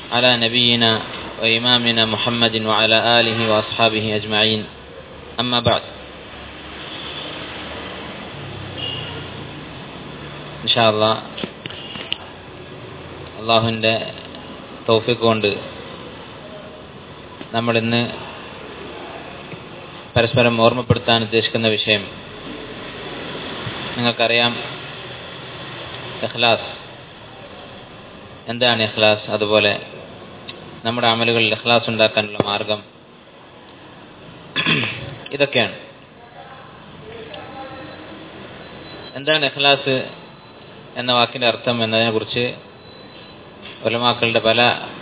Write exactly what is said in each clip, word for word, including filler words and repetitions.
على نبينا وإمامنا محمد وعلى آله وأصحابه أجمعين أما بعد إن شاء الله അള്ളാഹുവിൻ്റെ തൗഫീഖ് കൊണ്ട് നമ്മളിന്ന് പരസ്പരം ഓർമ്മപ്പെടുത്താൻ ഉദ്ദേശിക്കുന്ന വിഷയം നിങ്ങൾക്കറിയാം. ഇഖ്ലാസ് എന്താണ്? ഇഖ്ലാസ്, അതുപോലെ നമ്മുടെ അമലുകളിൽ ഇഖ്ലാസ് ഉണ്ടാക്കാനുള്ള മാർഗം, ഇതൊക്കെയാണ്. എന്താണ് ഇഖ്ലാസ് എന്ന വാക്കിൻ്റെ അർത്ഥം എന്നതിനെക്കുറിച്ച് ഉലമാക്കളുടെ പല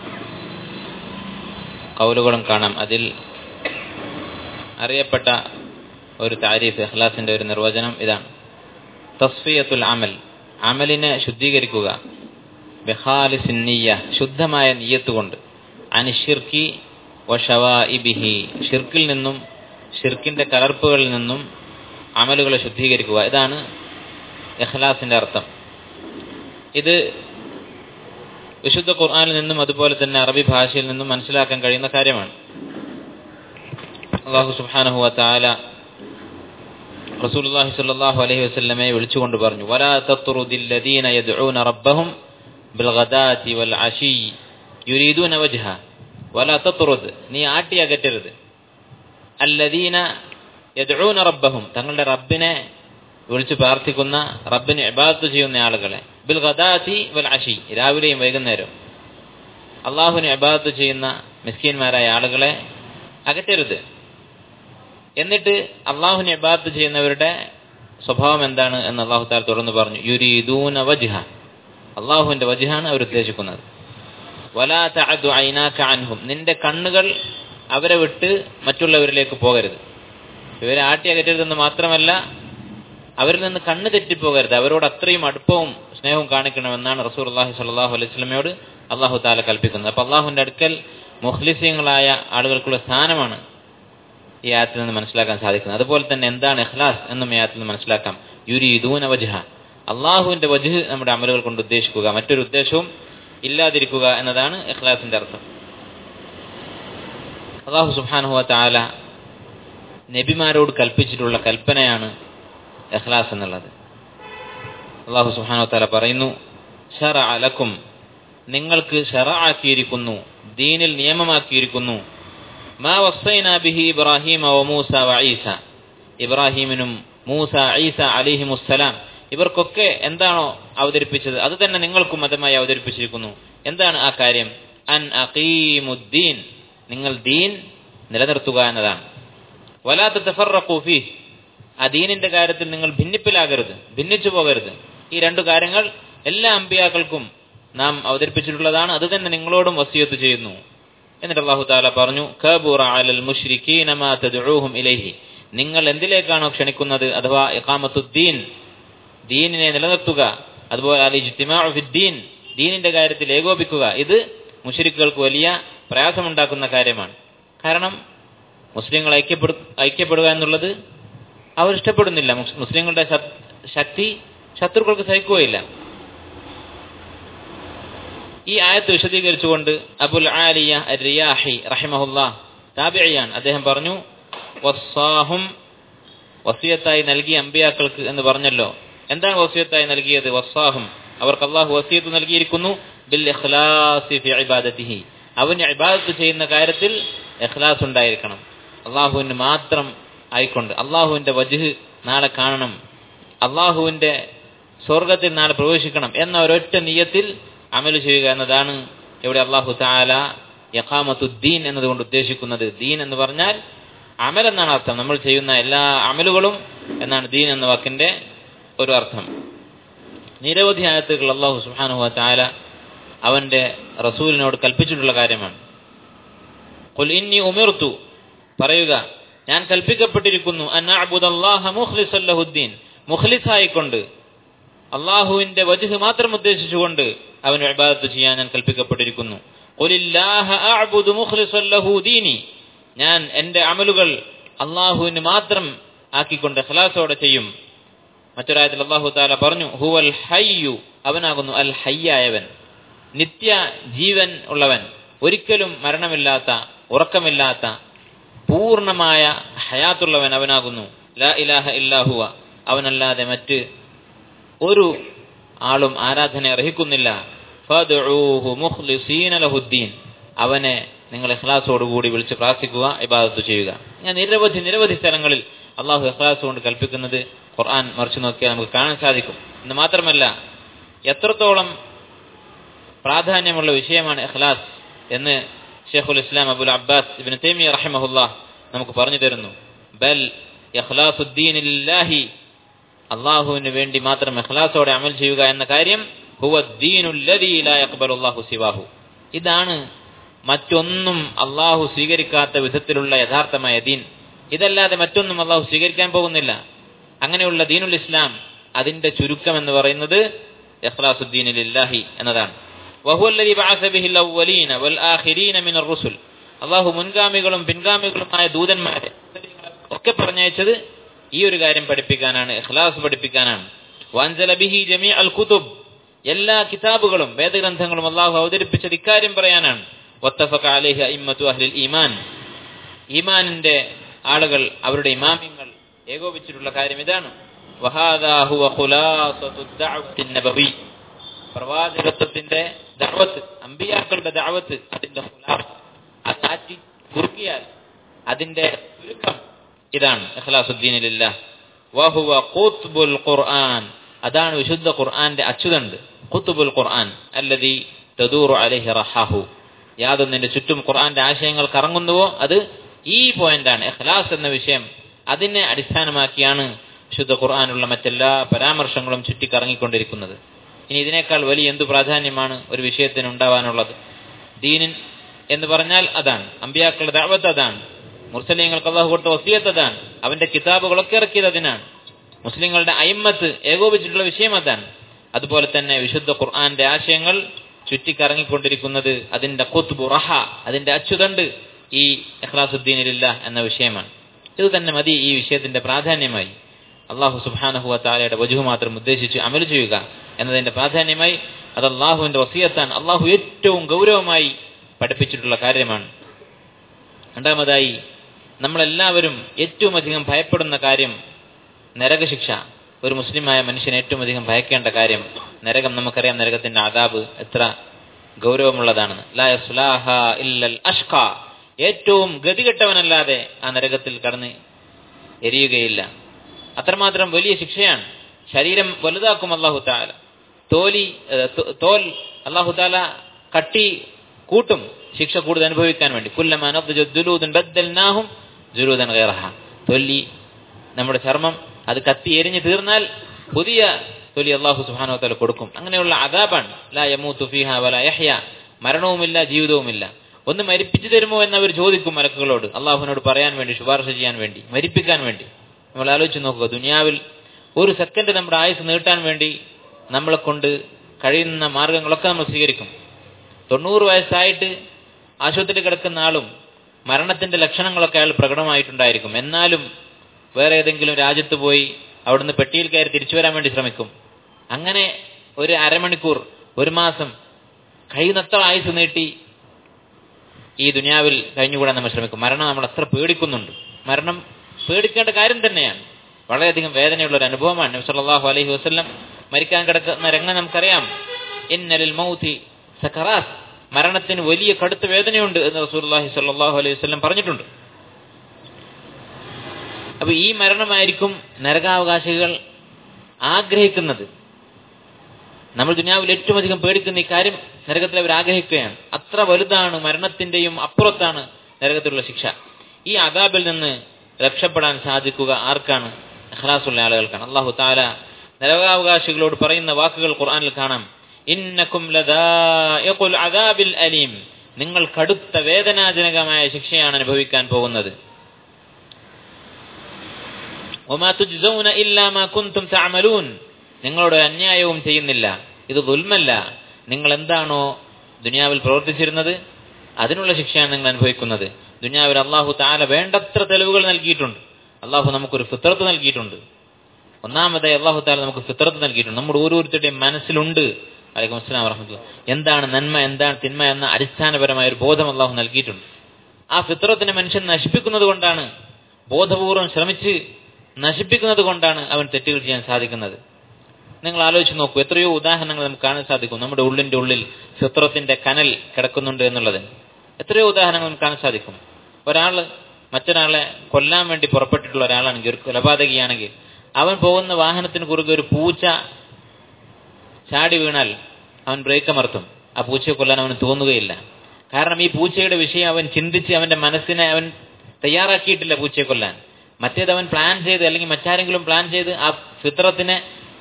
ഖൗലുകളും കാണാം. അതിൽ അറിയപ്പെട്ട ഒരു താരീഫ്, ഇഖ്ലാസിൻ്റെ ഒരു നിർവചനം ഇതാണ്: തസ്ഫിയത്തുൽ അമൽ, അമലിനെ ശുദ്ധീകരിക്കുക, ബിഖാലിസിൻ നിയ്യ, ശുദ്ധമായ നിയ്യത്ത് കൊണ്ട്, അനിഷിർക്കി വശവാഇബിഹി, ഷിർക്കിൽ നിന്നും ഷിർക്കിൻ്റെ കലർപ്പുകളിൽ നിന്നും അമലുകളെ ശുദ്ധീകരിക്കുക. ഇതാണ് ഇഖ്ലാസിൻ്റെ അർത്ഥം. ഇത് വിശുദ്ധ ഖുർആനിൽ നിന്നും അതുപോലെ തന്നെ അറബി ഭാഷയിൽ നിന്നും മനസ്സിലാക്കാൻ കഴിയുന്ന കാര്യമാണ്. അല്ലാഹു സുബ്ഹാനഹു വ തആല റസൂലുള്ളാഹി സ്വല്ലല്ലാഹു അലൈഹി വസല്ലമയെ വിളിച്ചുകൊണ്ട് പറഞ്ഞു: വലാ തത്റുദിൽ ലദീന യദ്ഊന റബ്ബഹും ബിൽ ഗദാതി വൽ അശി യുരീദൂന വജ്ഹ. വലാ തത്റുദ്, നീ ആട്ടി അകറ്റരുത്. അല്ലദീന യദ്ഊന റബ്ബഹും, തങ്ങളുടെ റബ്ബിനെ വിളിച്ച് പ്രാർത്ഥിക്കുന്ന, റബ്ബിനെ ഇബാദത്ത് ചെയ്യുന്ന ആളുകളെ, ബിൽ ഗദാതി വൽ അശി, രാവിലെയും വൈകുന്നേരവും അള്ളാഹുവിനെ ഇബാദത്ത് ചെയ്യുന്ന മിസ്കീന്മാരായ ആളുകളെ അകറ്റരുത്. എന്നിട്ട് അള്ളാഹുവിനെ ഇബാദത്ത് ചെയ്യുന്നവരുടെ സ്വഭാവം എന്താണ് എന്ന് അള്ളാഹു തആല തുടർന്ന് പറഞ്ഞു: യുരീദൂന വജ്ഹ, അള്ളാഹുവിന്റെ വജ്ഹാണ് അവർ ഉദ്ദേശിക്കുന്നത്. വലാ തഅദു ഐനാക അൻഹും, നിന്റെ കണ്ണുകൾ അവരെ വിട്ട് മറ്റുള്ളവരിലേക്ക് പോകരുത്. ഇവരെ ആട്ടി അകറ്റരുതെന്ന് മാത്രമല്ല, അവരിൽ നിന്ന് കണ്ണ് തെറ്റിപ്പോകരുത്. അവരോട് അത്രയും അടുപ്പവും സ്നേഹവും കാണിക്കണമെന്നാണ് റസൂലുള്ളാഹി സ്വല്ലല്ലാഹു അലൈഹി വസല്ലമയോട് അള്ളാഹു തആല കൽപ്പിക്കുന്നത്. അപ്പോൾ അള്ളാഹുവിന്റെ അടുക്കൽ മുഖ്ലിസീങ്ങളായ ആളുകൾക്കുള്ള സ്ഥാനമാണ് ഈ ആയത്തിൽ നിന്ന് മനസ്സിലാക്കാൻ സാധിക്കുന്നത്. അതുപോലെ തന്നെ എന്താണ് ഇഖ്ലാസ് എന്നും ഈ ആയത്തിൽ നിന്ന് മനസ്സിലാക്കാം. യുരീദൂന വജ്ഹ, അള്ളാഹുവിന്റെ വജ്ഹ് നമ്മുടെ അമലുകൾ കൊണ്ട് ഉദ്ദേശിക്കുക, മറ്റൊരു ഉദ്ദേശവും ഇല്ലാതിരിക്കുക എന്നതാണ് ഇഖ്ലാസിന്റെ അർത്ഥം. അല്ലാഹു സുബ്ഹാനഹു വ തആല നബിമാരോട് കൽപ്പിച്ചിട്ടുള്ള കൽപ്പനയാണ് ഇഖ്ലാസ് എന്നുള്ളത്. അല്ലാഹു സുബ്ഹാനഹു വ തആല പറയുന്നു: ശറഅ ലക്കും, നിങ്ങൾക്ക് ശറഅാക്കിയിരിക്കുന്നു, ദീനിൽ നിയമമാക്കിയിരിക്കുന്നു, മാ വസ്സൈനാ ബിഹി ഇബ്രാഹീമ വ മൂസ വ ഈസ, ഇബ്രാഹീമിനും മൂസ ഈസ അലൈഹിമുസ്സലാം ഇവർക്കൊക്കെ എന്താണോ അവതരിപ്പിച്ചത് അത് തന്നെ നിങ്ങൾക്കും മതമായി അവതരിപ്പിച്ചിരിക്കുന്നു. എന്താണ് ആ കാര്യം? അൻ അഖീമുദ്ദീൻ, നിങ്ങൾ ദീൻ നിലനിർത്തുക എന്നതാണ്. വലാ തതഫറഖൂ ഫീഹ്, ആ ദീനിന്റെ കാര്യത്തിൽ നിങ്ങൾ ഭിന്നിപ്പിലാകരുത്, ഭിന്നിച്ചു പോകരുത്. ഈ രണ്ടു കാര്യങ്ങൾ എല്ലാ അമ്പിയാക്കൾക്കും നാം അവതരിപ്പിച്ചിട്ടുള്ളതാണ്, അത് തന്നെ നിങ്ങളോടും വസിയത്ത് ചെയ്യുന്നു. എന്നിട്ട് അല്ലാഹു തആല പറഞ്ഞു: കബുറ അലൽ മുശ്രികീന മാ തദ്ഊഹും ഇലൈഹി, നിങ്ങൾ എന്തിലേക്കാണോ ക്ഷണിക്കുന്നത്, അഥവാ ഇഖാമത്തുദ്ദീൻ, ദീനിനെ നിലനിർത്തുക, അതുപോലെ അൽ ഇജ്തിമാഉ ഫിദ്ദീൻ, ദീനിന്റെ കാര്യത്തിൽ ഏകോപിക്കുക, ഇത് മുശ്രിക്കുകൾക്ക് വലിയ പ്രയാസമുണ്ടാക്കുന്ന കാര്യമാണ്. കാരണം മുസ്ലിങ്ങൾ ഐക്യപ്പെടു ഐക്യപ്പെടുക എന്നുള്ളത് അവർ ഇഷ്ടപ്പെടുന്നില്ല. മുസ്ലിങ്ങളുടെ ശക്തി ശത്രുക്കൾക്ക് സഹിക്കുകയില്ല. ഈ ആയത്ത് വിശദീകരിച്ചുകൊണ്ട് അബുൽ ആലിയ അർ-റിയാഹി റഹിമഹുല്ലാഹ്, താബിഇയാണ്, അദ്ദേഹം പറഞ്ഞു: വസ്സാഹും, വസിയത്തായി നൽകിയ അമ്പിയാക്കൾക്ക് എന്ന് പറഞ്ഞല്ലോ. എന്താണ് വസിയത്തായി നൽകിയത്? വസ്സാഹും, അവർക്ക് അല്ലാഹു വസിയത്ത് നൽകിയിരിക്കുന്നു ബിൽ ഇഖ്ലാസി ഫി ഇബാദത്തിഹി, അവന് ഇബാദത്ത് ചെയ്യുന്ന കാര്യത്തിൽ ഇഖ്ലാസ് ഉണ്ടായിരിക്കണം, അള്ളാഹുവിന് മാത്രം ആയിക്കൊണ്ട്. അള്ളാഹുവിന്റെ വജ്ഹ് നാളെ കാണണം, അള്ളാഹുവിന്റെ സ്വർഗത്തിൽ നാളെ പ്രവേശിക്കണം എന്ന ഒരൊറ്റ നിയ്യത്തിൽ അമൽ ചെയ്യുക എന്നതാണ് ഇവിടെ അല്ലാഹു തആല ഇഖാമത്തുദ്ദീൻ എന്നതുകൊണ്ട് ഉദ്ദേശിക്കുന്നത്. ദീൻ എന്ന് പറഞ്ഞാൽ അമൽ എന്നാണ് അർത്ഥം. നമ്മൾ ചെയ്യുന്ന എല്ലാ അമലുകളും എന്നാണ് ദീൻ എന്ന വാക്കിന്റെ ഒരു അർത്ഥം. നിരവധി ആയത്തുകൾ അല്ലാഹു സുബ്ഹാനഹു വ തആല അവന്റെ റസൂലിനോട് കൽപ്പിച്ചിട്ടുള്ള കാര്യമാണ്. ഖുൽ ഇന്നി ഉമിർതു, പറയുക ഞാൻ കൽപ്പിക്കപ്പെട്ടിരിക്കുന്നു, അൻ അഅ്ബുദല്ലാഹ മുഖ്ലിസൻ ലഹുദ്ദീൻ, മുഖ്ലിസായിക്കൊണ്ട് അല്ലാഹുവിന്റെ വജ്ഹ് മാത്രം ഉദ്ദേശിച്ചുകൊണ്ട് അവന് ഇബാദത്ത് ചെയ്യാൻ ഞാൻ കൽപ്പിക്കപ്പെട്ടിരിക്കുന്നു. ഖുലില്ലാഹ അഅ്ബുദു മുഖ്ലിസൻ ലഹു ദീനി, ഞാൻ എൻ്റെ അമലുകൾ അല്ലാഹുവിന് മാത്രം ആക്കിക്കൊണ്ട് ഇഖ്ലാസോടെ ചെയ്യും. മറ്റൊരായത്തിൽ അല്ലാഹു തആല പറഞ്ഞു: ഹുവൽ ഹയ്യു, അവനാകുന്നു അൽ ഹയ്യായവൻ. നിത്യ ജീവൻ ഉള്ളവൻ, ഒരിക്കലും മരണമില്ലാത്ത, ഉറക്കമില്ലാത്ത, പൂർണ്ണമായ ഹയാത്തുള്ളവൻ അവനാകുന്നു. ലാ ഇലാഹ ഇല്ലാഹുവ, അവനല്ലാതെ മറ്റ് ഒരു ആളും ആരാധന അർഹിക്കുന്നില്ല. ഫദ്ഉഹു മുഖ്ലിസീന ലഹുദ്ദീൻ, അവനെ നിങ്ങൾ ഇഖ്ലാസോടുകൂടി വിളിച്ച് പ്രാർത്ഥിക്കുക, ഇബാദത്ത് ചെയ്യുക. ഞാൻ നിരവധി നിരവധി സ്ഥലങ്ങളിൽ അള്ളാഹു ഇഖ്ലാസ് കൊണ്ട് കൽപ്പിക്കുന്നത് ഖുർആൻ മറിച്ചു നോക്കിയാൽ നമുക്ക് കാണാൻ സാധിക്കും. എന്ന് മാത്രമല്ല, എത്രത്തോളം പ്രാധാന്യമുള്ള വിഷയമാണ് ഇഖ്ലാസ് എന്ന് ഷെയ്ഖുൽ ഇസ്ലാം അബുൽ അബ്ബാസ് ഇബ്നു തൈമിയ്യ റഹിമഹുല്ലാഹ് നമുക്ക് പറഞ്ഞു തരുന്നു. ബൽ ഇഖ്ലാസുദ്ദീൻ ലില്ലാഹി, അള്ളാഹുവിന് വേണ്ടി മാത്രം ഇഖ്ലാസോടെ അമൽ ചെയ്യുക എന്ന കാര്യം, ഹുവ ദീനുൽ ലദീ ലാ യഖ്ബലുല്ലാഹു സിവാഹു, ഇതാണ് മറ്റൊന്നും അള്ളാഹു സ്വീകരിക്കാത്ത വിധത്തിലുള്ള യഥാർത്ഥമായ ദീൻ. ഇതല്ലാതെ മറ്റൊന്നും അള്ളാഹു സ്വീകരിക്കാൻ പോകുന്നില്ല. അങ്ങനെയുള്ള ദീനുൽ ഇസ്ലാം, അതിന്റെ ചുരുക്കം എന്ന് പറയുന്നത് ഇഖ്ലാസുദ്ദീൻ ലില്ലാഹി എന്നതാണ്. വഹുവ അല്ലദീ ബഅസ ബിഹിൽ അവ്വലീന വൽ ആഖിരീന മിനർ റുസുൽ, അള്ളാഹു മുൻഗാമികളും പിൻഗാമികളുമായ ദൂതന്മാരെ ഒക്കെ പറഞ്ഞയച്ചത് ഈ ഒരു കാര്യം പഠിപ്പിക്കാനാണ്, ഇഖ്ലാസ് പഠിപ്പിക്കാനാണ്. വഅൻസല ബിഹി ജമീഅൽ കുതുബ്, എല്ലാ കിതാബുകളും വേദഗ്രന്ഥങ്ങളും അള്ളാഹു അവതരിപ്പിച്ചത് ഇക്കാര്യം പറയാനാണ്. വത്തഫഖ അലൈഹി അഇമ്മത്തു അഹ്ലിൽ ഈമാൻ, ഈമാനിന്റെ ആളുകൾ, അവരുടെ ഇമാമിങ്ങൾ ഏകോപിച്ചിട്ടുള്ള കാര്യം ഇതാണ്. വഹാദാ ഹുവ ഖുലാസത്തു ദഅവത്തിൻ നബവി, പ്രവാചകത്വത്തിന്റെ ദഅവത്ത്, അമ്പിയാക്കളുടെ ദഅവത്ത്, അതിന്റെ ഖുലാസ, അത് ആറ്റി കുറുക്കിയാൽ അതിന്റെ ചുരുക്കം ഇതാണ് ഇഖ്ലാസുദ്ദീൻ ലില്ലാഹ്. വഹുവ ഖുത്ബുൽ ഖുർആൻ, അതാണ് വിശുദ്ധ ഖുർആന്റെ അച്ചുതണ്ട്. ഖുത്ബുൽ ഖുർആൻ അല്ലദീ തദൂറു അലൈഹി റഹാഹു, യാതൊന്നിന്റെ ചുറ്റും ഖുർആന്റെ ആശയങ്ങൾ കറങ്ങുന്നുവോ അത് ഈ പോയിന്റാണ്, ഇഖ്ലാസ് എന്ന വിഷയം. അതിനെ അടിസ്ഥാനമാക്കിയാണ് വിശുദ്ധ ഖുർആനുള്ള മറ്റെല്ലാ പരാമർശങ്ങളും ചുറ്റിക്കറങ്ങിക്കൊണ്ടിരിക്കുന്നത്. ഇനി ഇതിനേക്കാൾ വലിയ എന്തു പ്രാധാന്യമാണ് ഒരു വിഷയത്തിന് ഉണ്ടാവാനുള്ളത്? ദീനിൻ എന്ന് പറഞ്ഞാൽ അതാണ്, അമ്പിയാക്കളുടെ ദഅവത്ത് അതാണ്, മുർസലീങ്ങൾക്ക് അല്ലാഹു കൊടുത്ത വസിയത്ത് അതാണ്, അവന്റെ കിതാബുകളൊക്കെ ഇറക്കിയത് അതിനാണ്, മുസ്ലിങ്ങളുടെ അയിമ്മത്ത് ഏകോപിച്ചിട്ടുള്ള വിഷയം അതാണ്. അതുപോലെ തന്നെ വിശുദ്ധ ഖുർആന്റെ ആശയങ്ങൾ ചുറ്റിക്കറങ്ങിക്കൊണ്ടിരിക്കുന്നത് അതിന്റെ ഖുത്ബു റഹ, അതിന്റെ അച്ചുതണ്ട് ഈ ഇഖ്ലാസുദ്ദീൻ ലില്ലാഹ് എന്ന വിഷയമാണ്. ഇത് തന്നെ മതി ഈ വിഷയത്തിന്റെ പ്രാധാന്യമായി. അള്ളാഹു സുബ്ഹാനഹു വ തആലയുടെ വജ്ഹ് മാത്രം ഉദ്ദേശിച്ച് അമൽ ചെയ്യുക എന്നതിന്റെ പ്രാധാന്യമായി അത് അള്ളാഹുവിന്റെ വസിയത്താണ്, അള്ളാഹു ഏറ്റവും ഗൗരവമായി പഠിപ്പിച്ചിട്ടുള്ള കാര്യമാണ്. രണ്ടാമതായി, നമ്മളെല്ലാവരും ഏറ്റവും അധികം ഭയപ്പെടുന്ന കാര്യം നരകശിക്ഷ. ഒരു മുസ്ലിമായ മനുഷ്യൻ ഏറ്റവും അധികം ഭയക്കേണ്ട കാര്യം നരകം. നമുക്കറിയാം നരകത്തിന്റെ അദാബ് എത്ര ഗൗരവമുള്ളതാണെന്ന്. ലാ യസ്ലാഹാ ഇല്ലൽ അഷ്ഖാ, ഏറ്റവും ഗതികെട്ടവനല്ലാതെ ആ നരകത്തിൽ കടന്ന് എരിയുകയില്ല. അത്രമാത്രം വലിയ ശിക്ഷയാണ്. ശരീരം വലുതാക്കും അല്ലാഹു തആല, തോലി തോൽ അല്ലാഹു തആല കട്ടി കൂട്ടും ശിക്ഷ കൂടുതൽ അനുഭവിക്കാൻ വേണ്ടി. കുല്ലമാ നദ്ജു ദുലൂദൻ ബദ്ദൽനാഹും ജുലൂദൻ ഗൈറഹാ, തൊലി നമ്മുടെ ചർമ്മം അത് കത്തി എരിഞ്ഞു തീർന്നാൽ പുതിയ തൊലി അല്ലാഹു സുബ്ഹാനഹു വ തആല കൊടുക്കും. അങ്ങനെയുള്ള അദാബാണ്. ലാ യമൂതു ഫീഹാ വലാ യഹ്യ, മരണവുമില്ല ജീവിതവുമില്ല. ഒന്ന് മരിപ്പിച്ചു തരുമോ എന്നവർ ചോദിക്കും മലക്കുകളോട്, അള്ളാഹുവിനോട് പറയാൻ വേണ്ടി, ശുപാർശ ചെയ്യാൻ വേണ്ടി, മരിപ്പിക്കാൻ വേണ്ടി. നമ്മൾ ആലോചിച്ച് നോക്കുക, ദുനിയാവിൽ ഒരു സെക്കൻഡ് നമ്മുടെ ആയുസ് നീട്ടാൻ വേണ്ടി നമ്മളെ കൊണ്ട് കഴിയുന്ന മാർഗങ്ങളൊക്കെ നമ്മൾ സ്വീകരിക്കും. തൊണ്ണൂറ് വയസ്സായിട്ട് ആശുപത്രിയിൽ കിടക്കുന്ന ആളും മരണത്തിന്റെ ലക്ഷണങ്ങളൊക്കെ അയാൾ പ്രകടമായിട്ടുണ്ടായിരിക്കും. എന്നാലും വേറെ ഏതെങ്കിലും രാജ്യത്ത് പോയി അവിടുന്ന് പെട്ടിയിൽ കയറി തിരിച്ചു വരാൻ വേണ്ടി ശ്രമിക്കും. അങ്ങനെ ഒരു അരമണിക്കൂർ, ഒരു മാസം കഴിയുന്നത്ര ആയുസ് നീട്ടി ഈ ദുനിയാവിൽ കഴിഞ്ഞുകൂടാൻ നമ്മൾ ശ്രമിക്കും. മരണം നമ്മൾ അത്ര പേടിക്കുന്നുണ്ട്. മരണം പേടിക്കേണ്ട കാര്യം തന്നെയാണ്. വളരെയധികം വേദനയുള്ള ഒരു അനുഭവമാണ്. നബി സല്ലല്ലാഹു അലൈഹി വസല്ലം മരിക്കാൻ കിടക്കുന്ന രംഗം നമുക്കറിയാം. ഇന്നലിൽ മൗതി സകറാത്ത്, മരണത്തിന് വലിയ കടുത്ത വേദനയുണ്ട് എന്ന് റസൂലുള്ളാഹി സ്വല്ലല്ലാഹു അലൈഹി വസല്ലം പറഞ്ഞിട്ടുണ്ട്. അപ്പൊ ഈ മരണമായിരിക്കും നരകാവകാശികൾ ആഗ്രഹിക്കുന്നത്. നമ്മൾ ദുനിയാവിൽ ഏറ്റവും അധികം പേടിക്കുന്ന ഈ കാര്യം നരകത്തിൽ അവർ ആഗ്രഹിക്കുകയാണ്. അത്ര വലുതാണ്, മരണത്തിന്റെയും അപ്പുറത്താണ് നരകത്തിലുള്ള ശിക്ഷ. ഈ അദാബിൽ നിന്ന് രക്ഷപ്പെടാൻ സാധിക്കുക ആർക്കാണ്? ഇഖ്ലാസുള്ള ആളുകൾക്കാണ്. അല്ലാഹു തആല നരകാവകാശികളോട് പറയുന്ന വാക്കുകൾ ഖുർആനിൽ കാണാം. ഇന്നകും ലദായിഖുൽ അദാബിൽ അലീം, നിങ്ങൾ കടുത്ത വേദനാജനകമായ ശിക്ഷയാണ് അനുഭവിക്കാൻ പോകുന്നത്. വമാ തുജ്സൗന ഇല്ലാ മാ കുൻതും തഅമലൂൻ, നിങ്ങളോട് അന്യായവും ചെയ്യുന്നില്ല. ഇത് ദുൽമല്ല. നിങ്ങൾ എന്താണോ ദുനിയാവിൽ പ്രവർത്തിച്ചിരുന്നത് അതിനുള്ള ശിക്ഷയാണ് നിങ്ങൾ അനുഭവിക്കുന്നത്. ദുനിയാവിൽ അല്ലാഹു തആല വേണ്ടത്ര തെളിവുകൾ നൽകിയിട്ടുണ്ട്. അല്ലാഹു നമുക്കൊരു ഫിത്രത്ത് നൽകിയിട്ടുണ്ട്. ഒന്നാമതായി അല്ലാഹു തആല നമുക്ക് ഫിത്രത്ത് നൽകിയിട്ടുണ്ട്. നമ്മുടെ ഓരോരുത്തരുടെയും മനസ്സിലുണ്ട് വലൈക്കും അസ്സലാം വറഹ്മത്തുള്ളാഹി. എന്താണ് നന്മ, എന്താണ് തിന്മ എന്ന അടിസ്ഥാനപരമായ ഒരു ബോധം അള്ളാഹു നൽകിയിട്ടുണ്ട്. ആ ഫിത്രത്തിനെ മനുഷ്യൻ നശിപ്പിക്കുന്നത് കൊണ്ടാണ്, ബോധപൂർവം ശ്രമിച്ച് നശിപ്പിക്കുന്നത് കൊണ്ടാണ് അവൻ തെറ്റുകൾ ചെയ്യാൻ സാധിക്കുന്നത്. നിങ്ങൾ ആലോചിച്ച് നോക്കൂ, എത്രയോ ഉദാഹരണങ്ങൾ നമുക്ക് കാണാൻ സാധിക്കും. നമ്മുടെ ഉള്ളിന്റെ ഉള്ളിൽ ഫിത്രത്തിന്റെ കനൽ കിടക്കുന്നുണ്ട് എന്നുള്ളത് എത്രയോ ഉദാഹരണങ്ങൾ നമുക്ക് കാണാൻ സാധിക്കും. ഒരാൾ മറ്റൊരാളെ കൊല്ലാൻ വേണ്ടി പുറപ്പെട്ടിട്ടുള്ള ഒരാളാണെങ്കിൽ, ഒരു കൊലപാതകിയാണെങ്കിൽ, അവൻ പോകുന്ന വാഹനത്തിന് കുറുകെ ഒരു പൂച്ച ചാടി വീണാൽ അവൻ ബ്രേക്ക് അമർത്തും. ആ പൂച്ചയെ കൊല്ലാൻ അവന് തോന്നുകയില്ല. കാരണം ഈ പൂച്ചയുടെ വിഷയം അവൻ ചിന്തിച്ച് അവന്റെ മനസ്സിനെ അവൻ തയ്യാറാക്കിയിട്ടില്ല പൂച്ചയെ കൊല്ലാൻ. മറ്റേത് അവൻ പ്ലാൻ ചെയ്ത്, അല്ലെങ്കിൽ മറ്റാരെങ്കിലും പ്ലാൻ ചെയ്ത് ആ ഫിത്രത്തിനെ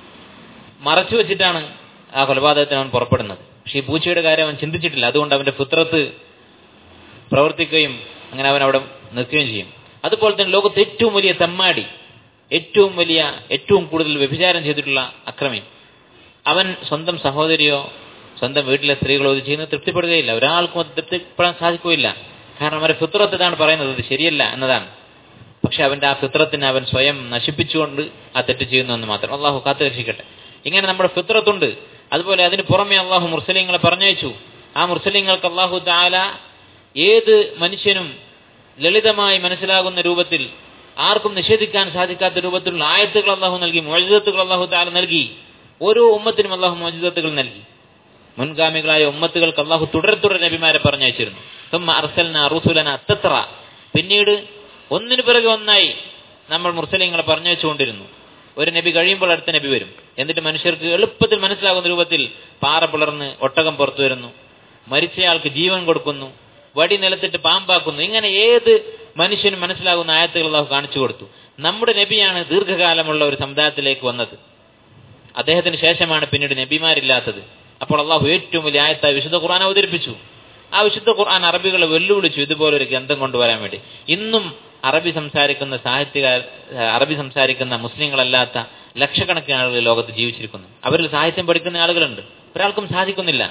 മറച്ചു വെച്ചിട്ടാണ് ആ കൊലപാതകത്തിന് അവൻ പുറപ്പെടുന്നത്. പക്ഷെ ഈ പൂച്ചയുടെ കാര്യം അവൻ ചിന്തിച്ചിട്ടില്ല. അതുകൊണ്ട് അവന്റെ ഫിത്രത്ത് പ്രവർത്തിക്കുകയും അങ്ങനെ അവൻ അവിടെ നിൽക്കുകയും ചെയ്യും. അതുപോലെ തന്നെ ലോകത്ത് ഏറ്റവും വലിയ തെമ്മാടി, ഏറ്റവും വലിയ ഏറ്റവും കൂടുതൽ വ്യഭിചാരം ചെയ്തിട്ടുള്ള അക്രമി, അവൻ സ്വന്തം സഹോദരിയോ സ്വന്തം വീട്ടിലെ സ്ത്രീകളോ ഇത് ചെയ്യുന്നത് തൃപ്തിപ്പെടുകയില്ല. ഒരാൾക്കും അത് തൃപ്തിപ്പെടാൻ സാധിക്കുകയില്ല. കാരണം അവരുടെ ഫിത്രത്ത് ഇതാണ് പറയുന്നത്, ഇത് ശരിയല്ല എന്നതാണ്. പക്ഷെ അവന്റെ ആ ഫിത്രത്തിനെ അവൻ സ്വയം നശിപ്പിച്ചുകൊണ്ട് ആ തെറ്റ് ചെയ്യുന്നു എന്ന് മാത്രം. അള്ളാഹു കാത്തു രക്ഷിക്കട്ടെ. ഇങ്ങനെ നമ്മുടെ ഫിത്രത്തുണ്ട്. അതുപോലെ അതിന് പുറമെ അള്ളാഹു മുർസലീങ്ങളെ പറഞ്ഞയച്ചു. ആ മുർസലീങ്ങൾക്ക് അള്ളാഹു തആല ഏത് മനുഷ്യനും ലളിതമായി മനസ്സിലാകുന്ന രൂപത്തിൽ, ആർക്കും നിഷേധിക്കാൻ സാധിക്കാത്ത രൂപത്തിലുള്ള ആയത്തുകൾ അള്ളാഹു നൽകി, മുഅ്ജിസത്തുകൾ അള്ളാഹു തആല നൽകി. ഓരോ ഉമ്മത്തിനും അള്ളാഹു മുഅ്ജിസത്തുകൾ നൽകി. മുൻഗാമികളായ ഉമ്മത്തുകൾക്ക് അള്ളാഹു തുടരെ തുടരെ നബിമാരെ പറഞ്ഞയച്ചിരുന്നു. സുമ്മ അർസൽനാ റുസുലനാ തത്ര, പിന്നീട് ഒന്നിനു പിറകെ ഒന്നായി നമ്മൾ മുർസലീങ്ങളെ പറഞ്ഞയച്ചുകൊണ്ടിരുന്നു. ഒരു നബി കഴിയുമ്പോൾ അടുത്ത നബി വരും. എന്നിട്ട് മനുഷ്യർക്ക് എളുപ്പത്തിൽ മനസ്സിലാകുന്ന രൂപത്തിൽ പാറ പിളർന്ന് ഒട്ടകം പുറത്തു വരുന്നു, മരിച്ചയാൾക്ക് ജീവൻ കൊടുക്കുന്നു, വടി നിലത്തിട്ട് പാമ്പാക്കുന്നു. ഇങ്ങനെ ഏത് മനുഷ്യനും മനസ്സിലാകുന്ന ആയത്തുകൾ അള്ളാഹു കാണിച്ചു കൊടുത്തു. നമ്മുടെ നബിയാണ് ദീർഘകാലമുള്ള ഒരു സമുദായത്തിലേക്ക് വന്നത്. അദ്ദേഹത്തിന് ശേഷമാണ് പിന്നീട് നബിമാരില്ലാത്തത്. അപ്പോൾ അള്ളാഹു ഏറ്റവും വലിയ ആയത്തായി വിശുദ്ധ ഖുർആൻ അവതരിപ്പിച്ചു. ആ വിശുദ്ധ ഖുർആൻ അറബികളെ വെല്ലുവിളിച്ചു ഇതുപോലൊരു ഗ്രന്ഥം കൊണ്ടുവരാൻ വേണ്ടി. ഇന്നും അറബി സംസാരിക്കുന്ന സാഹിത്യകാർ, അറബി സംസാരിക്കുന്ന മുസ്ലിങ്ങളല്ലാത്ത ലക്ഷക്കണക്കിന് ആളുകൾ ലോകത്ത് ജീവിച്ചിരിക്കുന്നു. അവരിൽ സാഹിത്യം പഠിക്കുന്ന ആളുകളുണ്ട്. ഒരാൾക്കും സാധിക്കുന്നില്ല.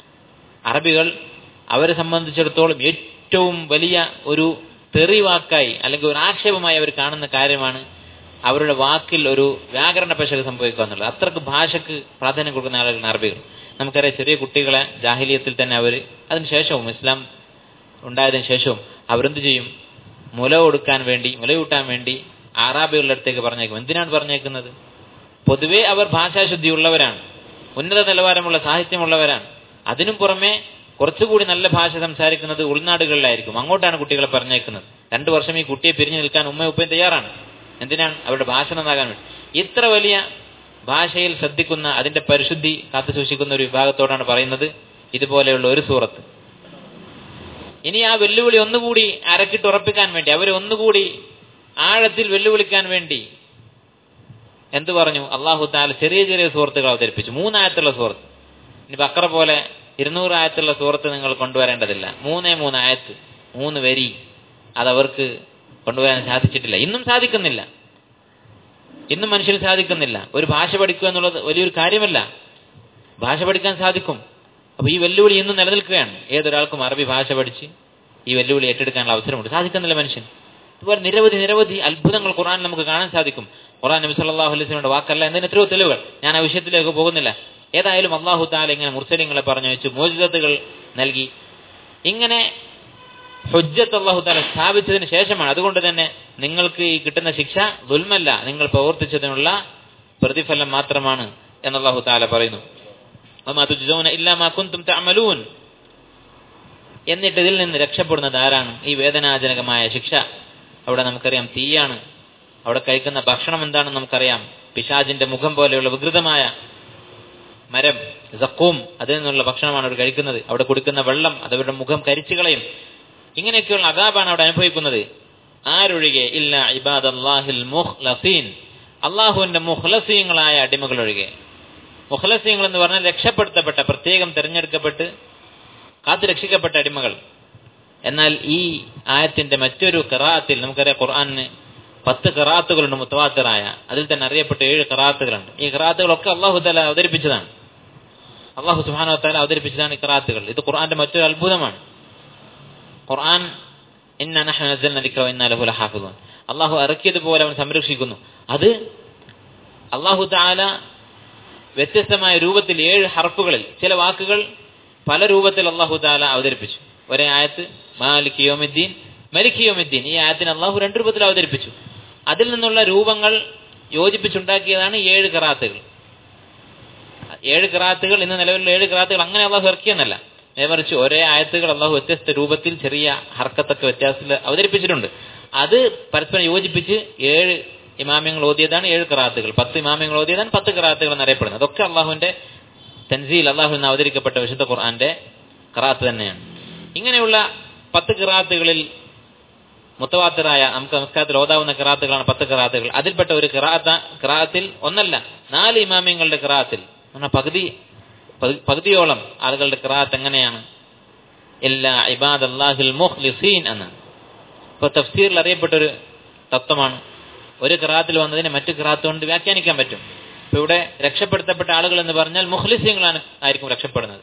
അറബികൾ അവരെ സംബന്ധിച്ചിടത്തോളം ഏറ്റവും വലിയ ഒരു തെറി വാക്കായി അല്ലെങ്കിൽ ഒരു ആക്ഷേപമായി അവർ കാണുന്ന കാര്യമാണ് അവരുടെ വാക്കിൽ ഒരു വ്യാകരണ പിശക് സംഭവിക്കുക എന്നുള്ളത്. അത്രക്ക് ഭാഷക്ക് പ്രാധാന്യം കൊടുക്കുന്ന ആളുകളാണ് അറബികൾ. നമുക്കറിയാം, ചെറിയ കുട്ടികളെ ജാഹിലിയത്തിൽ തന്നെ അവർ അതിനുശേഷവും ഇസ്ലാം ഉണ്ടായതിനു ശേഷവും അവരെന്ത് ചെയ്യും? മുല കൊടുക്കാൻ വേണ്ടി, മുലയൂട്ടാൻ വേണ്ടി അറാബികളുടെ അടുത്തേക്ക് പറഞ്ഞേക്കും. എന്തിനാണ് പറഞ്ഞേക്കുന്നത്? പൊതുവെ അവർ ഭാഷാശുദ്ധിയുള്ളവരാണ്, ഉന്നത നിലവാരമുള്ള സാഹിത്യമുള്ളവരാണ്. അതിനും പുറമെ കുറച്ചുകൂടി നല്ല ഭാഷ സംസാരിക്കുന്നത് ഉൾനാടുകളിലായിരിക്കും. അങ്ങോട്ടാണ് കുട്ടികളെ പറഞ്ഞേക്കുന്നത്. രണ്ടു വർഷം ഈ കുട്ടിയെ പിരിഞ്ഞു നിൽക്കാൻ ഉമ്മയും ഉപ്പയും തയ്യാറാണ്. എന്തിനാണ്? അവരുടെ ഭാഷ നന്നാകാൻ വേണ്ടി. ഇത്ര വലിയ ഭാഷയിൽ ശ്രദ്ധിക്കുന്ന, അതിന്റെ പരിശുദ്ധി കാത്തു സൂക്ഷിക്കുന്ന ഒരു വിഭാഗത്തോടാണ് പറയുന്നത് ഇതുപോലെയുള്ള ഒരു സൂറത്ത്. ഇനി ആ വെല്ലുവിളി ഒന്നുകൂടി അരക്കിട്ടുറപ്പിക്കാൻ വേണ്ടി, അവരെ ഒന്നുകൂടി ആഴത്തിൽ വെല്ലുവിളിക്കാൻ വേണ്ടി എന്തു പറഞ്ഞു? അള്ളാഹു തആല ചെറിയ ചെറിയ സൂറത്തുകൾ അവതരിപ്പിച്ചു. മൂന്നായത്തുള്ള സൂറത്ത്. ഇനി ബക്കറ പോലെ ഇരുന്നൂറ് ആയത്തുള്ള സൂറത്ത് നിങ്ങൾ കൊണ്ടുവരേണ്ടതില്ല. മൂന്നേ മൂന്ന് ആയത്ത്, മൂന്ന് വരി, അതവർക്ക് കൊണ്ടുവരാൻ സാധിച്ചിട്ടില്ല. ഇന്നും സാധിക്കുന്നില്ല. ഇന്നും മനുഷ്യന് സാധിക്കുന്നില്ല. ഒരു ഭാഷ പഠിക്കുക എന്നുള്ളത് വലിയൊരു കാര്യമല്ല. ഭാഷ പഠിക്കാൻ സാധിക്കും. അപ്പൊ ഈ വെല്ലുവിളി ഇന്നും നിലനിൽക്കുകയാണ്. ഏതൊരാൾക്കും അറബി ഭാഷ പഠിച്ച് ഈ വെല്ലുവിളി ഏറ്റെടുക്കാനുള്ള അവസരമുണ്ട്. സാധിക്കുന്നില്ല മനുഷ്യൻ. ഇതുപോലെ നിരവധി നിരവധി അത്ഭുതങ്ങൾ ഖുർആൻ നമുക്ക് കാണാൻ സാധിക്കും. ഖുർആൻ നബി സല്ലല്ലാഹു അലൈഹി വസല്ലമയുടെ വാക്കല്ല എന്നതിന് എത്രയോ തെളിവുകൾ. ഞാൻ ആ വിഷയത്തിലേക്ക് പോകുന്നില്ല. ഏതായാലും അല്ലാഹു തആല ഇങ്ങനെ മുർസലീങ്ങളെ പറഞ്ഞു വെച്ചു, മുഅ്ജിസത്തുകൾ നൽകി. ഇങ്ങനെ ഹുജ്ജത്ത് അല്ലാഹു തആല സ്ഥാപിച്ചതിന് ശേഷമാണ്. അതുകൊണ്ട് തന്നെ നിങ്ങൾക്ക് ഈ കിട്ടുന്ന ശിക്ഷ ദുൽമല്ല, നിങ്ങൾ പ്രവർത്തിച്ചതിനുള്ള പ്രതിഫലം മാത്രമാണ് എന്ന് അല്ലാഹു തആല പറയുന്നു. വമാ തുജ്സൗന ഇല്ലാ മാ കുൻതും തഅമലൂൻ. എന്നിട്ട് ഇതിൽ നിന്ന് രക്ഷപ്പെടുന്നത് ആരാണ്? ഈ വേദനാജനകമായ ശിക്ഷ. അവിടെ നമുക്കറിയാം തീയാണ്. അവിടെ കഴിക്കുന്ന ഭക്ഷണം എന്താണെന്ന് നമുക്കറിയാം. പിശാചിന്റെ മുഖം പോലെയുള്ള വികൃതമായ മരം സഖൂം, അതിൽ നിന്നുള്ള ഭക്ഷണമാണ് അവർ കഴിക്കുന്നത്. അവിടെ കുടിക്കുന്ന വെള്ളം അതവരുടെ മുഖം കരിച്ചു കളയും. ഇങ്ങനെയൊക്കെയുള്ള അദാബാണ് അവിടെ അനുഭവിക്കുന്നത്. ആരൊഴികെ? ഇല്ലാ ഇബാദല്ലാഹിൽ മുഖ്ലസീൻ, അള്ളാഹുവിന്റെ മുഖ്ലസീങ്ങളായ അടിമകൾ ഒഴികെ. മുഖ്ലസീങ്ങൾ എന്ന് പറഞ്ഞാൽ രക്ഷപ്പെടുത്തപ്പെട്ട, പ്രത്യേകം തിരഞ്ഞെടുക്കപ്പെട്ട് കാത്തു രക്ഷിക്കപ്പെട്ട അടിമകൾ. എന്നാൽ ഈ ആയത്തിന്റെ മറ്റൊരു ഖിറാഅത്തിൽ നമുക്കറിയാം, ഖുർആനിന് പത്ത് ഖിറാഅത്തുകളുണ്ട് മുത്തവാത്തിറായ. അതിൽ തന്നെ അറിയപ്പെട്ട ഏഴ് ഖിറാഅത്തുകളുണ്ട്. ഈ ഖിറാഅത്തുകളൊക്കെ അല്ലാഹു തആല അവതരിപ്പിച്ചതാണ്. അല്ലാഹു സുബ്ഹാനഹു വ തആല അവതരിപ്പിച്ചതാണ് ഈ ഖിറാഅത്തുകൾ. ഇത് ഖുർആന്റെ മറ്റൊരു അത്ഭുതമാണ്. ഖുർആൻ ഇന്നാ നഹ്നു നസ്സൽനാ ദിക്റ വ ഇന്നാ ലഹു ലഹാഫിദൂൻ, അല്ലാഹു ഇറക്കിയതുപോലെ അവൻ സംരക്ഷിക്കുന്നു. അത് അല്ലാഹു തആല വ്യത്യസ്തമായ രൂപത്തിൽ ഏഴ് ഹർഫുകളിൽ ചില വാക്കുകൾ പല രൂപത്തിൽ അല്ലാഹു തആല അവതരിപ്പിച്ചു. ഒരേ ആയത്ത് മാലിക് യൗമിദ്ദീൻ, മലിക് യൗമിദ്ദീൻ, ഈ ആയത്തിന് അല്ലാഹു രണ്ട് രൂപത്തിൽ അവതരിപ്പിച്ചു. അതിൽ നിന്നുള്ള രൂപങ്ങൾ യോജിപ്പിച്ചുണ്ടാക്കിയതാണ് ഏഴ് ഖിറാഅത്തുകൾ. ഏഴ് ഖിറാഅത്തുകൾ ഇന്ന് നിലവിലുള്ള ഏഴ് ഖിറാഅത്തുകൾ അങ്ങനെ അല്ലാഹു ഇറക്കിയെന്നല്ല, നേമറിച്ച് ഒരേ ആയത്തുകൾ അല്ലാഹു വ്യത്യസ്ത രൂപത്തിൽ ചെറിയ ഹർക്കത്തൊക്കെ വ്യത്യാസത്തിൽ അവതരിപ്പിച്ചിട്ടുണ്ട്. അത് പരസ്പരം യോജിപ്പിച്ച് ഏഴ് ഇമാമ്യങ്ങൾ ഓതിയതാണ് ഏഴ് ഖിറാഅത്തുകൾ. പത്ത് ഇമാമ്യങ്ങൾ ഓതിയതാണ് പത്ത് ഖിറാഅത്തുകൾ എന്നറിയപ്പെടുന്നത്. അതൊക്കെ അള്ളാഹുവിന്റെ തൻസീൽ, അള്ളാഹു എന്ന് അവതരിക്കപ്പെട്ട വിശുദ്ധ ഖുർആന്റെ ഖിറാഅത്ത് തന്നെയാണ്. ഇങ്ങനെയുള്ള പത്ത് ഖിറാഅത്തുകളിൽ മുത്തവാത്തിറായ നമുക്ക് നമസ്കാരത്തിൽ ഓതാവുന്ന ഖിറാഅത്തുകളാണ് പത്ത് ഖിറാഅത്തുകൾ. അതിൽപ്പെട്ട ഒരു ഖിറാഅത്ത ഖിറാഅത്തിൽ ഒന്നല്ല നാല് ഇമാമ്യങ്ങളുടെ ഖിറാഅത്തിൽ പകുതി പകുതിയോളം ആളുകളുടെ ഖിറാഅത്ത് എങ്ങനെയാണ്? ഇല്ലാ ഇബാദല്ലാഹിൽ മുഖ്ലിസീൻ എന്ന്. ഇപ്പോൾ തഫ്സീറിൽ അറിയപ്പെട്ടൊരു തത്വമാണ്. ഒരു ഖിറാഅത്തിൽ വന്നതിനെ മറ്റു ഖിറാഅത്ത് കൊണ്ട് വ്യാഖ്യാനിക്കാൻ പറ്റും. ഇപ്പൊ ഇവിടെ രക്ഷപ്പെടുത്തപ്പെട്ട ആളുകൾ എന്ന് പറഞ്ഞാൽ മുഖ്ലിസീങ്ങളാണ് ആയിരിക്കും രക്ഷപ്പെടുന്നത്.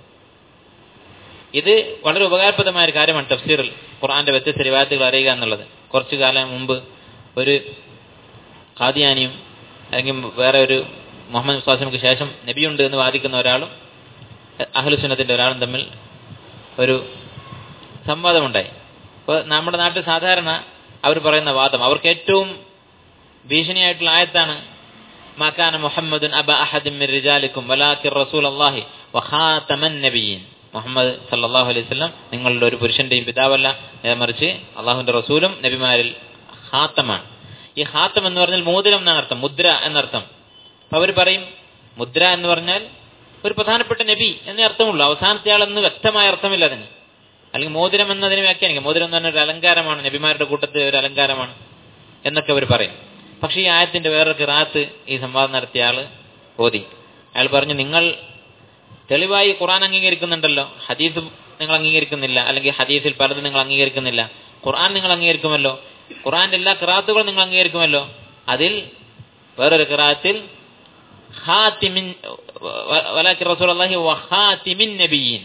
ഇത് വളരെ ഉപകാരപ്രദമായ ഒരു കാര്യമാണ് തഫ്സീറിൽ ഖുർആന്റെ വ്യത്യസ്ത റിവായത്തുകൾ അറിയുക എന്നുള്ളത്. കുറച്ചു കാലം മുമ്പ് ഒരു ഖാദിയാനിയും അല്ലെങ്കിൽ വേറെ ഒരു മുഹമ്മദ് മുസ്തഫയ്ക്ക് ശേഷം നബിയുണ്ട് എന്ന് വാദിക്കുന്ന ഒരാളും അഹ്ലുസുന്നത്തിന്റെ ഒരാളും തമ്മിൽ ഒരു സംവാദമുണ്ടായി. അപ്പോൾ നമ്മുടെ നാട്ടിൽ സാധാരണ അവർ പറയുന്ന വാദം, അവർക്ക് ഏറ്റവും ഭീഷണിയായിട്ടുള്ള ആയത്താണ് മാകാന മുഹമ്മദുൻ അബ അഹദിൻ മിൻ റിജാലിക്കും വലാകിർ റസൂലുള്ളാഹി വഖാതമൻ നബിയീൻ. മുഹമ്മദ് സല്ലല്ലാഹു അലൈഹി വസല്ലം നിങ്ങളുടെ ഒരു പുരുഷന്റെയും പിതാവല്ല, മറിച്ച് അള്ളാഹുവിന്റെ റസൂലും നബിമാരിൽ ഖാത്തമാണ്. ഈ ഖാത്തം എന്ന് പറഞ്ഞാൽ മോതിരം എന്നാണ് അർത്ഥം, മുദ്ര എന്നർത്ഥം. അപ്പൊ അവർ പറയും മുദ്ര എന്ന് പറഞ്ഞാൽ ഒരു പ്രധാനപ്പെട്ട നബി എന്നേ അർത്ഥമുള്ളൂ, അവസാനത്തെ ആളെന്ന് വ്യക്തമായ അർത്ഥമില്ല അതിന്. അല്ലെങ്കിൽ മോതിരം എന്നതിനെ വ്യാഖ്യാനിക്കാം, മോതിരം എന്ന് പറഞ്ഞാൽ ഒരു അലങ്കാരമാണ്, നബിമാരുടെ കൂട്ടത്തിൽ ഒരു അലങ്കാരമാണ് എന്നൊക്കെ അവർ പറയും. പക്ഷേ ഈ ആയത്തിന്റെ വേറൊരു ഖിറാഅത്ത് ഈ സംവാദം നടത്തിയ ആള് ഓതി. അയാൾ പറഞ്ഞു, നിങ്ങൾ തെളിവായി ഖുർആൻ അംഗീകരിക്കുന്നുണ്ടല്ലോ, ഹദീസ് നിങ്ങൾ അംഗീകരിക്കുന്നില്ല, അല്ലെങ്കിൽ ഹദീസിൽ പലതും നിങ്ങൾ അംഗീകരിക്കുന്നില്ല. ഖുർആൻ നിങ്ങൾ അംഗീകരിക്കുമല്ലോ, ഖുർആന്റെ എല്ലാ ഖിറാഅത്തുകളും നിങ്ങൾ അംഗീകരിക്കുമല്ലോ. അതിൽ വേറൊരു ഖിറാഅത്തിൽ ഖാതിമിൻ വലാകിർ റസൂലുള്ളാഹി വഖാതിമിൻ നബിയീൻ,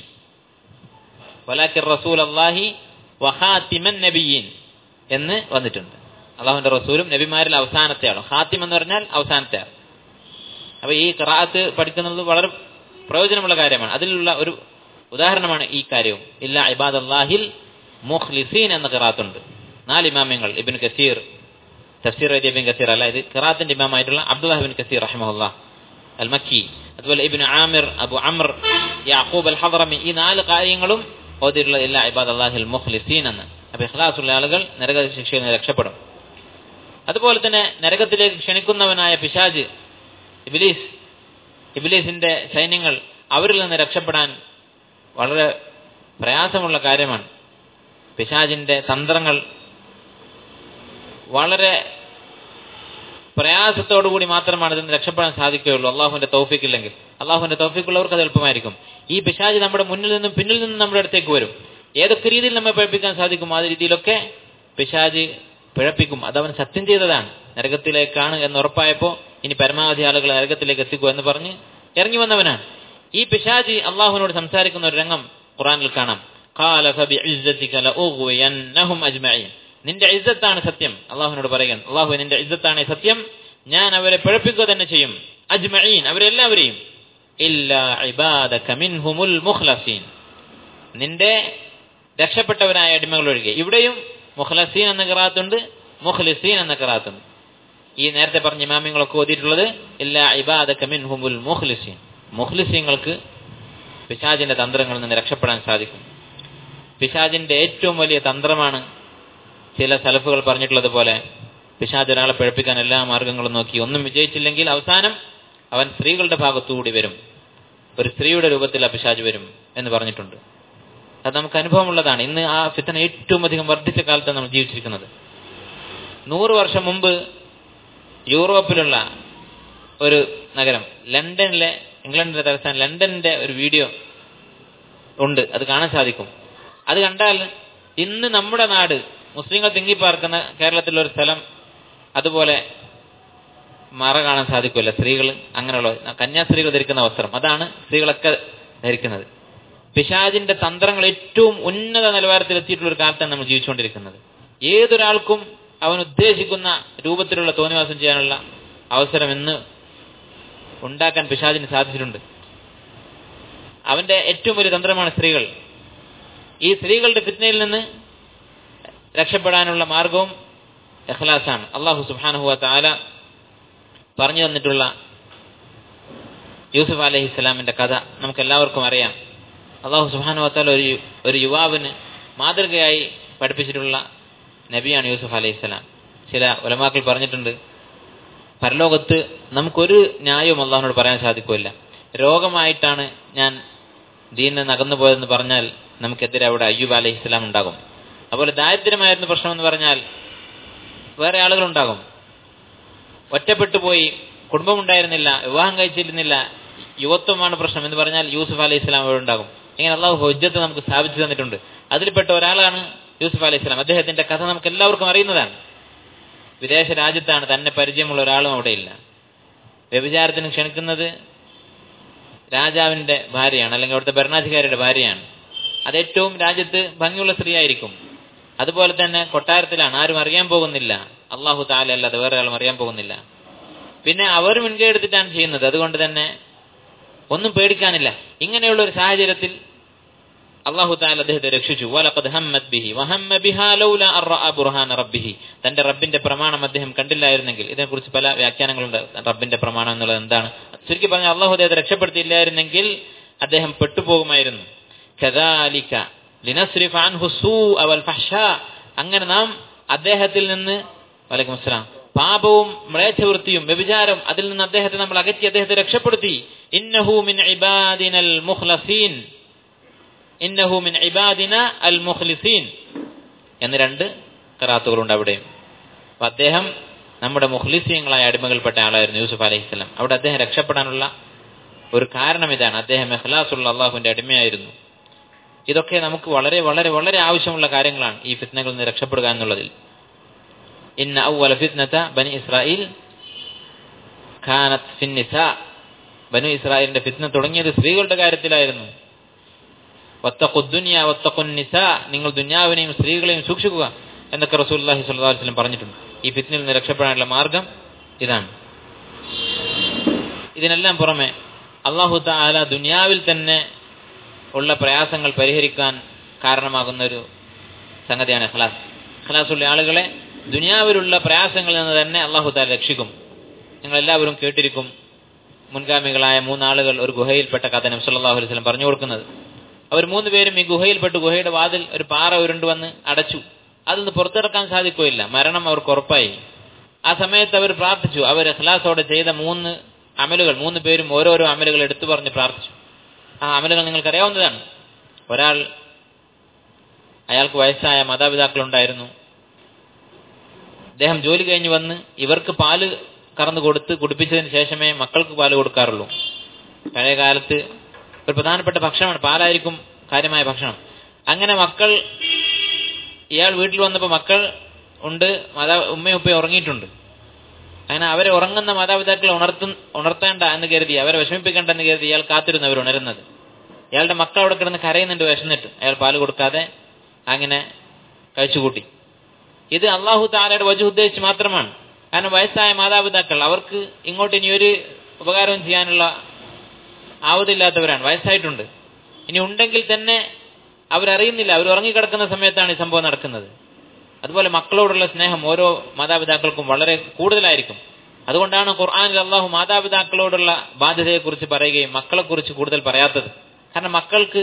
വലാകിർ റസൂലുള്ളാഹി വഖാതിമൻ നബിയീൻ എന്ന് വന്നിട്ടുണ്ട്. അള്ളാഹുവിന്റെ റസൂലും നബിമാരിൽ അവസാനത്തെ ആളും. ഖാത്തിം എന്ന് പറഞ്ഞാൽ അവസാനത്തെ ആൾ. അപ്പൊ ഈ ഖിറാഅത്ത് പഠിക്കുന്നത് വളരെ പ്രയോജനമുള്ള കാര്യമാണ്. അതിലുള്ള ഒരു ഉദാഹരണമാണ് ഈ കാര്യവും. ഇല്ലാ ഇബാദല്ലാഹിൽ മുഖ്ലിസീൻ എന്ന ഖിറാഅത്തുണ്ട്. നാല് ഇമാമ്യങ്ങൾ, ഇബ്നു കസീർ തഫ്സീർ എഴുതിയ ഇബ്നു കസീർ അല്ല, ഇത് ഖിറാഅത്തിന്റെ ഇമാമായിട്ടുള്ള അബ്ദുല്ലാഹ് ഇബ്നു കസീർ റഹിമഹുല്ലാഹ് അൽ മക്കി, അതുപോലെ ഇബ്നു ആമിർ, അബു അംർ, യാഖൂബ് അൽ ഹദ്റമി, ഈ നാല് കാര്യങ്ങളും ഓതിയിട്ടുള്ള ഇല്ലാ ഇബാദല്ലാഹിൽ മുഖ്ലിസീൻ എന്ന്. അപ്പൊ ഇഖ്ലാസുള്ള ആളുകൾ നരക ശിക്ഷയിൽ നിന്ന് രക്ഷപ്പെടും. അതുപോലെ തന്നെ നരകത്തിലേക്ക് ക്ഷണിക്കുന്നവനായ പിശാച്, ഇബ്ലീസ്, ഇബ്ലീസിന്റെ സൈന്യങ്ങൾ, അവരിൽ നിന്ന് രക്ഷപ്പെടാൻ വളരെ പ്രയാസമുള്ള കാര്യമാണ്. പിശാചിന്റെ തന്ത്രങ്ങൾ വളരെ പ്രയാസത്തോടുകൂടി മാത്രമാണ് ഇതിന് രക്ഷപ്പെടാൻ സാധിക്കുകയുള്ളൂ, അള്ളാഹുവിന്റെ തൗഫീഖ് ഇല്ലെങ്കിൽ. അള്ളാഹുവിന്റെ തൗഫീഖുള്ളവർക്ക് അത് എളുപ്പമായിരിക്കും. ഈ പിശാച് നമ്മുടെ മുന്നിൽ നിന്നും പിന്നിൽ നിന്നും നമ്മുടെ അടുത്തേക്ക് വരും. ഏതൊക്കെ രീതിയിൽ നമ്മെ പിഴപ്പിക്കാൻ സാധിക്കും ആ രീതിയിലൊക്കെ പിശാച് പിഴപ്പിക്കും. അതവൻ സത്യം ചെയ്തതാണ്, നരകത്തിലേക്കാണ് എന്ന് ഉറപ്പായപ്പോൾ ഇനി പരമാവധി ആളുകളെ നരകത്തിലേക്ക് എത്തിക്കുക എന്ന് പറഞ്ഞ് ഇറങ്ങി വന്നവനാണ്. ഈ പിശാച് അള്ളാഹുവിനോട് സംസാരിക്കുന്ന ഒരു രംഗം ഖുർആനിൽ കാണാം. ഖാല ഫബിഇസ്സതിക ലഉഗ്വിയന്നഹും അജ്മഈൻ. നിന്റെ ഇസ്സത്താണ് സത്യം. അള്ളാഹുവിനോട് പറയുകയാണ്, അള്ളാഹു നിന്റെ ഇസ്സത്താണ് സത്യം, ഞാൻ അവരെ പിഴപ്പിക്കുക തന്നെ ചെയ്യും. അജ്മഈൻ, അവരെല്ലാവരെയും. ഇല്ലാ ഇബാദക മിൻഹുമുൽ മുഖ്ലസീൻ, നിന്റെ രക്ഷപ്പെട്ടവരായ അടിമകൾ ഒഴികെ. ഇവിടെയും മുഖ്ലസീൻ എന്ന ഖിറാഅത്തുണ്ട്, മുഖ്ലിസീൻ എന്ന ഖിറാഅത്തുണ്ട്. ഈ നേരത്തെ പറഞ്ഞ ഇമാമിങ്ങളൊക്കെ ഓതിയിട്ടുള്ളത് ഇല്ലാ ഇബാദക മിൻഹുമുൽ മുഖ്ലിസീൻ. മുഖ്ലിസീങ്ങൾക്ക് പിശാചിന്റെ തന്ത്രങ്ങളിൽ നിന്ന് രക്ഷപ്പെടാൻ സാധിക്കും. പിശാചിന്റെ ഏറ്റവും വലിയ തന്ത്രമാണ് ചില സലഫുകൾ പറഞ്ഞിട്ടുള്ളത് പോലെ, പിശാച് ഒരാളെ പിഴപ്പിക്കാൻ എല്ലാ മാർഗങ്ങളും നോക്കി ഒന്നും വിജയിച്ചില്ലെങ്കിൽ അവസാനം അവൻ സ്ത്രീകളുടെ ഭാഗത്തുകൂടി വരും, ഒരു സ്ത്രീയുടെ രൂപത്തിൽ ആ പിശാച് വരും എന്ന് പറഞ്ഞിട്ടുണ്ട്. അത് നമുക്ക് അനുഭവമുള്ളതാണ്. ഇന്ന് ആ ഫിത്ന ഏറ്റവും അധികം വർദ്ധിച്ച കാലത്താണ് നമ്മൾ ജീവിച്ചിരിക്കുന്നത്. നൂറ് വർഷം മുമ്പ് യൂറോപ്പിലുള്ള ഒരു നഗരം, ലണ്ടനിലെ, ഇംഗ്ലണ്ടിന്റെ തലസ്ഥാനം ലണ്ടനിന്റെ ഒരു വീഡിയോ ഉണ്ട്, അത് കാണാൻ സാധിക്കും. അത് കണ്ടാൽ ഇന്ന് നമ്മുടെ നാട്, മുസ്ലിങ്ങൾ തിങ്ങിപ്പാർക്കുന്ന കേരളത്തിലുള്ള ഒരു സ്ഥലം, അതുപോലെ മറ കാണാൻ സാധിക്കില്ല. സ്ത്രീകൾ അങ്ങനെയുള്ള കന്യാസ്ത്രീകൾ ധരിക്കുന്ന വസ്ത്രം, അതാണ് സ്ത്രീകളൊക്കെ ധരിക്കുന്നത്. പിശാചിന്റെ തന്ത്രങ്ങൾ ഏറ്റവും ഉന്നത നിലവാരത്തിൽ എത്തിയിട്ടുള്ള ഒരു കാലത്താണ് നമ്മൾ ജീവിച്ചുകൊണ്ടിരിക്കുന്നത്. ഏതൊരാൾക്കും അവൻ ഉദ്ദേശിക്കുന്ന രൂപത്തിലുള്ള തോന്നിവാസം ചെയ്യാനുള്ള അവസരം ഇന്ന് ഉണ്ടാക്കാൻ പിശാചിന് സാധിച്ചിട്ടുണ്ട്. അവന്റെ ഏറ്റവും വലിയ തന്ത്രമാണ് സ്ത്രീകൾ. ഈ സ്ത്രീകളുടെ ഫിത്നയിൽ നിന്ന് രക്ഷപ്പെടാനുള്ള മാർഗവും ഇഖ്ലാസാണ്. അല്ലാഹു സുബ്ഹാനഹു വ തആല പറഞ്ഞു തന്നിട്ടുള്ള യൂസുഫ് അലൈഹിസ്സലാമിന്റെ കഥ നമുക്ക് എല്ലാവർക്കും അറിയാം. അല്ലാഹു സുബ്ഹാനഹു വ തആല ഒരു ഒരു യുവാവിന് മാതൃകയായി പഠിപ്പിച്ചിട്ടുള്ള നബിയാണ് യൂസുഫ് അലൈഹിസ്സലാം. ചില ഉലമാക്കൾ പറഞ്ഞിട്ടുണ്ട്, പരലോകത്ത് നമുക്കൊരു ന്യായവും അള്ളാഹുവിനോട് പറയാൻ സാധിക്കില്ല. രോഗമായിട്ടാണ് ഞാൻ ദീനിൽ നിന്ന് അകന്നു പോയതെന്ന് പറഞ്ഞാൽ നമുക്കെതിരെ അവിടെ അയ്യൂബ് അലൈഹിസ്സലാം ഉണ്ടാകും. അതുപോലെ ദാരിദ്ര്യമായിരുന്നു പ്രശ്നമെന്ന് പറഞ്ഞാൽ വേറെ ആളുകളുണ്ടാകും. ഒറ്റപ്പെട്ടു പോയി, കുടുംബമുണ്ടായിരുന്നില്ല, വിവാഹം കഴിച്ചിരുന്നില്ല, യുവത്വമാണ് പ്രശ്നം എന്ന് പറഞ്ഞാൽ യൂസുഫ് അലൈഹിസ്സലാം അവിടെ ഉണ്ടാകും. ഇങ്ങനെ അള്ളാഹു ഹുജ്ജത്ത് നമുക്ക് സ്ഥാപിച്ചു തന്നിട്ടുണ്ട്. അതിൽപ്പെട്ട ഒരാളാണ് യൂസുഫ് അലൈഹിസ്സലാം. അദ്ദേഹത്തിന്റെ കഥ നമുക്ക് എല്ലാവർക്കും അറിയുന്നതാണ്. വിദേശ രാജ്യത്താണ്, തന്നെ പരിചയമുള്ള ഒരാളും അവിടെയില്ല. വ്യഭിചാരത്തിന് ക്ഷണിക്കുന്നത് രാജാവിന്റെ ഭാര്യയാണ്, അല്ലെങ്കിൽ അവിടുത്തെ ഭരണാധികാരിയുടെ ഭാര്യയാണ്. അത് ഏറ്റവും രാജ്യത്ത് ഭംഗിയുള്ള സ്ത്രീയായിരിക്കും. അതുപോലെ തന്നെ കൊട്ടാരത്തിലാണ്, ആരും അറിയാൻ പോകുന്നില്ല, അള്ളാഹു തആല അല്ലാതെ വേറെ ആളും അറിയാൻ പോകുന്നില്ല. പിന്നെ അവർ മുൻകൈ എടുത്തിട്ടാണ് ചെയ്യുന്നത്. അതുകൊണ്ട് തന്നെ ഒന്നും പേടിക്കാനില്ല. ഇങ്ങനെയുള്ള ഒരു സാഹചര്യത്തിൽ അല്ലാഹു തആല അദ്ദേഹത്തെ രക്ഷിച്ചു. വലഖദ് ഹമ്മത് ബിഹി വഹമ്മ ബിഹാ ലൗലാ അർറഅ ബുർഹാന റബ്ബിഹി. തന്റെ റബ്ബിന്റെ പ്രമാണം അദ്ദേഹം കണ്ടില്ലായിരുന്നെങ്കിൽ. ഇതിനെക്കുറിച്ച് പല വ്യാഖ്യാനങ്ങളുണ്ട്. റബ്ബിന്റെ പ്രമാണം എന്നുള്ളത് എന്താണ്? ചുരുക്കി പറഞ്ഞാൽ അല്ലാഹു അദ്ദേഹത്തെ രക്ഷപ്പെടുത്തിയില്ലായിരുന്നെങ്കിൽ അദ്ദേഹം പെട്ടുപോകുമായിരുന്നു. കദാലിക ലിനസ്രിഫ അൻഹു സൂഅ വൽ ഫഹ്ശാ. അങ്ങനെ നാം അദ്ദേഹത്തിൽ നിന്ന് വലൈക്കും അസ്സലാം പാപവും മ്ലേച്ഛവൃത്തിയും വ്യഭിചാരം അതിൽ നിന്ന് അദ്ദേഹത്തെ നമ്മൾ അകറ്റി അദ്ദേഹത്തെ രക്ഷപ്പെടുത്തി. ഇന്നഹു മിൻ ഇബാദിനൽ മുഖ്ലസീൻ ഇന്നഹു മിൻ ഇബാദിന അൽ മുഖ്ലിസീൻ എന്ന് രണ്ട് ഖിറാഅത്തുകളുണ്ട് അവിടെയും. അപ്പം അദ്ദേഹം നമ്മുടെ മുഖ്ലിസീങ്ങളായ അടിമകൾപ്പെട്ട ആളായിരുന്നു യൂസുഫ് അലൈഹിസ്സലാം. അവിടെ അദ്ദേഹം രക്ഷപ്പെടാനുള്ള ഒരു കാരണം ഇതാണ്, അദ്ദേഹം ഇഖ്ലാസുള്ള അള്ളാഹുവിന്റെ അടിമയായിരുന്നു. ഇതൊക്കെ നമുക്ക് വളരെ വളരെ വളരെ ആവശ്യമുള്ള കാര്യങ്ങളാണ്, ഈ ഫിത്നകളിൽ നിന്ന് രക്ഷപ്പെടുക എന്നുള്ളതിൽ. ഇന്ന അവ്വല ഫിത്നത ബനി ഇസ്രായേൽ കാനത് ഫിന്നിസാ. ബനു ഇസ്രായേലിന്റെ ഫിത്ന തുടങ്ങിയത് സ്ത്രീകളുടെ കാര്യത്തിലായിരുന്നു. വത്തഖുദ്ദുനിയ വത്തഖുന്നിസാ. നിങ്ങൾ ദുനിയാവിനെയും സ്ത്രീകളെയും സൂക്ഷിക്കുക എന്നൊക്കെ റസൂലുള്ളാഹി സ്വല്ലല്ലാഹു അലൈഹി വസല്ലം പറഞ്ഞിട്ടുണ്ട്. ഈ ഫിത്നയിൽ നിന്ന് രക്ഷപ്പെടാനുള്ള മാർഗം ഇതാണ്. ഇതിനെല്ലാം പുറമെ അല്ലാഹു തആല ദുനിയാവിൽ തന്നെ ഉള്ള പ്രയാസങ്ങൾ പരിഹരിക്കാൻ കാരണമാകുന്ന ഒരു സംഗതിയാണ് ഇഖ്ലാസ്. ഇഖ്ലാസുള്ള ആളുകളെ ദുനിയാവിലുള്ള പ്രയാസങ്ങളിൽ നിന്ന് തന്നെ അല്ലാഹു തആല രക്ഷിക്കും. നിങ്ങളെല്ലാവരും കേട്ടിരിക്കും, മുൻഗാമികളായ മൂന്നാളുകൾ ഒരു ഗുഹയിൽപ്പെട്ട കഥ നബി സല്ലല്ലാഹു അലൈഹി വസല്ലം പറഞ്ഞു കൊടുക്കുന്നത്. അവർ മൂന്ന് പേരും ഈ ഗുഹയിൽപ്പെട്ട് ഗുഹയുടെ വാതിൽ ഒരു പാറ ഉരുണ്ടുവന്ന് അടച്ചു. അതിൽ നിന്ന് പുറത്തിറക്കാൻ സാധിക്കുകയില്ല, മരണം അവർക്ക് ഉറപ്പായി. ആ സമയത്ത് അവർ പ്രാർത്ഥിച്ചു. അവർ ഇഖ്ലാസോടെ ചെയ്ത മൂന്ന് അമലുകൾ, മൂന്ന് പേരും ഓരോരോ അമലുകൾ എടുത്തു പറഞ്ഞ് പ്രാർത്ഥിച്ചു. ആ അമലുകൾ നിങ്ങൾക്കറിയാവുന്നതാണ്. ഒരാൾ, അയാൾക്ക് വയസ്സായ മാതാപിതാക്കളുണ്ടായിരുന്നു. അദ്ദേഹം ജോലി കഴിഞ്ഞ് വന്ന് ഇവർക്ക് പാല് കറന്നു കൊടുത്ത് കുടിപ്പിച്ചതിന് ശേഷമേ മക്കൾക്ക് പാല് കൊടുക്കാറുള്ളൂ. പഴയ കാലത്ത് ഒരു പ്രധാനപ്പെട്ട ഭക്ഷണമാണ്, പാലായിരിക്കും കാര്യമായ ഭക്ഷണം. അങ്ങനെ മക്കൾ, ഇയാൾ വീട്ടിൽ വന്നപ്പോൾ മക്കൾ ഉണ്ട്, മാതാ ഉമ്മയും ഉപ്പയും ഉറങ്ങിയിട്ടുണ്ട്. അങ്ങനെ അവരെ ഉറങ്ങുന്ന മാതാപിതാക്കളെ ഉണർത്തു ഉണർത്തേണ്ട എന്ന് കരുതി, അവരെ വിഷമിപ്പിക്കേണ്ട എന്ന് കരുതി ഇയാൾ കാത്തിരുന്നു അവർ ഉണരുന്നത്. ഇയാളുടെ മക്കൾ അവിടെ കിടന്ന് കരയുന്നുണ്ട് വിശന്നിട്ട്. അയാൾ പാല് കൊടുക്കാതെ അങ്ങനെ കഴിച്ചുകൂട്ടി. ഇത് അല്ലാഹു തആലയുടെ വജ്ഹ് ഉദ്ദേശിച്ച് മാത്രമാണ്. കാരണം വയസ്സായ മാതാപിതാക്കൾ, അവർക്ക് ഇങ്ങോട്ട് ഇനി ഒരു ഉപകാരവും ചെയ്യാനുള്ള ആവതില്ലാത്തവരാണ്, വയസ്സായിട്ടുണ്ട്. ഇനി ഉണ്ടെങ്കിൽ തന്നെ അവരറിയുന്നില്ല, അവർ ഉറങ്ങിക്കിടക്കുന്ന സമയത്താണ് ഈ സംഭവം നടക്കുന്നത്. അതുപോലെ മക്കളോടുള്ള സ്നേഹം ഓരോ മാതാപിതാക്കൾക്കും വളരെ കൂടുതലായിരിക്കും. അതുകൊണ്ടാണ് ഖുർആനിൽ അല്ലാഹു മാതാപിതാക്കളോടുള്ള ബാധ്യതയെക്കുറിച്ച് പറയുകയും മക്കളെക്കുറിച്ച് കൂടുതൽ പറയാത്തത്. കാരണം മക്കൾക്ക്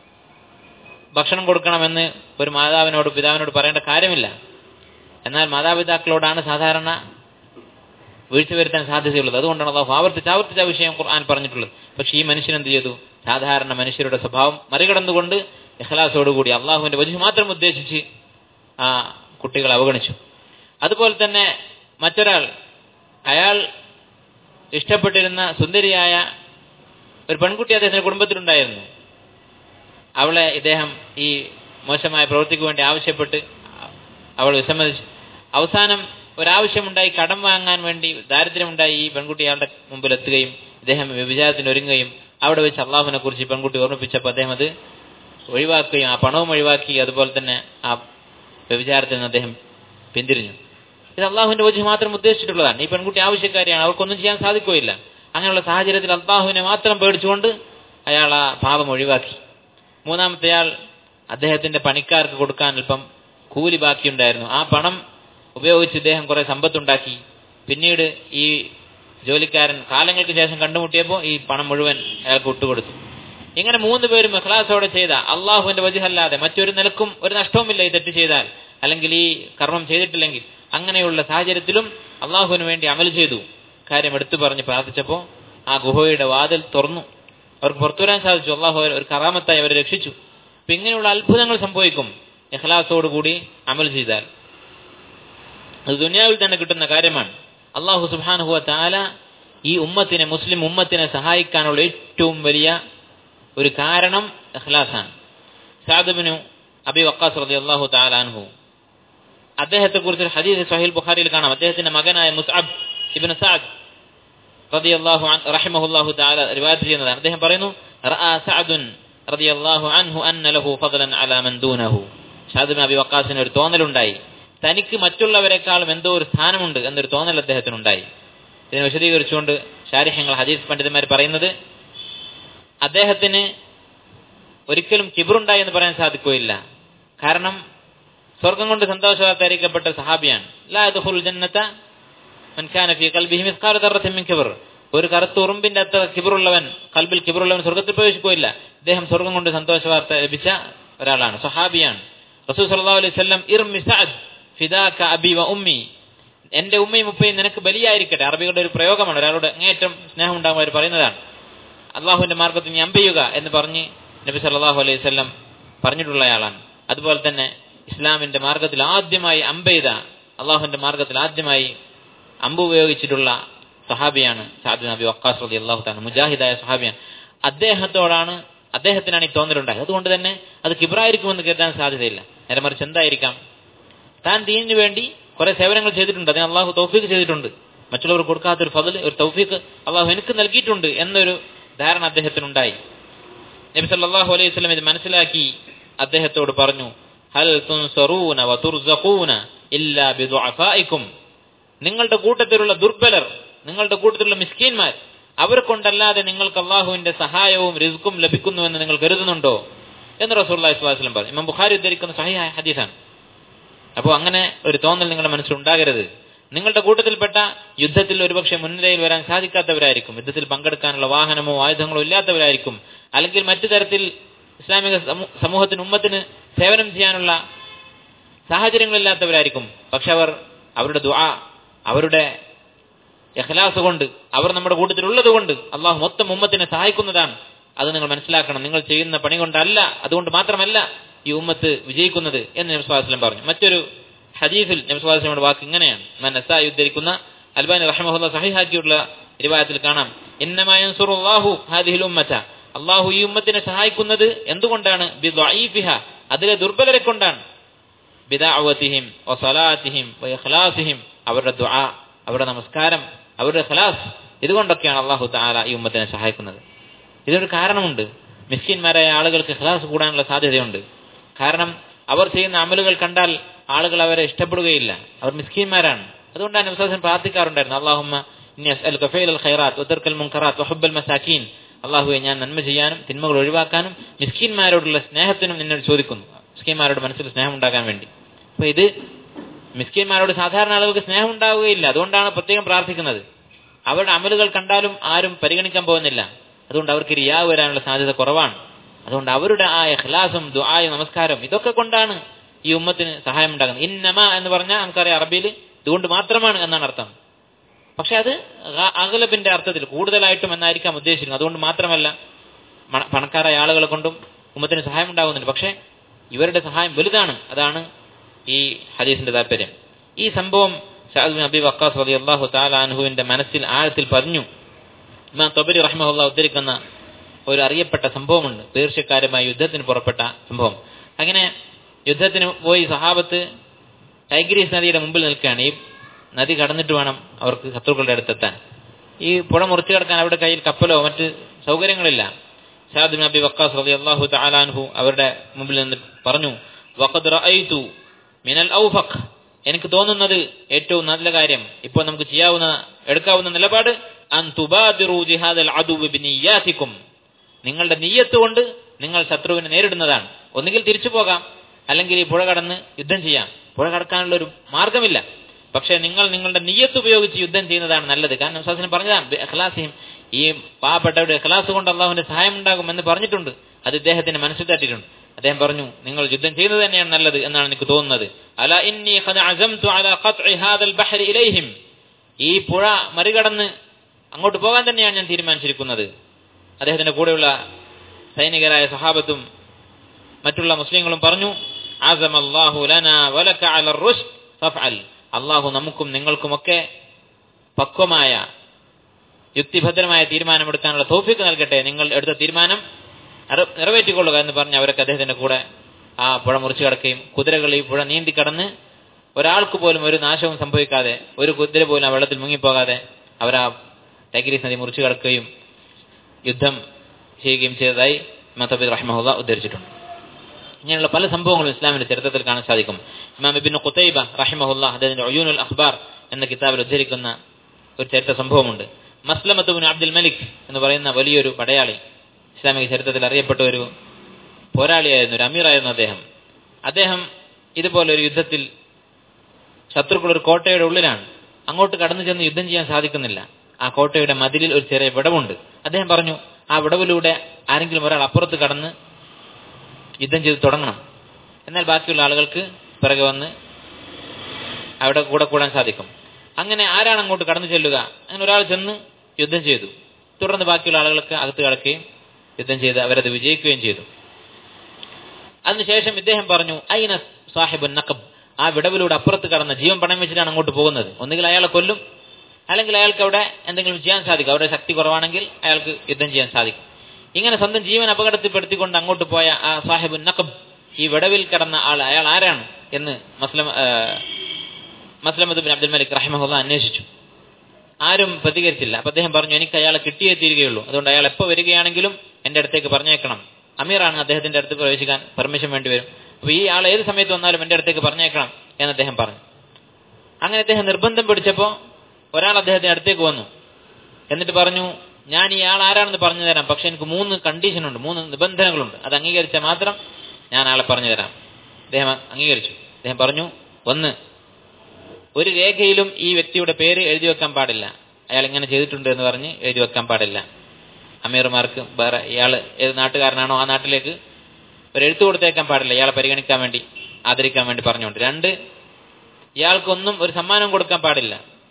ഭക്ഷണം കൊടുക്കണമെന്ന് ഒരു മാതാവിനോട് പിതാവിനോട് പറയേണ്ട കാര്യമില്ല. എന്നാൽ മാതാപിതാക്കളോടാണ് സാധാരണ വീഴ്ച വരുത്താൻ സാധ്യതയുള്ളത്. അതുകൊണ്ടാണ് അല്ലാഹു ആവർത്തിച്ച് ആവർത്തിച്ച വിഷയം ഖുർആൻ പറഞ്ഞിട്ടുള്ളത്. പക്ഷെ ഈ മനുഷ്യൻ എന്ത് ചെയ്തു? സാധാരണ മനുഷ്യരുടെ സ്വഭാവം മറികടന്നുകൊണ്ട് ഇഖ്ലാസോടുകൂടി അള്ളാഹുവിന്റെ വജ്ഹ് മാത്രം ഉദ്ദേശിച്ച് ആ കുട്ടികൾ അവഗണിച്ചു. അതുപോലെ തന്നെ മറ്റൊരാൾ, അയാൾ ഇഷ്ടപ്പെട്ടിരുന്ന സുന്ദരിയായ ഒരു പെൺകുട്ടി അദ്ദേഹത്തിന്റെ കുടുംബത്തിലുണ്ടായിരുന്നു. അവളെ ഇദ്ദേഹം ഈ മോശമായ പ്രവൃത്തിക്ക് വേണ്ടി ആവശ്യപ്പെട്ട് അവൾ വിസമ്മതിച്ചു. അവസാനം ഒരാവശ്യമുണ്ടായി, കടം വാങ്ങാൻ വേണ്ടി ദാരിദ്ര്യമുണ്ടായി. ഈ പെൺകുട്ടി അയാളുടെ മുമ്പിൽ എത്തുകയും ഇദ്ദേഹം വ്യഭിചാരത്തിന് ഒരുങ്ങുകയും അവിടെ വെച്ച് അള്ളാഹുവിനെ കുറിച്ച് ഈ പെൺകുട്ടി ഓർമ്മിപ്പിച്ചപ്പോൾ അദ്ദേഹം അത് ഒഴിവാക്കുകയും ആ പണവും ഒഴിവാക്കി, അതുപോലെ തന്നെ ആ വ്യഭിചാരത്തിൽ നിന്ന് അദ്ദേഹം പിന്തിരിഞ്ഞു. ഇത് അള്ളാഹുവിന്റെ വജ്ഹ് മാത്രം ഉദ്ദേശിച്ചിട്ടുള്ളതാണ്. ഈ പെൺകുട്ടി ആവശ്യക്കാരിയാണ്, അവർക്കൊന്നും ചെയ്യാൻ സാധിക്കുകയില്ല. അങ്ങനെയുള്ള സാഹചര്യത്തിൽ അള്ളാഹുവിനെ മാത്രം പേടിച്ചുകൊണ്ട് അയാൾ ആ പാപം ഒഴിവാക്കി. മൂന്നാമത്തെ ആൾ അദ്ദേഹത്തിന്റെ പണിക്കാർക്ക് കൊടുക്കാൻ അല്പം കൂലി ബാക്കിയുണ്ടായിരുന്നു. ആ പണം ഉപയോഗിച്ച് ഇദ്ദേഹം കുറെ സമ്പത്തുണ്ടാക്കി. പിന്നീട് ഈ ജോലിക്കാരൻ കാലങ്ങൾക്ക് ശേഷം കണ്ടുമുട്ടിയപ്പോൾ ഈ പണം മുഴുവൻ അയാൾക്ക് വിട്ടുകൊടുത്തു. ഇങ്ങനെ മൂന്ന് പേരും ഇഖ്ലാസോടെ ചെയ്ത അള്ളാഹുവിന്റെ വജ്ഹല്ലാതെ മറ്റൊരു നിലക്കും ഒരു നഷ്ടവുമില്ല ഈ തെറ്റ് ചെയ്താൽ, അല്ലെങ്കിൽ ഈ കർമ്മം ചെയ്തിട്ടില്ലെങ്കിൽ. അങ്ങനെയുള്ള സാഹചര്യത്തിലും അള്ളാഹുവിന് വേണ്ടി അമൽ ചെയ്തു. കാര്യം എടുത്തു പറഞ്ഞ് പ്രാർത്ഥിച്ചപ്പോൾ ആ ഗുഹയുടെ വാതിൽ തുറന്നു. അവർക്ക് പുറത്തു വരാൻ സാധിച്ചു. അള്ളാഹു ഒരു കറാമത്തായി അവരെ രക്ഷിച്ചു. അപ്പൊ ഇങ്ങനെയുള്ള അത്ഭുതങ്ങൾ സംഭവിക്കും ഇഖ്ലാസോടുകൂടി അമൽ ചെയ്താൽ. അത് ദുനിയാവിൽ തന്നെ കിട്ടുന്ന കാര്യമാണ്. അള്ളാഹു സുബ്ഹാനഹു വ തആല ഈ ഉമ്മത്തിനെ, മുസ്ലിം ഉമ്മത്തിനെ സഹായിക്കാനുള്ള ഏറ്റവും വലിയ ഒരു കാരണം ഇഖ്ലാസാണ്. സഅദ് ഇബ്നു അബി വഖാസ് റളിയല്ലാഹു തആല അൻഹു, അദ്ദേഹത്തെ കുറിച്ച് ഹദീസ് സ്വഹീഹ് ബുഖാരിയിൽ കാണാം. അദ്ദേഹത്തിന്റെ മകനായ മുസ്അബ് ഇബ്നു സഅദ് റളിയല്ലാഹു അൻഹു റഹിമഹുല്ലാഹു തആല റിവായത്ത് ചെയ്യുന്നതാണ്. അദ്ദേഹം പറയുന്നു, റഅ സഅദുൻ റളിയല്ലാഹു അൻഹു അന്ന ലഹു ഫദ്ലൻ അലാ മൻ ദൂനഹു. സഅദ് ഇബ്നു അബി വഖാസിന് ഒരു തോന്നലുണ്ടായി, തനിക്ക് മറ്റുള്ളവരെക്കാളും എന്തോ ഒരു സ്ഥാനമുണ്ട് എന്നൊരു തോന്നൽ അദ്ദേഹത്തിനുണ്ടായി. ഇതിനെ വിശദീകരിച്ചുകൊണ്ട് ശാരിഹ്യങ്ങൾ, ഹദീസ് പണ്ഡിതന്മാർ പറയുന്നത്, അദ്ദേഹത്തിന് ഒരിക്കലും കിബ്റുണ്ടായി എന്ന് പറയാൻ സാധിക്കുകയില്ല. കാരണം സ്വർഗം കൊണ്ട് സന്തോഷവാർത്തറിയിക്കപ്പെട്ട സഹാബിയാണ്. ലാ യദ്ഖുലുൽ ജന്നത മൻ കാന ഫീ ഖൽബിഹി മിസ്ഖാലു ദർറത്തിൻ മിൻ കിബ്ർ. ഒരു കറുത്ത ഉറുമ്പിന്റെ അത്ര കിബ്റുള്ളവൻ, കൽബിൽ കിബ്റുള്ളവൻ സ്വർഗത്തിൽ പ്രവേശിക്കുകയില്ല. ഇദ്ദേഹം സ്വർഗം കൊണ്ട് സന്തോഷവാർത്ത ലഭിച്ച ഒരാളാണ്, സഹാബിയാണ്. റസൂൽ സല്ലല്ലാഹു അലൈഹി വസല്ലം ഇർമി സഅദ് ഫിദാക അബി വ ഉമ്മി, എന്റെ ഉമ്മയും ഉപ്പയും നിനക്ക് ബലിയായിരിക്കട്ടെ. അറബികളുടെ ഒരു പ്രയോഗമാണ്, ഒരാളുടെ അങ്ങേയറ്റം സ്നേഹം ഉണ്ടാകുമ്പോൾ അവർ പറയുന്നതാണ്. അള്ളാഹുവിന്റെ മാർഗത്തിൽ നീ അമ്പെയ്യുക എന്ന് പറഞ്ഞ് നബി സല്ലല്ലാഹു അലൈഹി വസല്ലം പറഞ്ഞിട്ടുള്ളയാളാണ്. അതുപോലെ തന്നെ ഇസ്ലാമിന്റെ മാർഗത്തിൽ ആദ്യമായി അമ്പെയ്ത, അള്ളാഹുവിന്റെ മാർഗത്തിൽ ആദ്യമായി അമ്പ് ഉപയോഗിച്ചിട്ടുള്ള സഹാബിയാണ് സഅദ് ഇബ്നു അബി വഖാസ് റളിയല്ലാഹു തആല, മുജാഹിദായ സഹാബിയാണ്. അദ്ദേഹത്തോടാണ് അദ്ദേഹത്തിനാണ് ഈ തോന്നലുണ്ടായത്. അതുകൊണ്ട് തന്നെ അത് കിബ്റായിരിക്കുമെന്ന് കരുതാൻ സാധ്യതയില്ല. നേരെ മറിച്ച് എന്തായിരിക്കാം, താൻ ദീനിനു വേണ്ടി കുറെ സേവനങ്ങൾ ചെയ്തിട്ടുണ്ട്, അതിന് അള്ളാഹു തൗഫീഖ് ചെയ്തിട്ടുണ്ട്, മറ്റുള്ളവർ കൊടുക്കാത്തൊരു ഫضل, ഒരു തൗഫീഖ് അള്ളാഹു എനിക്ക് നൽകിയിട്ടുണ്ട് എന്നൊരു ധാരണ അദ്ദേഹത്തിനുണ്ടായി. നബി സല്ലല്ലാഹു അലൈഹി വസല്ലം ഇത് മനസ്സിലാക്കി അദ്ദേഹത്തോട് പറഞ്ഞു, ഹൽ തുൻസറൂന വ തുർസഖൂന ഇല്ലാ ബിദുഅഫായിക്കും. നിങ്ങളുടെ കൂട്ടത്തിലുള്ള ദുർബലർ, നിങ്ങളുടെ കൂട്ടത്തിലുള്ള മിസ്കീന്മാർ, അവരെ കൊണ്ടല്ലാതെ നിങ്ങൾക്ക് അള്ളാഹുവിന്റെ സഹായവും റിസ്ക്കും ലഭിക്കുന്നുവെന്ന് നിങ്ങൾ കരുതുന്നുണ്ടോ എന്ന് റസൂലുള്ളാഹി സ്വല്ലല്ലാഹു അലൈഹി വസല്ലം പറഞ്ഞു. ഇമാം ബുഖാരി ഉദ്ധരിക്കുന്ന സഹീഹായ ഹദീസാണ്. അപ്പോൾ അങ്ങനെ ഒരു തോന്നൽ നിങ്ങളുടെ മനസ്സിലുണ്ടാകരുത്. നിങ്ങളുടെ കൂട്ടത്തിൽപ്പെട്ട യുദ്ധത്തിൽ ഒരുപക്ഷെ മുൻനിരയിൽ വരാൻ സാധിക്കാത്തവരായിരിക്കും, യുദ്ധത്തിൽ പങ്കെടുക്കാനുള്ള വാഹനമോ ആയുധങ്ങളോ ഇല്ലാത്തവരായിരിക്കും, അല്ലെങ്കിൽ മറ്റു തരത്തിൽ ഇസ്ലാമിക സമൂഹത്തിന്, ഉമ്മത്തിന് സേവനം ചെയ്യാനുള്ള സാഹചര്യങ്ങളില്ലാത്തവരായിരിക്കും. പക്ഷെ അവർ അവരുടെ ദുആ, അവരുടെ ഇഖ്ലാസ് കൊണ്ട്, അവർ നമ്മുടെ കൂട്ടത്തിലുള്ളത് കൊണ്ട് അള്ളാഹു മൊത്തം ഉമ്മത്തിനെ സഹായിക്കുന്നതാണ്. അത് നിങ്ങൾ മനസ്സിലാക്കണം. നിങ്ങൾ ചെയ്യുന്ന പണി കൊണ്ടല്ല, അതുകൊണ്ട് മാത്രമല്ല ഈ ഉമ്മത്ത് വിജയിക്കുന്നത് എന്ന് നബി സല്ലല്ലാഹു അലൈഹി വസല്ലം പറഞ്ഞു. മറ്റൊരു ഹദീസിൽ നബി സല്ലല്ലാഹു അലൈഹി വസല്ലമയുടെ വാക്ക് ഇങ്ങനെയാണ്. മൻ നസായി ഉദ്ധരിക്കുന്ന, അൽബാനി റഹിമഹുല്ലാഹ് സഹീഹാക്കിയുള്ള റിവായത്തിൽ കാണാം, ഇന്നമാ യൻസുറുല്ലാഹു ഹാദിഹിൽ ഉമ്മത, അള്ളാഹു ഈ ഉമ്മത്തിനെ സഹായിക്കുന്നത് എന്തുകൊണ്ടാണ്? ബിദഈഫിഹ, അതിലെ ദുർബലരെ കൊണ്ടാണ്. ബിദഅവതിഹിം വസലാത്തിഹിം വഇഖ്ലാസിഹിം, അവരുടെ ദുആ, അവരുടെ നമസ്കാരം, അവരുടെ ഖലാസ്, ഇതുകൊണ്ടൊക്കെയാണ് അള്ളാഹു തആല ഈ ഉമ്മത്തിനെ സഹായിക്കുന്നത്. ഇതിനൊരു കാരണമുണ്ട്. മിസ്കിന്മാരായ ആളുകൾക്ക് ഇഖ്ലാസ് കൂടാനുള്ള സാധ്യതയുണ്ട്. കാരണം അവർ ചെയ്യുന്ന അമലുകൾ കണ്ടാൽ ആളുകൾ അവരെ ഇഷ്ടപ്പെടുകയില്ല, അവർ മിസ്കിന്മാരാണ്. അതുകൊണ്ടാണ് നബി സല്ലല്ലാഹു അലൈഹി വസല്ലം പ്രാർത്ഥിക്കാറുണ്ടായിരുന്നു, അല്ലാഹുമ്മ ഇന്നി അസ്അലുക ഫഇലൽ ഖൈറാത്ത് വതർക്കൽ മുൻകറാത്ത് വഹുബ്ബൽ മസാകീൻ. അള്ളാഹുവെ, ഞാൻ നന്മ ചെയ്യാനും തിന്മകൾ ഒഴിവാക്കാനും മിസ്കിന്മാരോടുള്ള സ്നേഹത്തിനും നിന്നോട് ചോദിക്കുന്നു. മിസ്കിന്മാരോട് മനസ്സിൽ സ്നേഹം ഉണ്ടാകാൻ വേണ്ടി. അപ്പൊ ഇത് മിസ്കിന്മാരോട് സാധാരണ ആളുകൾക്ക് സ്നേഹം ഉണ്ടാവുകയില്ല. അതുകൊണ്ടാണ് പ്രത്യേകം പ്രാർത്ഥിക്കുന്നത്. അവരുടെ അമലുകൾ കണ്ടാലും ആരും പരിഗണിക്കാൻ പോകുന്നില്ല. അതുകൊണ്ട് അവർക്ക് റിയാ വരാനുള്ള സാധ്യത കുറവാണ്. അതുകൊണ്ട് അവരുടെ ആ ഇഖ്ലാസും ദുആയും നമസ്കാരം, ഇതൊക്കെ കൊണ്ടാണ് ഈ ഉമ്മത്തിന് സഹായം ഉണ്ടാകുന്നത്. ഇന്നമ എന്ന് പറഞ്ഞാൽ നമുക്കറിയാം അറബിയിൽ ഇതുകൊണ്ട് മാത്രമാണ് എന്നാണ് അർത്ഥം. പക്ഷെ അത് അഗ്ലബിന്റെ അർത്ഥത്തിൽ കൂടുതലായിട്ടും എന്നായിരിക്കാം ഉദ്ദേശിക്കുന്നത്. അതുകൊണ്ട് മാത്രമല്ല, പണക്കാരായ ആളുകളെ കൊണ്ടും ഉമ്മത്തിന് സഹായം ഉണ്ടാകുന്നുണ്ട്. പക്ഷെ ഇവരുടെ സഹായം വലുതാണ്. അതാണ് ഈ ഹദീസിന്റെ താല്പര്യം. ഈ സംഭവം സഅദ് ബിൻ അബി വഖാസ് റളിയല്ലാഹു തആല അൻഹുവിന്റെ മനസ്സിൽ ആഴത്തിൽ പതിഞ്ഞു. ഇമാം തബരി റഹിമഹുല്ലാഹ് ഉദ്ധരിക്കുന്ന ഒരു അറിയപ്പെട്ട സംഭവമുണ്ട്, പേർഷ്യക്കാരുമായി യുദ്ധത്തിന് പുറപ്പെട്ട സംഭവം. അങ്ങനെ യുദ്ധത്തിന് പോയി സഹാബത്ത് ടൈഗ്രീസ് നദിയുടെ മുമ്പിൽ നിൽക്കുകയാണ്. ഈ നദി കടന്നിട്ട് വേണം അവർക്ക് ശത്രുക്കളുടെ അടുത്തെത്താൻ. ഈ പുഴ മുറിച്ചു കിടക്കാൻ അവരുടെ കയ്യിൽ കപ്പലോ മറ്റ് സൗകര്യങ്ങളില്ല. സഅദ് ബിൻ അബി വഖാസ് റളിയല്ലാഹു തആല അൻഹു അവരുടെ മുമ്പിൽ നിന്ന് പറഞ്ഞു, വഖദ് റഅയ്തു മിനൽ ഔഫഖ്, എനിക്ക് തോന്നുന്നത് ഏറ്റവും നല്ല കാര്യം, ഇപ്പോൾ നമുക്ക് ചെയ്യാവുന്ന എടുക്കാവുന്ന നിലപാട് അൻ തുബാദിറു ജിഹാദൽ അദുവ്വി ബിനിയ്യാതികും, നിങ്ങളുടെ നിയ്യത്ത് കൊണ്ട് നിങ്ങൾ ശത്രുവിനെ നേരിടുന്നതാണ്. ഒന്നുകിൽ തിരിച്ചു പോകാം, അല്ലെങ്കിൽ ഈ പുഴ കടന്ന് യുദ്ധം ചെയ്യാം. പുഴ കടക്കാനുള്ള ഒരു മാർഗമില്ല. പക്ഷേ നിങ്ങൾ നിങ്ങളുടെ നിയ്യത്ത് ഉപയോഗിച്ച് യുദ്ധം ചെയ്യുന്നതാണ് നല്ലത്. കാരണം വിശ്വാസിന് പറഞ്ഞതാണ് ഇഖ്ലാസിഹിം, ഈ പാവപ്പെട്ടവരുടെ ഇഖ്ലാസ് കൊണ്ട് അള്ളാഹുവിന്റെ സഹായം ഉണ്ടാകും എന്ന് പറഞ്ഞിട്ടുണ്ട്. അത് ഇദ്ദേഹത്തിന് മനസ്സിൽ തട്ടിയിട്ടുണ്ട്. അദ്ദേഹം പറഞ്ഞു നിങ്ങൾ യുദ്ധം ചെയ്യുന്നത് തന്നെയാണ് നല്ലത് എന്നാണ് എനിക്ക് തോന്നുന്നത്. അലാ ഇന്നി ഖദ് അസംതു അലാ ഖത്ഇ ഹാദൽ ബഹ്രി ഇലൈഹിം, ഈ പുഴ മറികടന്ന് അങ്ങോട്ട് പോകാൻ തന്നെയാണ് ഞാൻ തീരുമാനിച്ചിരിക്കുന്നത്. അദ്ദേഹത്തിന്റെ കൂടെയുള്ള സൈനികരായ സഹാബത്തും മറ്റുള്ള മുസ്ലിങ്ങളും പറഞ്ഞു അസമല്ലാഹു ലനാ വലക അലർ റുശ്ദ് ഫഫഅൽ, അള്ളാഹു നമുക്കും നിങ്ങൾക്കുമൊക്കെ പക്വമായ യുക്തിഭദ്രമായ തീരുമാനമെടുക്കാനുള്ള തൗഫീഖ് നൽകട്ടെ, നിങ്ങൾ എടുത്ത തീരുമാനം നിറവേറ്റിക്കൊള്ളുക എന്ന് പറഞ്ഞ് അവരൊക്കെ അദ്ദേഹത്തിന്റെ കൂടെ ആ പുഴ മുറിച്ചു കടക്കുകയും കുതിരകൾ ഈ പുഴ നീന്തി കടന്ന് ഒരാൾക്ക് പോലും ഒരു നാശവും സംഭവിക്കാതെ, ഒരു കുതിര പോലും ആ വെള്ളത്തിൽ മുങ്ങിപ്പോകാതെ അവരാ ടൈഗ്രീസ് നദി മുറിച്ചു കടക്കുകയും യുദ്ധം ചെയ്യുകയും ചെയ്തതായി ഇമാം തബരി റഹിമഹുല്ലാ ഉദ്ധരിച്ചിട്ടുണ്ട്. ഇങ്ങനെയുള്ള പല സംഭവങ്ങളും ഇസ്ലാമിന്റെ ചരിത്രത്തിൽ കാണാൻ സാധിക്കും. ഇമാം ഇബ്നു ഖുതൈബ റഹിമഹുല്ലാ അദ്ദേഹത്തിന്റെ ഉയൂനുൽ അഖ്ബാർ എന്ന കിതാബിൽ ഉദ്ധരിക്കുന്ന ഒരു ചരിത്ര സംഭവമുണ്ട്. മസ്ലമത്ത് ഇബ്നു അബ്ദുൽ മലിക് എന്ന് പറയുന്ന വലിയൊരു പടയാളി, ഇസ്ലാമിക ചരിത്രത്തിൽ അറിയപ്പെട്ട ഒരു പോരാളിയായിരുന്നു, ഒരു അമീറായിരുന്നു അദ്ദേഹം. അദ്ദേഹം ഇതുപോലെ ഒരു യുദ്ധത്തിൽ ശത്രുക്കൾ ഒരു കോട്ടയുടെ ഉള്ളിലാണ്, അങ്ങോട്ട് കടന്നു ചെന്ന് യുദ്ധം ചെയ്യാൻ സാധിക്കുന്നില്ല. ആ കോട്ടയുടെ മതിലിൽ ഒരു ചെറിയ വിടവുണ്ട്. അദ്ദേഹം പറഞ്ഞു ആ വിടവിലൂടെ ആരെങ്കിലും ഒരാൾ അപ്പുറത്ത് കടന്ന് യുദ്ധം ചെയ്ത് തുടങ്ങണം, എന്നാൽ ബാക്കിയുള്ള ആളുകൾക്ക് പിറകെ വന്ന് അവിടെ കൂടെ കൂടാൻ സാധിക്കും. അങ്ങനെ ആരാണ് അങ്ങോട്ട് കടന്നു ചെല്ലുക, അങ്ങനെ ഒരാൾ ചെന്ന് യുദ്ധം ചെയ്തു. തുടർന്ന് ബാക്കിയുള്ള ആളുകൾക്ക് അകത്ത് കടക്കുകയും യുദ്ധം ചെയ്ത് അവരത് വിജയിക്കുകയും ചെയ്തു. അതിനുശേഷം ഇദ്ദേഹം പറഞ്ഞു ഐന സാഹിബുൻ നഖബ്, ആ വിടവിലൂടെ അപ്പുറത്ത് കടന്ന് ജീവൻ പണയം വെച്ചിട്ടാണ് അങ്ങോട്ട് പോകുന്നത്. ഒന്നുകിൽ അയാളെ കൊല്ലും, അല്ലെങ്കിൽ അയാൾക്ക് അവിടെ എന്തെങ്കിലും ചെയ്യാൻ സാധിക്കും. അവരുടെ ശക്തി കുറവാണെങ്കിൽ അയാൾക്ക് യുദ്ധം ചെയ്യാൻ സാധിക്കും. ഇങ്ങനെ സ്വന്തം ജീവൻ അപകടത്തിൽപ്പെടുത്തിക്കൊണ്ട് അങ്ങോട്ട് പോയ ആ സാഹിബുൻ നഖബ്, ഈ വിടവിൽ കടന്ന ആൾ അയാൾ ആരാണ് എന്ന് Maslama Maslamah bin Abdul Malik റഹിമഹുല്ലാ അന്വേഷിച്ചു. ആരും പ്രതികരിച്ചില്ല. അപ്പൊ അദ്ദേഹം പറഞ്ഞു എനിക്ക് അയാളെ കിട്ടിയേ തീരുകയുള്ളൂ, അതുകൊണ്ട് അയാൾ എപ്പോൾ വരികയാണെങ്കിലും എന്റെ അടുത്തേക്ക് പറഞ്ഞേക്കണം. അമീറാണ്, അദ്ദേഹത്തിന്റെ അടുത്ത് പ്രവേശിക്കാൻ പെർമിഷൻ വേണ്ടി വരും. അപ്പൊ ഈ ആൾ ഏത് സമയത്ത് വന്നാലും എന്റെ അടുത്തേക്ക് പറഞ്ഞേക്കണം എന്ന് അദ്ദേഹം പറഞ്ഞു. അങ്ങനെ അദ്ദേഹം നിർബന്ധം പിടിച്ചപ്പോ ഒരാൾ അദ്ദേഹത്തിന്റെ അടുത്തേക്ക് വന്നു. എന്നിട്ട് പറഞ്ഞു ഞാൻ ഈ ആൾ ആരാണെന്ന് പറഞ്ഞു തരാം, പക്ഷെ എനിക്ക് മൂന്ന് കണ്ടീഷനുണ്ട്, മൂന്ന് നിബന്ധനകളുണ്ട്. അത് അംഗീകരിച്ചാൽ മാത്രം ഞാൻ ആളെ പറഞ്ഞു തരാം. അദ്ദേഹം അംഗീകരിച്ചു. അദ്ദേഹം പറഞ്ഞു ഒന്ന്, ഒരു രേഖയിലും ഈ വ്യക്തിയുടെ പേര് എഴുതി വെക്കാൻ പാടില്ല. അയാൾ ഇങ്ങനെ ചെയ്തിട്ടുണ്ട് എന്ന് പറഞ്ഞ് എഴുതി വെക്കാൻ പാടില്ല. അമീർമാർക്ക് വേറെ ഇയാൾ ഏത് നാട്ടുകാരനാണോ ആ നാട്ടിലേക്ക് ഒരു എഴുത്തു കൊടുത്തേക്കാൻ പാടില്ല, ഇയാളെ പരിഗണിക്കാൻ വേണ്ടി ആദരിക്കാൻ വേണ്ടി പറഞ്ഞുകൊണ്ട്. രണ്ട്, ഇയാൾക്കൊന്നും ഒരു സമ്മാനം കൊടുക്കാൻ പാടില്ല.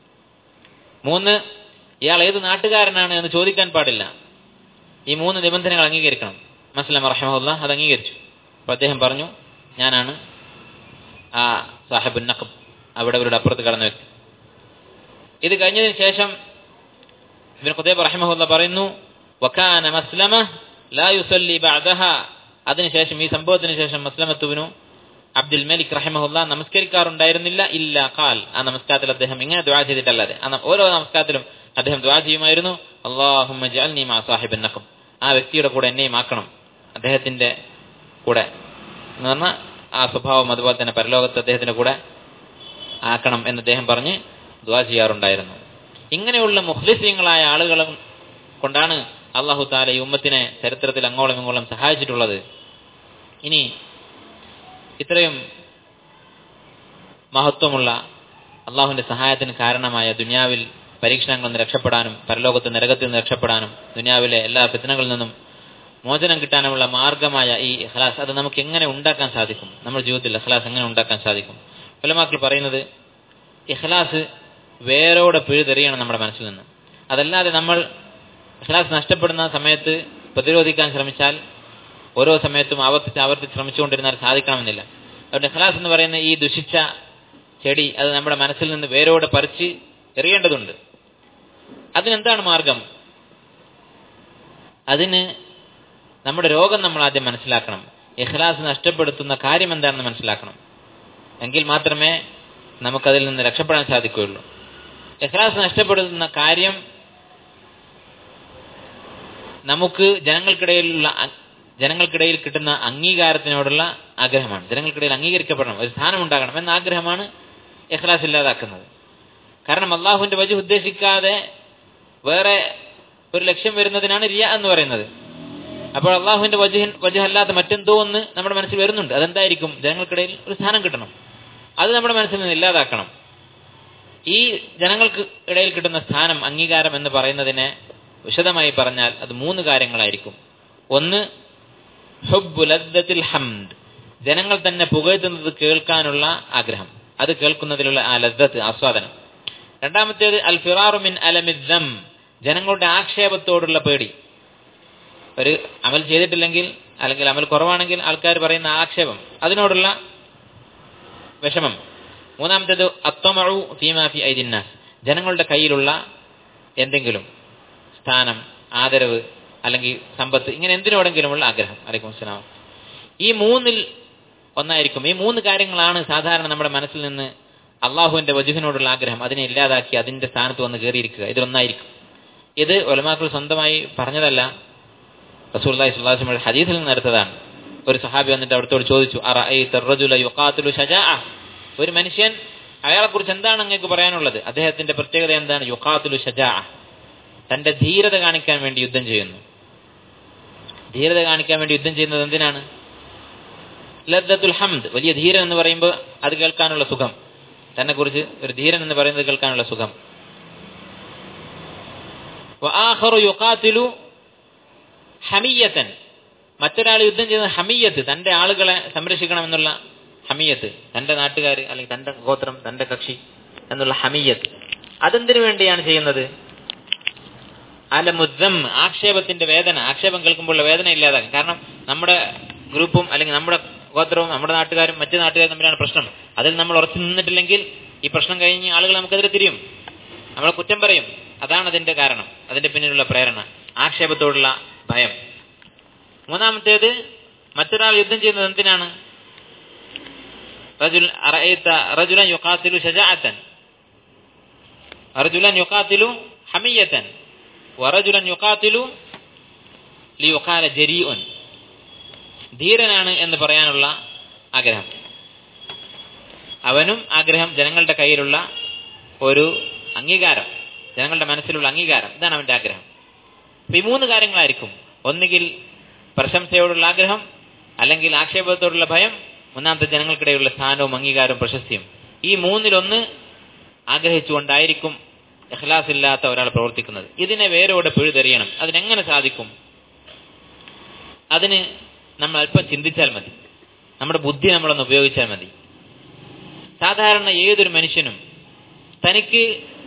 മൂന്ന്, ഇയാൾ ഏത് നാട്ടുകാരനാണ് എന്ന് ചോദിക്കാൻ പാടില്ല. ഈ മൂന്ന് നിബന്ധനകൾ അംഗീകരിക്കണം. മസ്ലമ റഹിമഹുല്ലാ അത് അംഗീകരിച്ചു. അപ്പൊ അദ്ദേഹം പറഞ്ഞു ഞാനാണ് ആ സാഹിബുൻ നഖബ്, അവിടെ അവരുടെ അപ്പുറത്ത് കടന്നു വ്യക്തി. ഇത് കഴിഞ്ഞതിന് ശേഷം ഇബ്നു ഖുതൈബ റഹിമഹുല്ലാ പറയുന്നു വകാന മസ്ലമ ലാ യുസല്ലി ബഅദഹ, അതിനുശേഷം ഈ സംഭവത്തിന് ശേഷം മസ്ലമത്ത് ഇബ്നു അബ്ദുൽ മലിക് റഹിമഹുല്ലാ നമസ്കരിക്കാറുണ്ടായിരുന്നില്ല ഇല്ല ഖാൽ, ആ നമസ്കാരത്തിൽ അദ്ദേഹം ഇങ്ങനെ ദുആ ചെയ്തിട്ടല്ലാതെ. ഓരോ നമസ്കാരത്തിലും അദ്ദേഹം ദുആ ചെയ്യുമായിരുന്നു അല്ലാഹുമ്മ ജഅൽനി മാ സാഹിബിൻ നഖബ്, ആ വ്യക്തിയുടെ കൂടെ എന്നെയും ആക്കണം, അദ്ദേഹത്തിന്റെ കൂടെ എന്ന് പറഞ്ഞാൽ ആ സ്വഭാവം അതുപോലെ തന്നെ പരലോകത്ത് അദ്ദേഹത്തിന്റെ കൂടെ ആക്കണം എന്ന് അദ്ദേഹം പറഞ്ഞ് ദുആ ചെയ്യാറുണ്ടായിരുന്നു. ഇങ്ങനെയുള്ള മുഖ്ലിസീങ്ങളായ ആളുകളും കൊണ്ടാണ് അല്ലാഹു തആല ഈ ഉമ്മത്തിനെ ചരിത്രത്തിൽ അങ്ങോളം ഇങ്ങോളം സഹായിച്ചിട്ടുള്ളത്. ഇനി ഇത്രയും മഹത്വമുള്ള അള്ളാഹുവിന്റെ സഹായത്തിന് കാരണമായ ദുനിയാവിൽ പരീക്ഷണങ്ങളിൽ നിന്ന് രക്ഷപ്പെടാനും പരലോകത്ത് നരകത്തിൽ നിന്ന് രക്ഷപ്പെടാനും ദുനിയാവിലെ എല്ലാ ഫിത്നകളിൽ നിന്നും മോചനം കിട്ടാനുമുള്ള മാർഗമായ ഈ ഇഖ്ലാസ്, അത് നമുക്ക് എങ്ങനെ ഉണ്ടാക്കാൻ സാധിക്കും? നമ്മുടെ ജീവിതത്തിൽ ഇഖ്ലാസ് എങ്ങനെ ഉണ്ടാക്കാൻ സാധിക്കും? ഉലമാക്കൾ പറയുന്നത് ഇഖ്ലാസ് വേരോടെ പിഴുതെറിയണം നമ്മുടെ മനസ്സിൽ നിന്ന്. അതല്ലാതെ നമ്മൾ ഇഖ്ലാസ് നഷ്ടപ്പെടുന്ന സമയത്ത് പ്രതിരോധിക്കാൻ ശ്രമിച്ചാൽ ഓരോ സമയത്തും ആവർത്തിച്ച് ആവർത്തിച്ച് ശ്രമിച്ചുകൊണ്ടിരുന്നാൽ സാധിക്കണമെന്നില്ല. അതുകൊണ്ട് ഇഖ്ലാസ് എന്ന് പറയുന്ന ഈ ദുഷിച്ച ചെടി അത് നമ്മുടെ മനസ്സിൽ നിന്ന് വേരോടെ പറിച്ച് എറിയേണ്ടതുണ്ട്. അതിനെന്താണ് മാർഗം? അതിന് നമ്മുടെ രോഗം നമ്മൾ ആദ്യം മനസ്സിലാക്കണം. ഇഖ്ലാസ് നഷ്ടപ്പെടുത്തുന്ന കാര്യം എന്താണെന്ന് മനസ്സിലാക്കണം. എങ്കിൽ മാത്രമേ നമുക്കതിൽ നിന്ന് രക്ഷപ്പെടാൻ സാധിക്കുകയുള്ളൂ. ഇഖ്ലാസ് നഷ്ടപ്പെടുത്തുന്ന കാര്യം നമുക്ക് ജനങ്ങൾക്കിടയിലുള്ള ജനങ്ങൾക്കിടയിൽ കിട്ടുന്ന അംഗീകാരത്തിനോടുള്ള ആഗ്രഹമാണ്. ജനങ്ങൾക്കിടയിൽ അംഗീകരിക്കപ്പെടണം, ഒരു സ്ഥാനം ഉണ്ടാകണം എന്ന ആഗ്രഹമാണ് ഇഖ്ലാസ് ഇല്ലാതാക്കുന്നത്. കാരണം അള്ളാഹുവിന്റെ വജ്ഹ് ഉദ്ദേശിക്കാതെ വേറെ ഒരു ലക്ഷ്യം വരുന്നതിനാണ് റിയ എന്ന് പറയുന്നത്. അപ്പോൾ അള്ളാഹുവിന്റെ വജഹ് വജഹല്ലാത്ത മറ്റെന്തോ ഒന്ന് നമ്മുടെ മനസ്സിൽ വരുന്നുണ്ട്. അതെന്തായിരിക്കും? ജനങ്ങൾക്കിടയിൽ ഒരു സ്ഥാനം കിട്ടണം. അത് നമ്മുടെ മനസ്സിൽ നിന്ന് ഇല്ലാതാക്കണം. ഈ ജനങ്ങൾക്ക് ഇടയിൽ കിട്ടുന്ന സ്ഥാനം, അംഗീകാരം എന്ന് പറയുന്നതിനെ വിശദമായി പറഞ്ഞാൽ അത് മൂന്ന് കാര്യങ്ങളായിരിക്കും. ഒന്ന്, ഹുബ്ബു ലദ്ദത്തിൽ ഹംദ്, ജനങ്ങൾ തന്നെ പുകഴ്ത്തുന്നത് കേൾക്കാനുള്ള ആഗ്രഹം, അത് കേൾക്കുന്നതിലുള്ള ആ ലദ്ദത്ത്, ആസ്വാദനം. രണ്ടാമത്തേത് അൽ ഫിറാറു മിൻ അലമിദ്ദം, ജനങ്ങളുടെ ആക്ഷേപത്തോടുള്ള പേടി. ഒരു അമൽ ചെയ്തിട്ടില്ലെങ്കിൽ അല്ലെങ്കിൽ അമൽ കുറവാണെങ്കിൽ ആൾക്കാർ പറയുന്ന ആക്ഷേപം, അതിനോടുള്ള വിഷമം. മൂന്നാമത്തേത് അത്തമഉ ഫീമാ ഫി ഐദിന്നാസ്, ജനങ്ങളുടെ കയ്യിലുള്ള എന്തെങ്കിലും സ്ഥാനം, ആദരവ് അല്ലെങ്കിൽ സമ്പത്ത്, ഇങ്ങനെ എന്തിനോടെങ്കിലുമുള്ള ആഗ്രഹം. അലൈക്കും അസ്സലാം. ഈ മൂന്നിൽ ഒന്നായിരിക്കും. ഈ മൂന്ന് കാര്യങ്ങളാണ് സാധാരണ നമ്മുടെ മനസ്സിൽ നിന്ന് അള്ളാഹുവിന്റെ വജുഹിനോടുള്ള ആഗ്രഹം, അതിനെ ഇല്ലാതാക്കി അതിന്റെ സ്ഥാനത്ത് വന്ന് കയറിയിരിക്കുക. ഇതിലൊന്നായിരിക്കും. ഇത് ഉലമാക്കൾ സ്വന്തമായി പറഞ്ഞതല്ല, റസൂലുള്ളാഹി സ്വല്ലല്ലാഹു അലൈഹി വസല്ലം ഹദീസിൽ നിന്ന് എടുത്തതാണ്. ഒരു സഹാബി വന്നിട്ട് അവിടത്തോട് ചോദിച്ചു, അറഅയ്ത റജുല യുഖാതിലു ശജാഅ, ഒരു മനുഷ്യൻ, അയാളെ കുറിച്ച് എന്താണ് നിങ്ങൾക്ക് പറയാനുള്ളത്? അദ്ദേഹത്തിന്റെ പ്രത്യേകത എന്താണ്? യുഖാതിലു ശജാഅ, തന്റെ ധീരത കാണിക്കാൻ വേണ്ടി യുദ്ധം ചെയ്യുന്നു. ധീരത കാണിക്കാൻ വേണ്ടി യുദ്ധം ചെയ്യുന്നത് എന്തിനാണ്? ലദ്ദത്തുൽ ഹംദ്, വലിയ ധീരൻ എന്ന് പറയുമ്പോൾ അത് കേൾക്കാനുള്ള സുഖം, തന്നെ കുറിച്ച് ഒരു ധീരൻ എന്ന് പറയുന്നത് കേൾക്കാനുള്ള സുഖം. വആഖറു യുഖാതിലു ഹമിയത്തൻ, മറ്റൊരാൾ യുദ്ധം ചെയ്യുന്നത് ഹമിയത്ത്, തന്റെ ആളുകളെ സംരക്ഷിക്കണമെന്നുള്ള ഹമിയത്ത്, തന്റെ നാട്ടുകാർ അല്ലെങ്കിൽ തന്റെ ഗോത്രം, തന്റെ കക്ഷി എന്നുള്ള ഹമിയത്ത്. അതെന്തിനു വേണ്ടിയാണ് ചെയ്യുന്നത്? അലമുദ്ദം, ആക്ഷേപത്തിന്റെ വേദന, ആക്ഷേപം കേൾക്കുമ്പോഴുള്ള വേദന ഇല്ലാതാക്കും. കാരണം നമ്മുടെ ഗ്രൂപ്പും അല്ലെങ്കിൽ നമ്മുടെ ഗോത്രവും നമ്മുടെ നാട്ടുകാരും മറ്റു നാട്ടുകാരും തമ്മിലാണ് പ്രശ്നം. അതിൽ നമ്മൾ ഉറച്ചു നിന്നിട്ടില്ലെങ്കിൽ ഈ പ്രശ്നം കഴിഞ്ഞ് ആളുകൾ നമുക്കെതിരെ തിരിയും, നമ്മളെ കുറ്റം പറയും. അതാണ് അതിന്റെ കാരണം, അതിന്റെ പിന്നിലുള്ള പ്രേരണ, ആക്ഷേപത്തോടുള്ള ഭയം. മൂന്നാമത്തേത്, മറ്റൊരാൾ യുദ്ധം ചെയ്യുന്നത് എന്തിനാണ്? റജുൽ അറഅയ്ത റജുലൻ യുഖാതിലു ശജാഅതൻ റജുലൻ യുഖാതിലു ഹമിയതൻ വറജുലൻ യുഖാതിലു ലിയുഖാല ജരീഉൻ, ധീരനാണ് എന്ന് പറയാനുള്ള ആഗ്രഹം. അവനും ആഗ്രഹം ജനങ്ങളുടെ കയ്യിലുള്ള ഒരു അംഗീകാരം, ജനങ്ങളുടെ മനസ്സിലുള്ള അംഗീകാരം, ഇതാണ് അവന്റെ ആഗ്രഹം. ഈ മൂന്ന് കാര്യങ്ങളായിരിക്കും. ഒന്നുകിൽ പ്രശംസയോടുള്ള ആഗ്രഹം, അല്ലെങ്കിൽ ആക്ഷേപത്തോടുള്ള ഭയം, മൂന്നാമത്തെ ജനങ്ങൾക്കിടയിലുള്ള സ്ഥാനവും അംഗീകാരവും പ്രശസ്തിയും. ഈ മൂന്നിലൊന്ന് ആഗ്രഹിച്ചുകൊണ്ടായിരിക്കും ഇഖ്ലാസ് ഇല്ലാത്ത ഒരാൾ പ്രവർത്തിക്കുന്നത്. ഇതിനെ വേരോടെ പിഴുതെറിയണം. അതിനെങ്ങനെ സാധിക്കും? അതിന് നമ്മൾ അല്പം ചിന്തിച്ചാൽ മതി, നമ്മുടെ ബുദ്ധി നമ്മളൊന്ന് ഉപയോഗിച്ചാൽ മതി. സാധാരണ ഏതൊരു മനുഷ്യനും തനിക്ക്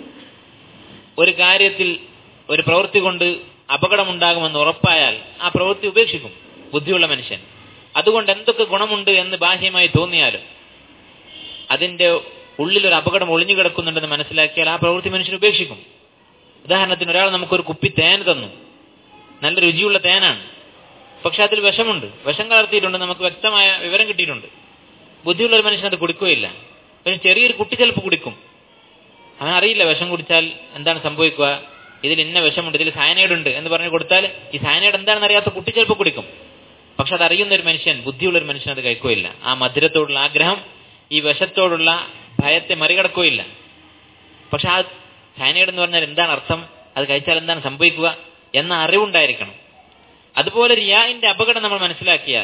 ഒരു കാര്യത്തിൽ ഒരു പ്രവൃത്തി കൊണ്ട് അപകടമുണ്ടാകുമെന്ന് ഉറപ്പായാൽ ആ പ്രവൃത്തി ഉപേക്ഷിക്കും ബുദ്ധിയുള്ള മനുഷ്യൻ. അതുകൊണ്ട് എന്തൊക്കെ ഗുണമുണ്ട് എന്ന് ബാഹ്യമായി തോന്നിയാലും അതിന്റെ ഉള്ളിലൊരു അപകടം ഒളിഞ്ഞു കിടക്കുന്നുണ്ടെന്ന് മനസ്സിലാക്കിയാൽ ആ പ്രവൃത്തി മനുഷ്യൻ ഉപേക്ഷിക്കും. ഉദാഹരണത്തിന്, ഒരാൾ നമുക്കൊരു കുപ്പി തേൻ തന്നു, നല്ല രുചിയുള്ള തേനാണ്, പക്ഷെ അതിൽ വിഷമുണ്ട്, വിഷം കലർത്തിയിട്ടുണ്ട്, നമുക്ക് വ്യക്തമായ വിവരം കിട്ടിയിട്ടുണ്ട്. ബുദ്ധിയുള്ള ഒരു മനുഷ്യൻ അത് കുടിക്കുകയില്ല. പക്ഷെ ചെറിയൊരു കുട്ടി ചിലപ്പോൾ കുടിക്കും. അവൻ അറിയില്ല വിഷം കുടിച്ചാൽ എന്താണ് സംഭവിക്കുക, ഇതിൽ ഇന്ന വിഷമുണ്ട്, ഇതിൽ സയനൈഡ് ഉണ്ട് എന്ന് പറഞ്ഞു കൊടുത്താൽ ഈ സയനൈഡ് എന്താണെന്ന് അറിയാത്ത കുട്ടി ചിലപ്പോൾ കുടിക്കും. പക്ഷെ അത് അറിയുന്ന ഒരു മനുഷ്യൻ, ബുദ്ധിയുള്ള ഒരു മനുഷ്യൻ അത് കഴിക്കുകയില്ല. ആ മധുരത്തോടുള്ള ആഗ്രഹം ഈ വിഷത്തോടുള്ള ഭയത്തെ മറികടക്കുകയില്ല. പക്ഷെ ആ സയനൈഡ് എന്ന് പറഞ്ഞാൽ എന്താണ് അർത്ഥം, അത് കഴിച്ചാൽ എന്താണ് സംഭവിക്കുക എന്ന അറിവുണ്ടായിരിക്കണം. അതുപോലെ റിയാഇന്റെ അപകടം നമ്മൾ മനസ്സിലാക്കിയാൽ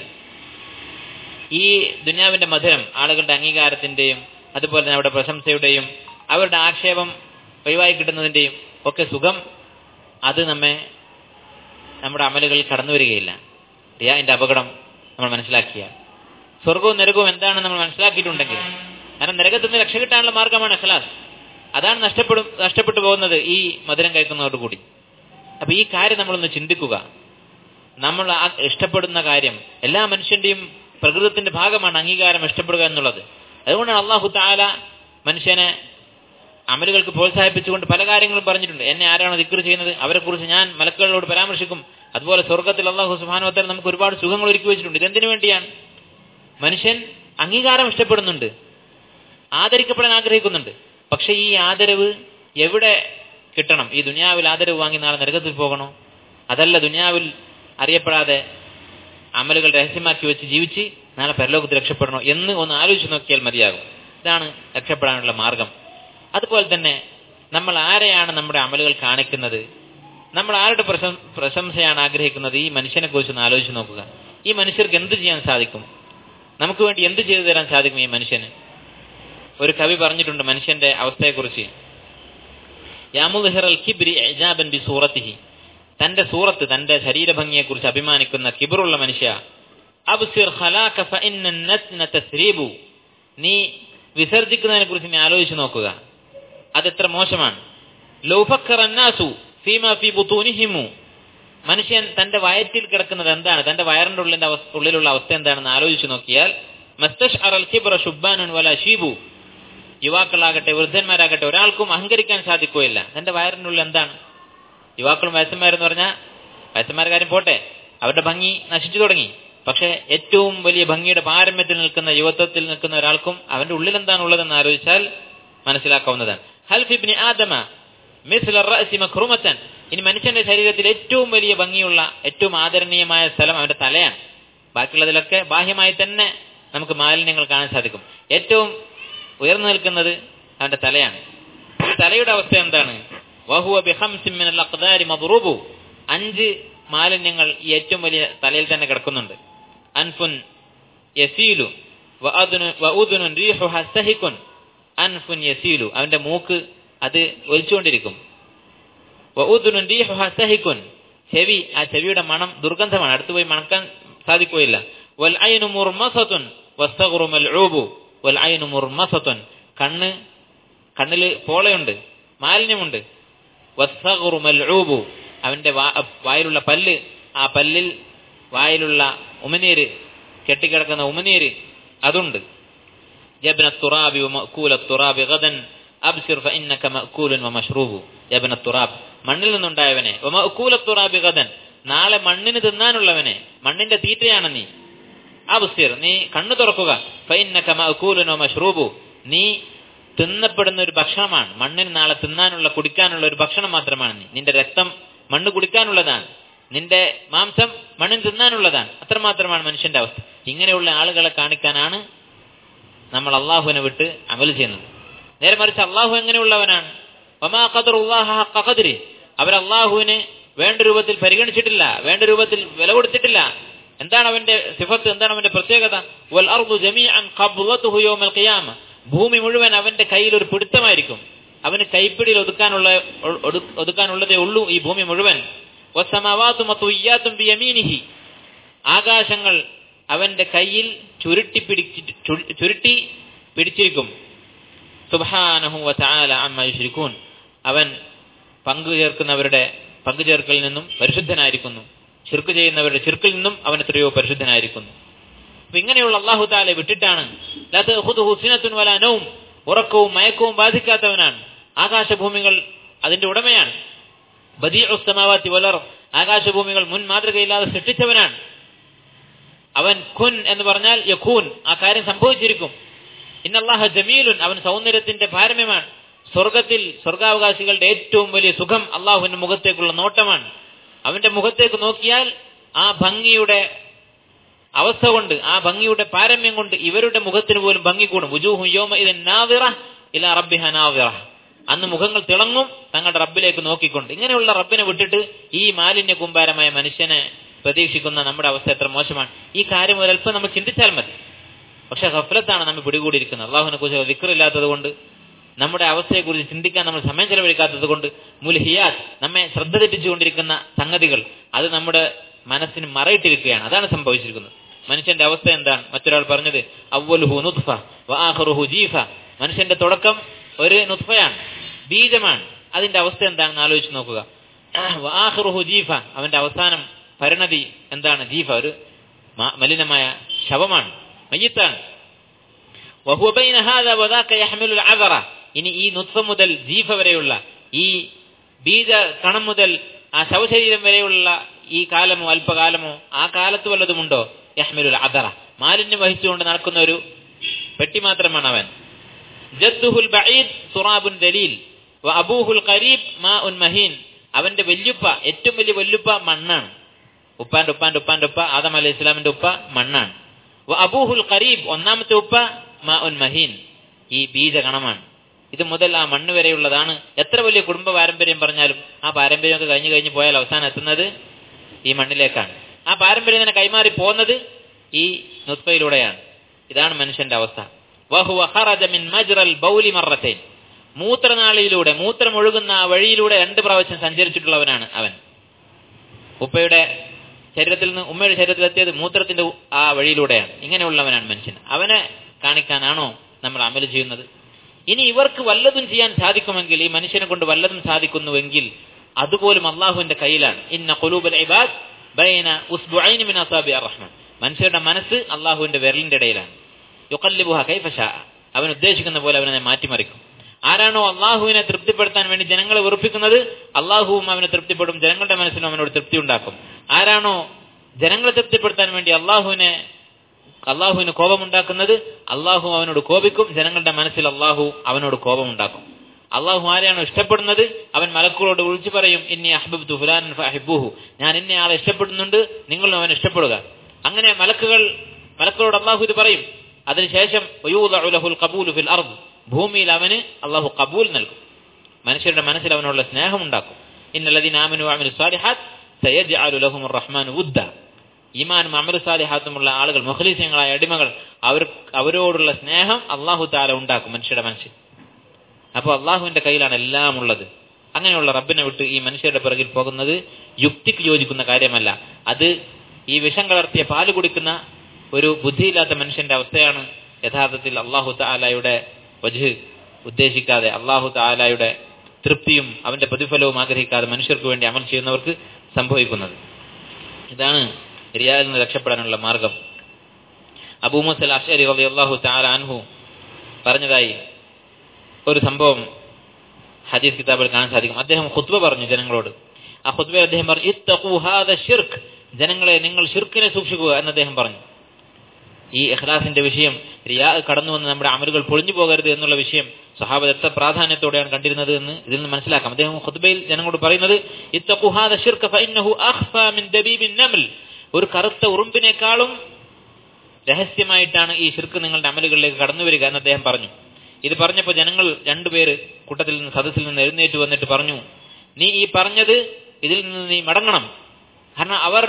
ഈ ദുനിയാവിന്റെ മധുരം, ആളുകളുടെ അംഗീകാരത്തിന്റെയും അതുപോലെ തന്നെ അവരുടെ പ്രശംസയുടെയും അവരുടെ ആക്ഷേപം ഒഴിവായി കിട്ടുന്നതിന്റെയും ഒക്കെ സുഖം, അത് നമ്മെ നമ്മുടെ അമലുകളിൽ കടന്നു വരികയില്ല. റിയാഇന്റെ അപകടം നമ്മൾ മനസ്സിലാക്കിയാൽ സ്വർഗവും നരകവും എന്താണെന്ന് നമ്മൾ മനസ്സിലാക്കിയിട്ടുണ്ടെങ്കിൽ, കാരണം നരകത്തിൽ നിന്ന് രക്ഷ കിട്ടാനുള്ള മാർഗമാണ് ഇഖ്ലാസ്. അതാണ് നഷ്ടപ്പെടും നഷ്ടപ്പെട്ടു പോകുന്നത് ഈ മധുരം കഴിക്കുന്നതോടുകൂടി. അപ്പൊ ഈ കാര്യം നമ്മളൊന്ന് ചിന്തിക്കുക. നമ്മൾ ആ ഇഷ്ടപ്പെടുന്ന കാര്യം, എല്ലാ മനുഷ്യന്റെയും പ്രകൃതത്തിന്റെ ഭാഗമാണ് അംഗീകാരം, ഇഷ്ടപ്പെടുക എന്നുള്ളത്. അതുകൊണ്ടാണ് അല്ലാഹു തആല മനുഷ്യനെ അമലുകൾക്ക് പ്രോത്സാഹിപ്പിച്ചുകൊണ്ട് പല കാര്യങ്ങളും പറഞ്ഞിട്ടുണ്ട്. എന്നെ ആരാണോ ദിക്ർ ചെയ്യുന്നത് അവരെ കുറിച്ച് ഞാൻ മലക്കുകളോട് പരാമർശിക്കും. അതുപോലെ സ്വർഗത്തിൽ അല്ലാഹു സുബ്ഹാനഹു വ തആല നമുക്ക് ഒരുപാട് സുഖങ്ങൾ ഒരുക്കി വെച്ചിട്ടുണ്ട്. ഇതെന്തിനു വേണ്ടിയാണ്? മനുഷ്യൻ അംഗീകാരം ഇഷ്ടപ്പെടുന്നുണ്ട്, ആദരിക്കപ്പെടാൻ ആഗ്രഹിക്കുന്നുണ്ട്. പക്ഷെ ഈ ആദരവ് എവിടെ കിട്ടണം? ഈ ദുനിയാവിൽ ആദരവ് വാങ്ങി നാളെ നരകത്തിൽ പോകണോ? അതല്ല, ദുനിയാവിൽ അറിയപ്പെടാതെ അമലുകൾ രഹസ്യമാക്കി വെച്ച് ജീവിച്ച് നാളെ പരലോകത്ത് രക്ഷപ്പെടണോ എന്ന് ഒന്ന് ആലോചിച്ച് നോക്കിയാൽ മതിയാകും. ഇതാണ് രക്ഷപ്പെടാനുള്ള മാർഗം. അതുപോലെ തന്നെ നമ്മൾ ആരെയാണ് നമ്മുടെ അമലുകൾ കാണിക്കുന്നത്, നമ്മൾ ആരുടെ പ്രശംസയാണ് ആഗ്രഹിക്കുന്നത്? ഈ മനുഷ്യനെ കുറിച്ച് ഒന്ന് ആലോചിച്ച് നോക്കുക. ഈ മനുഷ്യർക്ക് എന്ത് ചെയ്യാൻ സാധിക്കും? നമുക്ക് വേണ്ടി എന്ത് ചെയ്തു തരാൻ സാധിക്കും ഈ മനുഷ്യന്? ഒരു കവി പറഞ്ഞിട്ടുണ്ട് മനുഷ്യന്റെ അവസ്ഥയെക്കുറിച്ച്, യാമുദ്ഹിറൽ കിബ്രി ഇജാബൻ ബി സൂറത്തിഹി, തന്റെ സൂറത്ത്, തന്റെ ശരീരഭംഗിയെക്കുറിച്ച് അഭിമാനിക്കുന്ന കിബറുള്ള മനുഷ്യ, അബ്സിർ ഖലാക ഫഇന്ന നത്ന തസ്രീബു, നീ വിസർജിക്കുന്നതിനെ കുറിച്ച് നീ ആലോചിച്ച് നോക്കുക, അതെത്ര മോശമാണ്. ലൗ ഫക്കറ അന്നാസു ഫീമാ ഫീ ബുതൂനിഹിം, മനുഷ്യൻ തന്റെ വയറ്റിൽ കിടക്കുന്നത് എന്താണ്, തന്റെ വയറിന്റെ ഉള്ളിന്റെ ഉള്ളിലുള്ള അവസ്ഥ എന്താണെന്ന് ആലോചിച്ച് നോക്കിയാൽ, മസ്തശ്അറൽ കിബ്റ ശുബ്ബാനുൻ വലാ ശീബു, യുവാക്കളാകട്ടെ വൃദ്ധന്മാരാകട്ടെ ഒരാൾക്കും അഹങ്കരിക്കാൻ സാധിക്കുകയില്ല. തന്റെ വയറിന്റെ ഉള്ളിൽ എന്താണ്? യുവാക്കളും വയസ്സന്മാരെന്ന് പറഞ്ഞാൽ വയസ്സന്മാരുടെ കാര്യം പോട്ടെ, അവരുടെ ഭംഗി നശിച്ചു തുടങ്ങി. പക്ഷെ ഏറ്റവും വലിയ ഭംഗിയുടെ പാരമ്യത്തിൽ നിൽക്കുന്ന യുവത്വത്തിൽ നിൽക്കുന്ന ഒരാൾക്കും അവന്റെ ഉള്ളിൽ എന്താണ് ഉള്ളതെന്ന് ആലോചിച്ചാൽ മനസ്സിലാക്കാവുന്നതാണ്. ഹൽഫ് ഇബ്നി ആദമ മിസ്ല റഅസി മഖ്റുമതൻ, ഇനി മനുഷ്യന്റെ ശരീരത്തിൽ ഏറ്റവും വലിയ ഭംഗിയുള്ള ഏറ്റവും ആദരണീയമായ സ്ഥലം അവന്റെ തലയാണ്. ബാക്കിയുള്ളതിലൊക്കെ ബാഹ്യമായി തന്നെ നമുക്ക് മാലിന്യങ്ങൾ കാണാൻ സാധിക്കും. ഏറ്റവും ഉയർന്നു നിൽക്കുന്നത് അവന്റെ തലയാണ്. തലയുടെ അവസ്ഥ എന്താണ്? വഹുവ ബിഖംസിൻ മിനൽ അഖ്ദാരി മദ്റൂബു, അഞ്ച് മാലിന്യങ്ങൾ ഈ ഏറ്റവും വലിയ തലയിൽ തന്നെ കിടക്കുന്നുണ്ട്. അൻഫുൻ യസീലു വഉദുനുൻ റീഹുഹാ സഹികുൻ, അൻഫുൻ യസീലു, അവന്റെ മൂക്ക് അത് ഒലിച്ചുകൊണ്ടിരിക്കും. വഉദുനുൻ റീഹുഹാ സഹികുൻ, ചെവി, ആ ചെവിയുടെ മണം ദുർഗന്ധമാണ്, അടുത്തുപോയി മണക്കാൻ സാധിക്കുകയില്ല. വൽ ഐനു മുർമസതുൻ വസ്സഗ്റു മൽഊബു, വൽ ഐനു മുർമസതുൻ, കണ്ണ്, കണ്ണില് പോളയുണ്ട്, മാലിന്യമുണ്ട്. വസ്സഗ്റു മൽഊബു, അവന്റെ വായിലുള്ള പല്ല്, ആ പല്ലിൽ വായിലുള്ള ഉമിനീര്, കെട്ടിക്കിടക്കുന്ന ഉമിനീര് അതുണ്ട്. ജബ്ന തുറാബി വമഅകൂല തുറാബി ഗദൻ അബ്സിർ ഫഇന്നക മഅകൂലുൻ വമശ്റൂബു, ജബ്ന തുറാബ്, മണ്ണിൽ നിന്നുണ്ടായവനെ, വമഅകൂല തുറാബി ഗദൻ, നാളെ മണ്ണിന് തിന്നാനുള്ളവനെ, മണ്ണിന്റെ തീറ്റയാണ് നീ. അബ്സിർ, നീ കണ്ണു തുറക്കുക. ഫഇന്നക മഅകൂലുൻ വമശ്റൂബു, നീ തിന്നപ്പെടുന്ന ഒരു ഭക്ഷണമാണ്, മണ്ണിന് നാളെ തിന്നാനുള്ള കുടിക്കാനുള്ള ഒരു ഭക്ഷണം മാത്രമാണ് നീ. നിന്റെ രക്തം മണ്ണ് കുടിക്കാനുള്ളതാണ്, നിന്റെ മാംസം മണ്ണിന് തിന്നാനുള്ളതാണ്. അത്രമാത്രമാണ് മനുഷ്യന്റെ അവസ്ഥ. ഇങ്ങനെയുള്ള ആളുകളെ കാണിക്കാനാണ് നമ്മൾ അള്ളാഹുവിനെ വിട്ട് അമൽ ചെയ്യുന്നത്. നേരെ മറിച്ച് അള്ളാഹു എങ്ങനെയുള്ളവനാണ്? വമാ ഖദറുല്ലാഹ ഹഖ ഖദ്രി, അവർ അള്ളാഹുവിനെ വേണ്ട രൂപത്തിൽ പരിഗണിച്ചിട്ടില്ല, വേണ്ട രൂപത്തിൽ വില കൊടുത്തിട്ടില്ല. എന്താണ് അവന്റെ സിഫത്ത്, എന്താണ് അവന്റെ പ്രത്യേകത? വൽ അർദു ജമീഅൻ ഖബ്ളതുഹു യൗമൽ ഖിയാമ, ഭൂമി മുഴുവൻ അവന്റെ കയ്യിൽ ഒരു പിടുത്തമായിരിക്കും. അവന് കൈപ്പിടിയിൽ ഒതുക്കാനുള്ള ഒതുക്കാനുള്ളതേ ഉള്ളൂ ഈ ഭൂമി മുഴുവൻ. വസ്സമാവാതു മത്വിയാതും ബിയമീനിഹി, ആകാശങ്ങൾ അവന്റെ കയ്യിൽ ചുരുട്ടി പിടിച്ച് ചുരുട്ടി പിടിച്ചിരിക്കും. സുബ്ഹാനഹു വതആല അമ്മാ യുശ്രികൂൻ, അവൻ പങ്കു ചേർക്കുന്നവരുടെ പങ്കു ചേർക്കലിൽ നിന്നും പരിശുദ്ധനായിരിക്കുന്നു, ശിർക്ക് ചെയ്യുന്നവരുടെ ശിർക്കിൽ നിന്നും അവൻ എത്രയോ പരിശുദ്ധനായിരിക്കുന്നു. അപ്പൊ ഇങ്ങനെയുള്ള അല്ലാഹു തആല വിട്ടിട്ടാണ് ലാ തഖുദുഹു സിനത്തുൻ വലാ നൗം, ഉറക്കവും മയക്കവും ബാധിക്കാത്തവനാണ്. ആകാശഭൂമികൾ അതിന്റെ ഉടമയാണ്. ബദീഉസ് സമാവാതി വൽ അർദ്, ആകാശഭൂമികൾ മുൻ മാതൃകയില്ലാതെ സൃഷ്ടിച്ചവനാണ്. അവൻ കുൻ എന്ന് പറഞ്ഞാൽ യകൂൻ, ആ കാര്യം സംഭവിച്ചിരിക്കും. ഇന്നല്ലാഹ ജമീലുൻ, അവൻ സൗന്ദര്യത്തിന്റെ പാരമ്യമാണ്. സ്വർഗത്തിൽ സ്വർഗാവകാശികളുടെ ഏറ്റവും വലിയ സുഖം അള്ളാഹുവിന്റെ മുഖത്തേക്കുള്ള നോട്ടമാണ്. അവന്റെ മുഖത്തേക്ക് നോക്കിയാൽ ആ ഭംഗിയുടെ അവസ്ഥ കൊണ്ട്, ആ ഭംഗിയുടെ പാരമ്യം കൊണ്ട് ഇവരുടെ മുഖത്തിന് പോലും ഭംഗി കൂടും. വുജൂഹു യൗമഇദിൻ നാദിറ ഇലാ റബ്ബിഹാ നാദിറ, അന്ന് മുഖങ്ങൾ തിളങ്ങും തങ്ങളുടെ റബ്ബിലേക്ക് നോക്കിക്കൊണ്ട്. ഇങ്ങനെയുള്ള റബ്ബിനെ വിട്ടിട്ട് ഈ മാലിന്യ കുമ്പാരമായ മനുഷ്യനെ പ്രതീക്ഷിക്കുന്ന നമ്മുടെ അവസ്ഥ എത്ര മോശമാണ്. ഈ കാര്യം ഒരൽപ്പം നമ്മൾ ചിന്തിച്ചാൽ മതി. പക്ഷെ ഗഫ്ലത്താണ് നമ്മൾ പിടികൂടിയിരിക്കുന്നത്. അള്ളാഹുവിനെ കുറിച്ച് ദിക്റില്ലാത്തത് കൊണ്ട്, നമ്മുടെ അവസ്ഥയെക്കുറിച്ച് ചിന്തിക്കാൻ നമ്മൾ സമയം ചെലവഴിക്കാത്തത് കൊണ്ട്, മുൽഹിയാത്ത്, നമ്മെ ശ്രദ്ധ തെറ്റിച്ചുകൊണ്ടിരിക്കുന്ന സംഗതികൾ അത് നമ്മുടെ മനസ്സിന് മറയിട്ടിരിക്കുകയാണ്. അതാണ് സംഭവിച്ചിരിക്കുന്നത്. മനുഷ്യന്റെ അവസ്ഥ എന്താണ്? മറ്റൊരാൾ പറഞ്ഞത് അവ്വലുഹു നുത്ഫ വആഖിറുഹു ജീഫ, മനുഷ്യന്റെ തുടക്കം ഒരു നുത്ഫയാണ്, ബീജമാണ്. അതിന്റെ അവസ്ഥ എന്താണെന്ന് ആലോചിച്ച് നോക്കുക. വആഖിറുഹു ജീഫ, അവന്റെ അവസാനം പരിണതി എന്താണ്? ജീഫ, ഒരു മലിനമായ ശവമാണ്, മയ്യിത്താണ്. വഹുവ ബൈന ഹാദാ വദാക യഹ്മിലുൽ അദറ, ഇനി ഈ നുത്ഫ മുതൽ ജീഫ വരെയുള്ള, ഈ ബീജ കണം മുതൽ ആ ശവശരീരം വരെയുള്ള ഈ കാലമോ അല്പകാലമോ ആ കാലത്ത് വല്ലതുമുണ്ടോ? യഹ്മിലുൽ അദറ, മാലിന്യം വഹിച്ചുകൊണ്ട് നടക്കുന്ന ഒരു പെട്ടി മാത്രമാണ് അവൻ. ജദ്ദുഹുൽ ബഈദ് തുറാബുൻ ദലീൽ വ അബൂഹുൽ ഖരീബ് മാഉൻ മഹീൻ, അവന്റെ വല്യുപ്പ, ഏറ്റവും വലിയ വല്യുപ്പ മണ്ണാണ്. ഉപ്പാന്റെ ഉപ്പാന്റെ ഉപ്പാന്റെ ഉപ്പ ആദം അലൈഹി ഇസ്ലാമിന്റെ ഉപ്പ മണ്ണാണ്. വ അബൂഹുൽ ഖരീബ്, ഒന്നാമത്തെ ഉപ്പ മാഉൻ മഹീൻ, ഈ ബീജകണമാണ്. ഇത് മുതൽ ആ മണ്ണ് വരെയുള്ളതാണ്. എത്ര വലിയ കുടുംബ പാരമ്പര്യം പറഞ്ഞാലും ആ പാരമ്പര്യമൊക്കെ കഴിഞ്ഞ് കഴിഞ്ഞ് പോയാൽ അവസാനം എത്തുന്നത് ഈ മണ്ണിലേക്കാണ്. ആ പാരമ്പര്യം തന്നെ കൈമാറി പോകുന്നത് ഈ നുത്ഫയിലൂടെയാണ്. ഇതാണ് മനുഷ്യന്റെ അവസ്ഥ. വഹുവ ഖറജ മിൻ മജ്റൽ ബൗലി മറത്തൈൻ, മൂത്രനാളിയിലൂടെ മൂത്രമൊഴുകുന്ന ആ വഴിയിലൂടെ രണ്ട് പ്രാവശ്യം സഞ്ചരിച്ചിട്ടുള്ളവനാണ് അവൻ. ഉപ്പയുടെ ശരീരത്തിൽ നിന്ന് ഉമ്മയുടെ ശരീരത്തിലെത്തിയത് മൂത്രത്തിന്റെ ആ വഴിയിലൂടെയാണ്. ഇങ്ങനെയുള്ളവനാണ് മനുഷ്യൻ. അവനെ കാണിക്കാനാണോ നമ്മൾ അമൽ ചെയ്യുന്നത്? ഇനി ഇവർക്ക് വല്ലതും ചെയ്യാൻ സാധിക്കുമെങ്കിൽ, ഈ മനുഷ്യനെ കൊണ്ട് വല്ലതും സാധിക്കുന്നുവെങ്കിൽ അതുപോലും അള്ളാഹുവിന്റെ കയ്യിലാണ്. ഇന്ന ഖുലൂബൽ ഇബാദ് ബൈന ഉസ്ബുഐനി മിൻ അസാബി അർറഹ്മാൻ, മനുഷ്യരുടെ മനസ്സ് അള്ളാഹുവിന്റെ വിരലിന്റെ ഇടയിലാണ്. യുഖല്ലിബുഹ കൈഫ ശാഅ, അവൻ ഉദ്ദേശിക്കുന്ന പോലെ അവനെ മാറ്റിമറിക്കും. ആരാണോ അള്ളാഹുവിനെ തൃപ്തിപ്പെടുത്താൻ വേണ്ടി ജനങ്ങളെ വെറുപ്പിക്കുന്നത്, അള്ളാഹുവും അവനെ തൃപ്തിപ്പെടും, ജനങ്ങളുടെ മനസ്സിലും അവനോട് തൃപ്തി ഉണ്ടാക്കും. ആരാണോ ജനങ്ങളെ തൃപ്തിപ്പെടുത്താൻ വേണ്ടി അള്ളാഹുവിനെ അള്ളാഹുവിന് കോപമുണ്ടാക്കുന്നത്, അള്ളാഹു അവനോട് കോപിക്കും, ജനങ്ങളുടെ മനസ്സിൽ അള്ളാഹു അവനോട് കോപമുണ്ടാക്കും. അള്ളാഹു ആരെയാണോ ഇഷ്ടപ്പെടുന്നത്, അവൻ മലക്കുകളോട് വിളിച്ചു പറയും, ഇന്നി അഹ്ബബ്തു ഫുലാനൻ ഫഅഹിബ്ബുഹു, ഞാൻ ഇന്ന ആളെ ഇഷ്ടപ്പെടുന്നുണ്ട്, നിങ്ങളും അവനെ ഇഷ്ടപ്പെടുക. അങ്ങനെ മലക്കുകൾ മലക്കുകളോട് അള്ളാഹു ഇത് പറയും. അതിനുശേഷം വയൂദഉ ലഹുൽ ഖബൂലു ഫിൽ അർദ്, ഭൂമിയിൽ അവന് അള്ളാഹു കബൂൽ നൽകും. മനുഷ്യരുടെ മനസ്സിൽ അവനുള്ള സ്നേഹം ഉണ്ടാക്കും. ഇന്നല്ലദീന ആമനു വഅമിലു സ്വാലിഹാത്ത് സയജ്അലു ലഹുമുർ റഹ്മാനു വുദ്ദ, ഈമാനും അമലു സാലിഹാത്തുമുള്ള ആളുകൾ, മുഖ്ലിസീങ്ങളായ അടിമകൾ, അവർ അവരോടുള്ള സ്നേഹം അള്ളാഹു തആല ഉണ്ടാക്കും മനുഷ്യരുടെ മനസ്സിൽ. അപ്പോൾ അള്ളാഹുവിന്റെ കയ്യിലാണ് എല്ലാം ഉള്ളത്. അങ്ങനെയുള്ള റബ്ബിനെ വിട്ട് ഈ മനുഷ്യരുടെ പിറകിൽ പോകുന്നത് യുക്തിക്ക് യോജിക്കുന്ന കാര്യമല്ല. അത് ഈ വിഷം കലർത്തിയ പാല് കുടിക്കുന്ന ഒരു ബുദ്ധിയില്ലാത്ത മനുഷ്യന്റെ അവസ്ഥയാണ് യഥാർത്ഥത്തിൽ അള്ളാഹു തആലയുടെ വജ്ഹ് ഉദ്ദേശിക്കാതെ, അള്ളാഹു തആലയുടെ തൃപ്തിയും അവന്റെ പ്രതിഫലവും ആഗ്രഹിക്കാതെ മനുഷ്യർക്ക് വേണ്ടി അമൽ ചെയ്യുന്നവർക്ക് സംഭവിക്കുന്നത്. ഇതാണ് റിയായിൽ നിന്ന് രക്ഷപ്പെടാനുള്ള മാർഗം. അബൂ മൂസ അശ്അരി റളിയല്ലാഹു തആല അൻഹു പറഞ്ഞതായി ഒരു സംഭവം ഹദീസ് കിതാബിൽ കാണാൻ സാധിക്കും. അദ്ദേഹം ഖുത്ബ പറഞ്ഞു ജനങ്ങളോട്. ആ ഖുത്ബയിൽ അദ്ദേഹം പറഞ്ഞു, ഇത്തഖൂ ഹാദ ശിർക്ക്, ജനങ്ങളെ നിങ്ങൾ ശിർക്കിനെ സൂക്ഷിക്കുക എന്ന് അദ്ദേഹം പറഞ്ഞു. ഈ ഇഖ്ലാസിന്റെ വിഷയം, റിയാ കടന്നു വന്ന് നമ്മുടെ അമലുകൾ പൊളിഞ്ഞു പോകരുത് എന്നുള്ള വിഷയം സഹാബത്ത് എത്ര പ്രാധാന്യത്തോടെയാണ് കണ്ടിരുന്നത് എന്ന് ഇതിൽ നിന്ന് മനസ്സിലാക്കാം. അദ്ദേഹം ഖുത്ബയിൽ ജനങ്ങളോട് പറയുന്നത്, ഇത്തഖൂ ഹാദ ശിർക്ക് ഫഇന്നഹു അഖ്ഫാ മിൻ ദബീബിൻ നംൽ, ഒരു കറുത്ത ഉറുമ്പിനേക്കാളും രഹസ്യമായിട്ടാണ് ഈ ശിർക്ക് നിങ്ങളുടെ അമലുകളിലേക്ക് കടന്നു വരിക എന്ന് അദ്ദേഹം പറഞ്ഞു. ഇത് പറഞ്ഞപ്പോൾ ജനങ്ങൾ രണ്ടുപേര് കൂട്ടത്തിൽ നിന്ന് സദസ്സിൽ നിന്ന് എഴുന്നേറ്റ് വന്നിട്ട് പറഞ്ഞു, നീ ഈ പറഞ്ഞത് ഇതിൽ നിന്ന് നീ മടങ്ങണം. കാരണം അവർ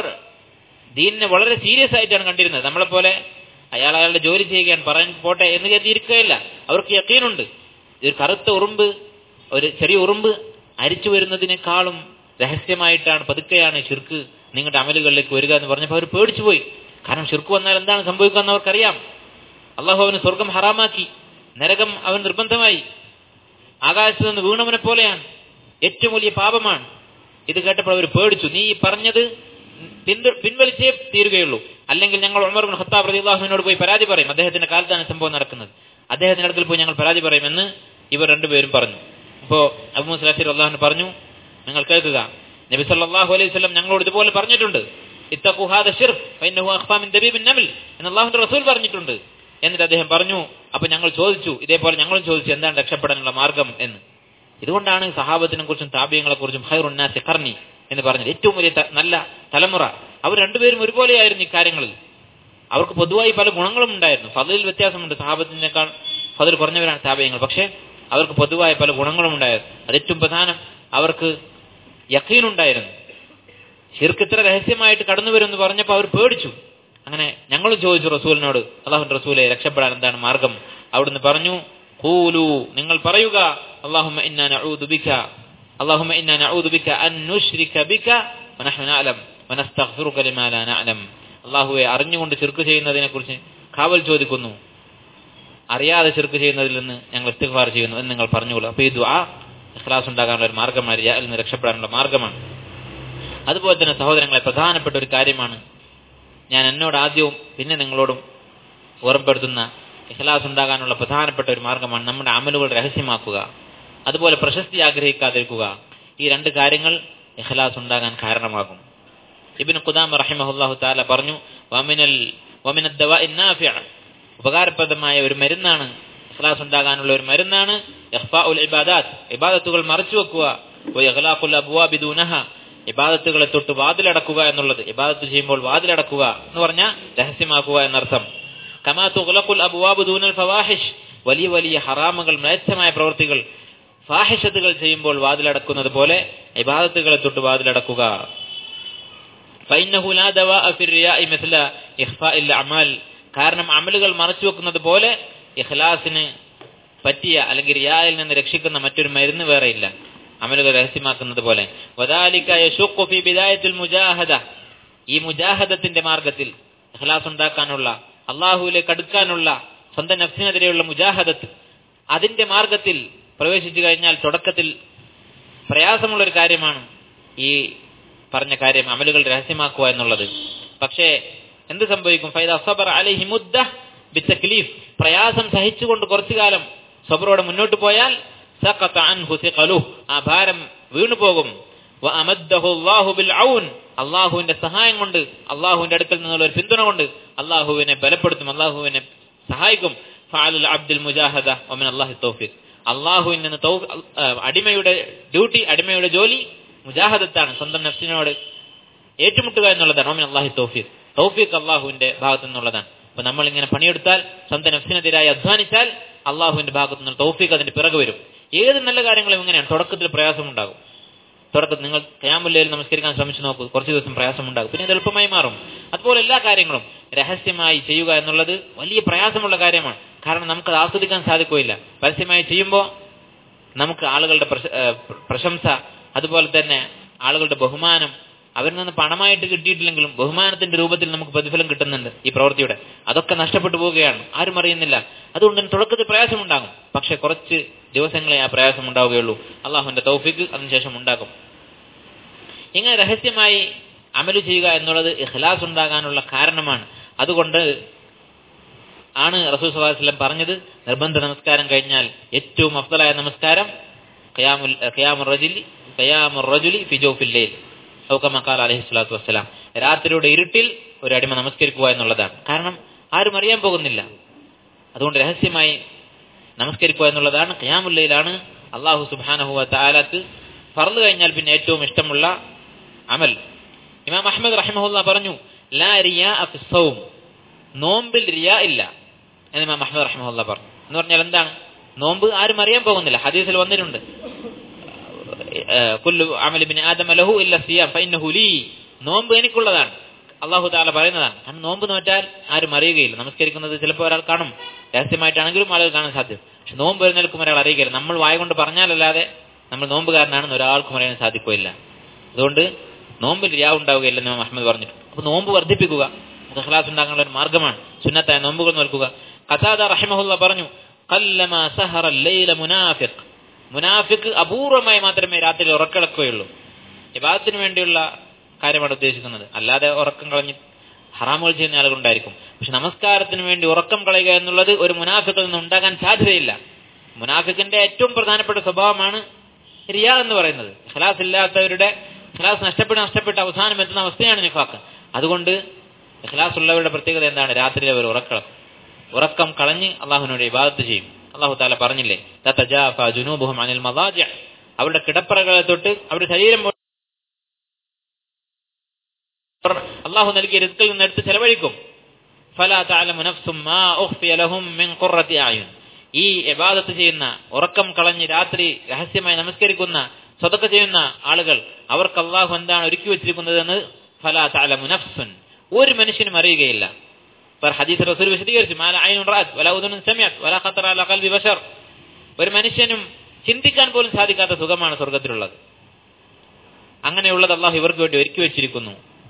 ദീനിനെ വളരെ സീരിയസ് ആയിട്ടാണ് കണ്ടിരുന്നത്. നമ്മളെപ്പോലെ അയാൾ അയാളുടെ ജോലി ചെയ്യുകയാണ്, പറയാൻ പോട്ടെ എന്ന് കരുതിയിരിക്കുകയില്ല. അവർക്ക് യഖീനുണ്ട്, ഒരു കറുത്ത ഉറുമ്പ്, ഒരു ചെറിയ ഉറുമ്പ് അരിച്ചു വരുന്നതിനേക്കാളും രഹസ്യമായിട്ടാണ്, പതുക്കെയാണ് ശിർക്ക് നിങ്ങളുടെ അമലുകളിലേക്ക് വരിക എന്ന് പറഞ്ഞപ്പോൾ അവർ പേടിച്ചു പോയി. കാരണം ശിർക്ക് വന്നാൽ എന്താണ് സംഭവിക്കുക എന്ന് അവർക്കറിയാം. അള്ളാഹു അവന് സ്വർഗം ഹറാമാക്കി, നരകം അവൻ നിർബന്ധമായി, ആകാശത്ത് നിന്ന് വീണവനെ പോലെയാണ്, ഏറ്റവും വലിയ പാപമാണ്. ഇത് കേട്ടപ്പോൾ അവർ പേടിച്ചു. നീ പറഞ്ഞത് പിൻവലിച്ചേ തീരുകയുള്ളൂ, അല്ലെങ്കിൽ ഞങ്ങൾ ഉമർ ഇബ്നു ഖത്താബ് റളിയല്ലാഹുവിനോട് പോയി പരാതി പറയും. അദ്ദേഹത്തിന്റെ കാലത്താണ് സംഭവം നടക്കുന്നത്, അദ്ദേഹത്തിന്റെ അടുക്കൽ പോയി ഞങ്ങൾ പരാതി പറയുമെന്ന് ഇവർ രണ്ടുപേരും പറഞ്ഞു. അപ്പോൾ അബൂ മൂസ അശ്അരി റളിയല്ലാഹു പറഞ്ഞു, നിങ്ങൾ കേൾക്കുക, നബി സല്ലല്ലാഹു അലൈഹി വസല്ലം ഞങ്ങളോട് ഇതുപോലെ പറഞ്ഞിട്ടുണ്ട്, ഇത്തഖൂ ഹാദ ശിർക്ക് ഫഇന്നഹു അഖ്ഫാ മിൻ ദബീബിൻ നംൽ എന്ന് അല്ലാഹുവിന്റെ റസൂൽ പറഞ്ഞിട്ടുണ്ട്. എന്നിട്ട് അദ്ദേഹം പറഞ്ഞു, അപ്പൊ ഞങ്ങൾ ചോദിച്ചു, ഇതേപോലെ ഞങ്ങളും ചോദിച്ചു, എന്താണ് രക്ഷപ്പെടാനുള്ള മാർഗം എന്ന്. ഇതുകൊണ്ടാണ് സഹാബത്തിനെ കുറിച്ചും താബിയങ്ങളെ കുറിച്ചും ഖൈറുൻ നാസി ഖർനി എന്ന് പറഞ്ഞത്. ഏറ്റവും വലിയ നല്ല തലമുറ അവർ രണ്ടുപേരും ഒരുപോലെയായിരുന്നു ഇക്കാര്യങ്ങളിൽ. അവർക്ക് പൊതുവായി പല ഗുണങ്ങളും ഉണ്ടായിരുന്നു. ഫളിൽ വ്യത്യാസമുണ്ട്, സഹാബത്തിനേക്കാൾ ഫളിൽ കുറഞ്ഞവരാണ് താബിയങ്ങൾ, പക്ഷേ അവർക്ക് പൊതുവായ പല ഗുണങ്ങളും ഉണ്ടായിരുന്നു. അത് ഏറ്റവും പ്രധാനം, അവർക്ക് യഖീനുണ്ടായിരുന്നു. ശിർക്ക് ഇത്ര രഹസ്യമായിട്ട് കടന്നു വരുമെന്ന് പറഞ്ഞപ്പോൾ അവർ പേടിച്ചു. അങ്ങനെ ഞങ്ങളും ചോദിച്ചു റസൂലിനോട്, അല്ലാഹുവിന്റെ റസൂലെ രക്ഷപ്പെടാൻ എന്താണ് മാർഗം? അവിടുന്ന് പറഞ്ഞു, ഖൂലു, നിങ്ങൾ പറയുക, അല്ലാഹുമ്മ ഇന്നാ നഊദു ബിക അല്ലാഹുമ്മ ഇന്നാ നഊദു ബിക അൻ നുശ്രിക ബിക വനഹ്നു നഅലം വനസ്തഗ്ഫിറുക ലിമാ ലാ നഅലം. അല്ലാഹുവേ, അറിഞ്ഞുകൊണ്ട് ശിർക്ക് ചെയ്യുന്നതിനെ കുറിച്ച് കാവൽ ചോദിക്കുന്നു, അറിയാതെ ശിർക്ക് ചെയ്യുന്നതിൽ നിന്ന് ഞങ്ങൾ ഇസ്തിഗ്ഫാർ ചെയ്യുന്നു എന്ന് നിങ്ങൾ പറഞ്ഞോളൂ. അപ്പോൾ ഈ ദുആ ഇഖ്ലാസ് ഉണ്ടാകാനുള്ള ഒരു മാർഗമാണ്, റിയായിൽ നിന്ന് രക്ഷപ്പെടാനുള്ള മാർഗമാണ്. അതുപോലെ തന്നെ സഹോദരങ്ങളെ, പ്രധാനപ്പെട്ട ഒരു കാര്യമാണ് ഞാൻ എന്നോട് ആദ്യവും പിന്നെ നിങ്ങളോടും ഓർമ്മപ്പെടുത്തുന്ന ഇഖ്ലാസ് ഉണ്ടാകാനുള്ള പ്രധാനപ്പെട്ട ഒരു മാർഗമാണ് നമ്മുടെ അമലുകൾ രഹസ്യമാക്കുക, അതുപോലെ പ്രശസ്തി ആഗ്രഹിക്കാതിരിക്കുക. ഈ രണ്ട് കാര്യങ്ങൾ ഇഖ്ലാസ് ഉണ്ടാകാൻ കാരണമാകും. ഇബ്നു ഖുദാമ റഹിമഹുല്ലാഹു തആല പറഞ്ഞു, വമിനൽ വമിനദ് ദവാഇൻ നാഫിഅ, ഉപകാരപ്രദമായ ഒരു മരുന്നാണ്, ഇഖ്ലാസ് ഉണ്ടാകാനുള്ള ഒരു മരുന്നാണ് ഇഖ്ഫാഉൽ ഇബാദാത്ത്, ഇബാദത്തുകൾ മറച്ചു വെക്കുക, വഇഗ്ലാഖുൽ അബ്വാബി ദൂനഹ, ഇബാദത്തുകളെ തൊട്ട് വാതിലടക്കുക എന്നുള്ളത്. ഇബാദത്ത് ചെയ്യുമ്പോൾ വാതിലടക്കുക എന്ന് പറഞ്ഞാൽ രഹസ്യമാക്കുക എന്നർത്ഥം. കമാ തുഗ്ലഖുൽ അബ്വാബു ദൂനൽ ഫവാഹിഷ്, വലിയ വലിയ ഹറാമുകൾ, മ്ലേച്ഛമായ പ്രവൃത്തികൾ, ഫാഹിഷത്തുകൾ ചെയ്യുമ്പോൾ വാതിലടക്കുന്നത് പോലെ ഇബാദത്തുകളെ തൊട്ട് വാതിലടക്കുക. ഫഇന്നഹു ലാ ദവാഅ ഫി റിയാഇ മിസ്ല ഇഖ്ഫാഇൽ അമൽ, കാരണം അമലുകൾ മറച്ചു വെക്കുന്നത് പോലെ ഇഖ്ലാസിന് പറ്റിയ അല്ലെങ്കിൽ റിയായിൽ നിന്ന് രക്ഷിക്കുന്ന മറ്റൊരു മരുന്ന് വേറെയില്ല, അമലുകൾ രഹസ്യമാക്കുന്നത് പോലെ. വദാലിക യശുഖു ഫി ബിദായത്തിൽ മുജാഹദ, ഈ മുജാഹദത്തിന്റെ മാർഗത്തിൽ ഇഖ്ലാസ് ഉണ്ടാക്കാനുള്ള, അല്ലാഹുവിലേക്ക് അടുക്കാനുള്ള സ്വന്തം നഫ്സിനെതിരെയുള്ള മുജാഹദത്ത്, അതിന്റെ മാർഗത്തിൽ പ്രവേശിച്ചു കഴിഞ്ഞാൽ തുടക്കത്തിൽ പ്രയാസമുള്ളൊരു കാര്യമാണ് ഈ പറഞ്ഞ കാര്യം, അമലുകൾ രഹസ്യമാക്കുക എന്നുള്ളത്. പക്ഷേ എന്ത് സംഭവിക്കും? ഫൈദാ സബറ അലൈഹി മുദ്ദ ബിത്തക്ലീഫ്, പ്രയാസം സഹിച്ചുകൊണ്ട് കുറച്ചു കാലം സബറോടെ മുന്നോട്ട് പോയാൽ സഖത അൻഹു സിഖലുഹു, ആ ഭാരം വീണു പോകും. വഅമദ്ദഹു അല്ലാഹു ബിൽ ഔൻ, അല്ലാഹുവിന്റെ സഹായം കൊണ്ട്, അല്ലാഹുവിന്റെ അടുക്കൽ നിന്നുള്ള ഒരു പിന്തുണ കൊണ്ട് അല്ലാഹുവിനെ ബലപ്പെടുത്തും, അല്ലാഹുവിനെ സഹായിക്കും. ഫഅലുൽ അബ്ദുൽ മുജാഹദ വമിൻ അല്ലാഹി തൗഫീഖ്, അല്ലാഹുവിൽ നിന്ന് അടിമയുടെ ഡ്യൂട്ടി, അടിമയുടെ ജോലി മുജാഹദത്താണ്, സ്വന്തം നഫ്സിനോട് ഏറ്റുമുട്ടുക എന്നുള്ളതാണ്. വമിൻ അല്ലാഹി തൗഫീഖ്, തൗഫീഖ് അല്ലാഹുവിന്റെ ഭാഗത്തു നിന്നുള്ളതാണ്. അപ്പൊ നമ്മൾ ഇങ്ങനെ പണിയെടുത്താൽ, സ്വന്തം നഫ്സിനെതിരായി അധ്വാനിച്ചാൽ അള്ളാഹുവിന്റെ ഭാഗത്തു നിന്ന് തൗഫീഖ് അതിന്റെ പിറകെ വരും. ഏത് നല്ല കാര്യങ്ങളും ഇങ്ങനെയാണ്, തുടക്കത്തിൽ പ്രയാസമുണ്ടാകും. തുടക്കത്തിൽ നിങ്ങൾ ഖിയാമുൽ ലൈൽ നമസ്കരിക്കാൻ ശ്രമിച്ചു നോക്കൂ, കുറച്ച് ദിവസം പ്രയാസമുണ്ടാകും, പിന്നെ അത് എളുപ്പമായി മാറും. അതുപോലെ എല്ലാ കാര്യങ്ങളും രഹസ്യമായി ചെയ്യുക എന്നുള്ളത് വലിയ പ്രയാസമുള്ള കാര്യമാണ്. കാരണം നമുക്കത് ആസ്വദിക്കാൻ സാധിക്കുകയില്ല. പരസ്യമായി ചെയ്യുമ്പോൾ നമുക്ക് ആളുകളുടെ പ്രശംസ, അതുപോലെ തന്നെ ആളുകളുടെ ബഹുമാനം, അവരിൽ നിന്ന് പണമായിട്ട് കിട്ടിയിട്ടില്ലെങ്കിലും ബഹുമാനത്തിന്റെ രൂപത്തിൽ നമുക്ക് പ്രതിഫലം കിട്ടുന്നുണ്ട് ഈ പ്രവൃത്തിയുടെ, അതൊക്കെ നഷ്ടപ്പെട്ടു പോവുകയാണ്, ആരും അറിയുന്നില്ല. അതുകൊണ്ട് തന്നെ തുടക്കത്തിൽ പ്രയാസമുണ്ടാകും, പക്ഷെ കുറച്ച് ദിവസങ്ങളെ ആ പ്രയാസം ഉണ്ടാവുകയുള്ളൂ. അള്ളാഹുവിന്റെ തൗഫീഖ് അതിനുശേഷം ഉണ്ടാകും. ഇങ്ങനെ രഹസ്യമായി അമല് ചെയ്യുക എന്നുള്ളത് ഇഖ്ലാസ് ഉണ്ടാകാനുള്ള കാരണമാണ്. അതുകൊണ്ട് ആണ് റസൂൽ സ്വല്ലല്ലാഹു അലൈഹി വസല്ലം പറഞ്ഞത്, നിർബന്ധ നമസ്കാരം കഴിഞ്ഞാൽ ഏറ്റവും അഫ്ദലായ നമസ്കാരം ഖിയാമുൽ ഖിയാമുർ റജുലി ഖിയാമുർ റജുലി ഫി ജൗഫിൽ ലൈൽ ഔ കമാ ഖാല അലൈഹി സ്വലാത്തു വസ്സലാം, രാത്രിയുടെ ഇരുട്ടിൽ ഒരു അടിമ നമസ്കരിക്കുക എന്നുള്ളതാണ്. കാരണം ആരും അറിയാൻ പോകുന്നില്ല, അതുകൊണ്ട് രഹസ്യമായി നമസ്കരിക്കുക എന്നുള്ളതാണ്. ഖിയാമുൽ ലൈലാണ് അല്ലാഹു സുബ്ഹാനഹു വ തആലക്ക് ഫർള് കഴിഞ്ഞാൽ പിന്നെ ഏറ്റവും ഇഷ്ടമുള്ള അമൽ. ഇമാം അഹ്മദ് റഹിമഹുല്ലാഹ് പറഞ്ഞു, ലാ റിയാഅ ഫി സൗം, നോമ്പിൽ റിയാ ഇല്ല എന്ന് ഇമാം അഹ്മദ് റഹിമഹുല്ലാഹ് പറഞ്ഞു. എന്ന് പറഞ്ഞാൽ എന്താണ്? നോമ്പ് ആരും അറിയാൻ പോകുന്നില്ല. ഹദീസിൽ വന്നിട്ടുണ്ട്, കുല്ലു അമലി ഇബ്നി ആദമ ലഹു ഇല്ല സിയാം ഫഇന്നഹു ലീ, നോമ്പ് എനിക്കുള്ളതാണ്, അല്ലാഹു തആല പറയുന്നതാണ്. കാരണം നോമ്പ് നോറ്റാൽ ആരും അറിയുകയില്ല. നമസ്കരിക്കുന്നത് ചിലപ്പോൾ ഒരാൾ കാണും, രഹസ്യമായിട്ടാണെങ്കിലും ആളുകൾ കാണാൻ സാധ്യത. പക്ഷെ നോമ്പ് വരുന്നേൽക്കും ഒരാൾ അറിയുകയില്ല. നമ്മൾ വായ കൊണ്ട് പറഞ്ഞാലല്ലാതെ നമ്മൾ നോമ്പുകാരനാണെന്ന് ഒരാൾക്കും അറിയാൻ സാധിക്കുകയില്ല. അതുകൊണ്ട് നോമ്പിൽ റിയാ ഉണ്ടാവുകയില്ല എന്ന് അഹ്മദ് പറഞ്ഞിട്ടുണ്ട്. അപ്പൊ നോമ്പ് വർദ്ധിപ്പിക്കുക ഇഖ്ലാസ് ഉണ്ടാകാനുള്ള ഒരു മാർഗമാണ്. സുന്നത്തായ നോമ്പുകൾ നോൽക്കുക. ഖതാദ റഹിമഹുല്ലാഹ് പറഞ്ഞു, ഖല്ലമാ സഹറ ലൈല മുനാഫിഖ്, മുനാഫിഖ് അപൂർവമായി മാത്രമേ രാത്രി ഉറക്കിളക്കുകയുള്ളൂ. ഇബാദത്തിന് വേണ്ടിയുള്ള കാര്യമാണ് ഉദ്ദേശിക്കുന്നത്, അല്ലാതെ ഉറക്കം കളഞ്ഞ് ഹറാമുകൾ ചെയ്യുന്ന ആളുകളുണ്ടായിരിക്കും. പക്ഷെ നമസ്കാരത്തിന് വേണ്ടി ഉറക്കം കളയുക എന്നുള്ളത് ഒരു മുനാഫിഖിൽ നിന്ന് ഉണ്ടാകാൻ സാധ്യതയില്ല. മുനാഫിഖിന്റെ ഏറ്റവും പ്രധാനപ്പെട്ട സ്വഭാവമാണ് റിയാ എന്ന് പറയുന്നത്. ഇഖ്ലാസ് ഇല്ലാത്തവരുടെ ഇഖ്ലാസ് നഷ്ടപ്പെട്ട് നഷ്ടപ്പെട്ട് അവസാനം എത്തുന്ന അവസ്ഥയാണ് നിഫാഖ്. അതുകൊണ്ട് ഇഖ്ലാസ് ഉള്ളവരുടെ പ്രത്യേകത എന്താണ്? രാത്രിയിൽ അവർ ഉറക്കം ഉറക്കം കളഞ്ഞ് അള്ളാഹുവിനോട് ഇബാദത്ത് ചെയ്യും. അള്ളാഹു തആല പറഞ്ഞില്ലേ, തതജാഫ ജുനൂബുഹും അനിൽ മദാജിഅ, അവരുടെ കിടപ്പറകളെ തൊട്ട് അവരുടെ ശരീരം അള്ളാഹു നൽകിയ റിസ്കിൽ നിന്ന് എടുത്ത് ചെലവഴിക്കും. ഫലാ തഅലമു നഫ്സും മാ ഉഖ്ഫിയ ലഹും മിൻ ഖുർറത്തി അയുൻ, ഈ ഇബാദത്ത് ചെയ്യുന്ന, ഉറക്കം കളഞ്ഞ് രാത്രി രഹസ്യമായി നമസ്കരിക്കുന്ന, സദഖ ചെയ്യുന്ന ആളുകൾ, അവർക്ക് അള്ളാഹു എന്താണ് ഒരുക്കി വെച്ചിരിക്കുന്നതെന്ന് ഫലാ തഅലമു നഫ്സുൻ, ഒരു മനുഷ്യനും അറിയുകയില്ല. ഹദീസ് റസൂൽ വിശദീകരിച്ചു, മാ ലാ ഐനുൻ റഅത് വലാ ഉദുനുൻ സമഅത് വലാ ഖതറ അലാ ഖൽബി ബശർ, ഒരു മനുഷ്യനും ചിന്തിക്കാൻ പോലും സാധിക്കാത്ത സുഖമാണ് സ്വർഗ്ഗത്തിലുള്ളത്. അങ്ങനെയുള്ളത് അള്ളാഹു ഇവർക്ക് വേണ്ടി ഒരുക്കി വെച്ചിരിക്കുന്നു.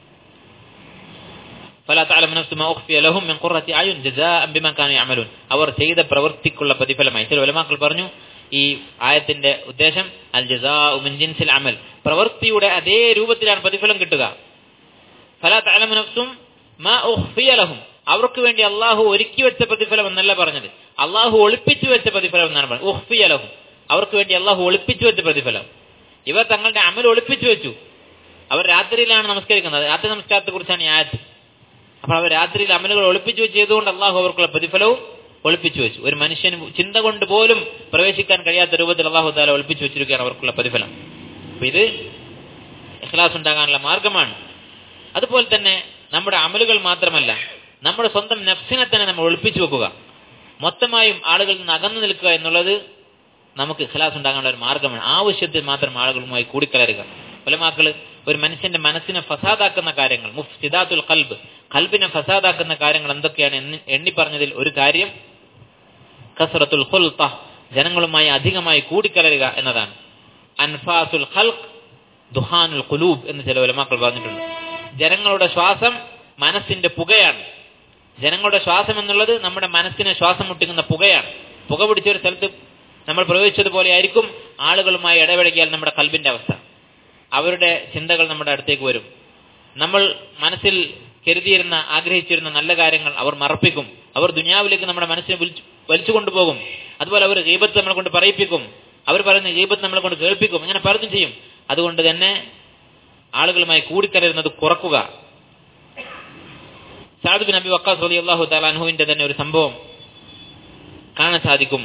ഫലാ തഅലമു നഫ്സുൻ മാ ഉഖ്ഫിയ ലഹും മിൻ ഖുർറത്തി അയുൻ ജസാഅൻ ബിമാ കാനൂ യഅമലൂൻ, അവർ ചെയ്ത പ്രവൃത്തിക്കുള്ള പ്രതിഫലമായി. ചില ഉലമാക്കൾ പറഞ്ഞു, ഈ ആയത്തിന്റെ ഉദ്ദേശം അൽ ജസാഉ മിൻ ജിൻസിൽ അമൽ, പ്രവൃത്തിയുടെ അതേ രൂപത്തിലാണ് പ്രതിഫലം കിട്ടുക. ഫലാ തഅലമു നഫ്സുൻ മാ ഉഖ്ഫിയ ലഹും, അവർക്ക് വേണ്ടി അള്ളാഹു ഒരുക്കി വെച്ച പ്രതിഫലം എന്നല്ല പറഞ്ഞത്, അള്ളാഹു ഒളിപ്പിച്ചു വെച്ച പ്രതിഫലം എന്നാണ് പറഞ്ഞത്. ഉഖ്ഫിയ ലഹും, അവർക്ക് വേണ്ടി അള്ളാഹു ഒളിപ്പിച്ചു വെച്ച പ്രതിഫലം. ഇവർ തങ്ങളുടെ അമൽ ഒളിപ്പിച്ചു വെച്ചു. അവർ രാത്രിയിലാണ് നമസ്കരിക്കുന്നത്, രാത്രി നമസ്കാരത്തെ കുറിച്ചാണ് ഈ ആയത്ത്. അപ്പൊ അവർ രാത്രിയിൽ അമലുകൾ ഒളിപ്പിച്ചു വെച്ച് ചെയ്തുകൊണ്ട് അള്ളാഹു അവർക്കുള്ള പ്രതിഫലവും ഒളിപ്പിച്ചു വെച്ചു. ഒരു മനുഷ്യന് ചിന്ത കൊണ്ട് പോലും പ്രവേശിക്കാൻ കഴിയാത്ത രൂപത്തിൽ അള്ളാഹു തആല ഒളിപ്പിച്ചു വെച്ചിരിക്കുകയാണ് അവർക്കുള്ള പ്രതിഫലം. അപ്പൊ ഇത് ഇഖ്ലാസ് ഉണ്ടാകാനുള്ള മാർഗമാണ്. അതുപോലെ തന്നെ നമ്മുടെ അമലുകൾ മാത്രമല്ല, നമ്മുടെ സ്വന്തം നഫ്സിനെ തന്നെ നമ്മൾ ഒളിപ്പിച്ചു വെക്കുക, മൊത്തമായും ആളുകളിൽ നിന്ന് അകന്നു നിൽക്കുക എന്നുള്ളത് നമുക്ക് ഇഖ്ലാസ് ഉണ്ടാകാനുള്ള ഒരു മാർഗ്ഗമാണ്. ആവശ്യത്തിൽ മാത്രം ആളുകളുമായി കൂടിക്കലരുക. ഉലമാക്കൾ ഒരു മനുഷ്യന്റെ മനസ്സിനെ ഫസാദാക്കുന്ന കാര്യങ്ങൾ, മുഫ്സിദാത്തുൽ ഖൽബ്, ഖൽബിനെ ഫസാദാക്കുന്ന കാര്യങ്ങൾ എന്തൊക്കെയാണ് എന്ന് എണ്ണി പറഞ്ഞതിൽ ഒരു കാര്യം കസ്റത്തുൽ ഖുൽത, ജനങ്ങളുമായി അധികമായി കൂടിക്കലരുക എന്നതാണ്. അൻഫാസുൽ ഖൽഖ് ദുഹാനുൽ ഖുലൂബ് എന്ന് ചില ഉലമാക്കൾ പറഞ്ഞിട്ടുണ്ട്. ജനങ്ങളുടെ ശ്വാസം മനസ്സിന്റെ പുകയാണ്. ജനങ്ങളുടെ ശ്വാസം എന്നുള്ളത് നമ്മുടെ മനസ്സിനെ ശ്വാസം മുട്ടിക്കുന്ന പുകയാണ്. പുക പിടിച്ച ഒരു സ്ഥലത്ത് നമ്മൾ പ്രവേശിച്ചതുപോലെ ആയിരിക്കും ആളുകളുമായി ഇടപഴകിയാൽ നമ്മുടെ ഖൽബിന്റെ അവസ്ഥ. അവരുടെ ചിന്തകൾ നമ്മുടെ അടുത്തേക്ക് വരും. നമ്മൾ മനസ്സിൽ കരുതിയിരുന്ന ആഗ്രഹിച്ചിരുന്ന നല്ല കാര്യങ്ങൾ അവർ മറപ്പിക്കും. അവർ ദുനിയാവിലേക്ക് നമ്മുടെ മനസ്സിനെ വലിച്ചു വലിച്ചു കൊണ്ടുപോകും. അതുപോലെ അവർ ഗീബത്ത് നമ്മളെ കൊണ്ട് പറയിപ്പിക്കും. അവർ പറയുന്ന ഗീബത്ത് നമ്മളെ കൊണ്ട് കേൾപ്പിക്കും. അങ്ങനെ പലതും ചെയ്യും. അതുകൊണ്ട് തന്നെ ആളുകളുമായി കൂടിക്കലരുന്നത് കുറക്കുക. സഅദ് ബിൻ അബി വഖാസ് റളിയല്ലാഹു തആല അൻഹുവിന്റെ തന്നെ ഒരു സംഭവം കാണാൻ സാധിക്കും.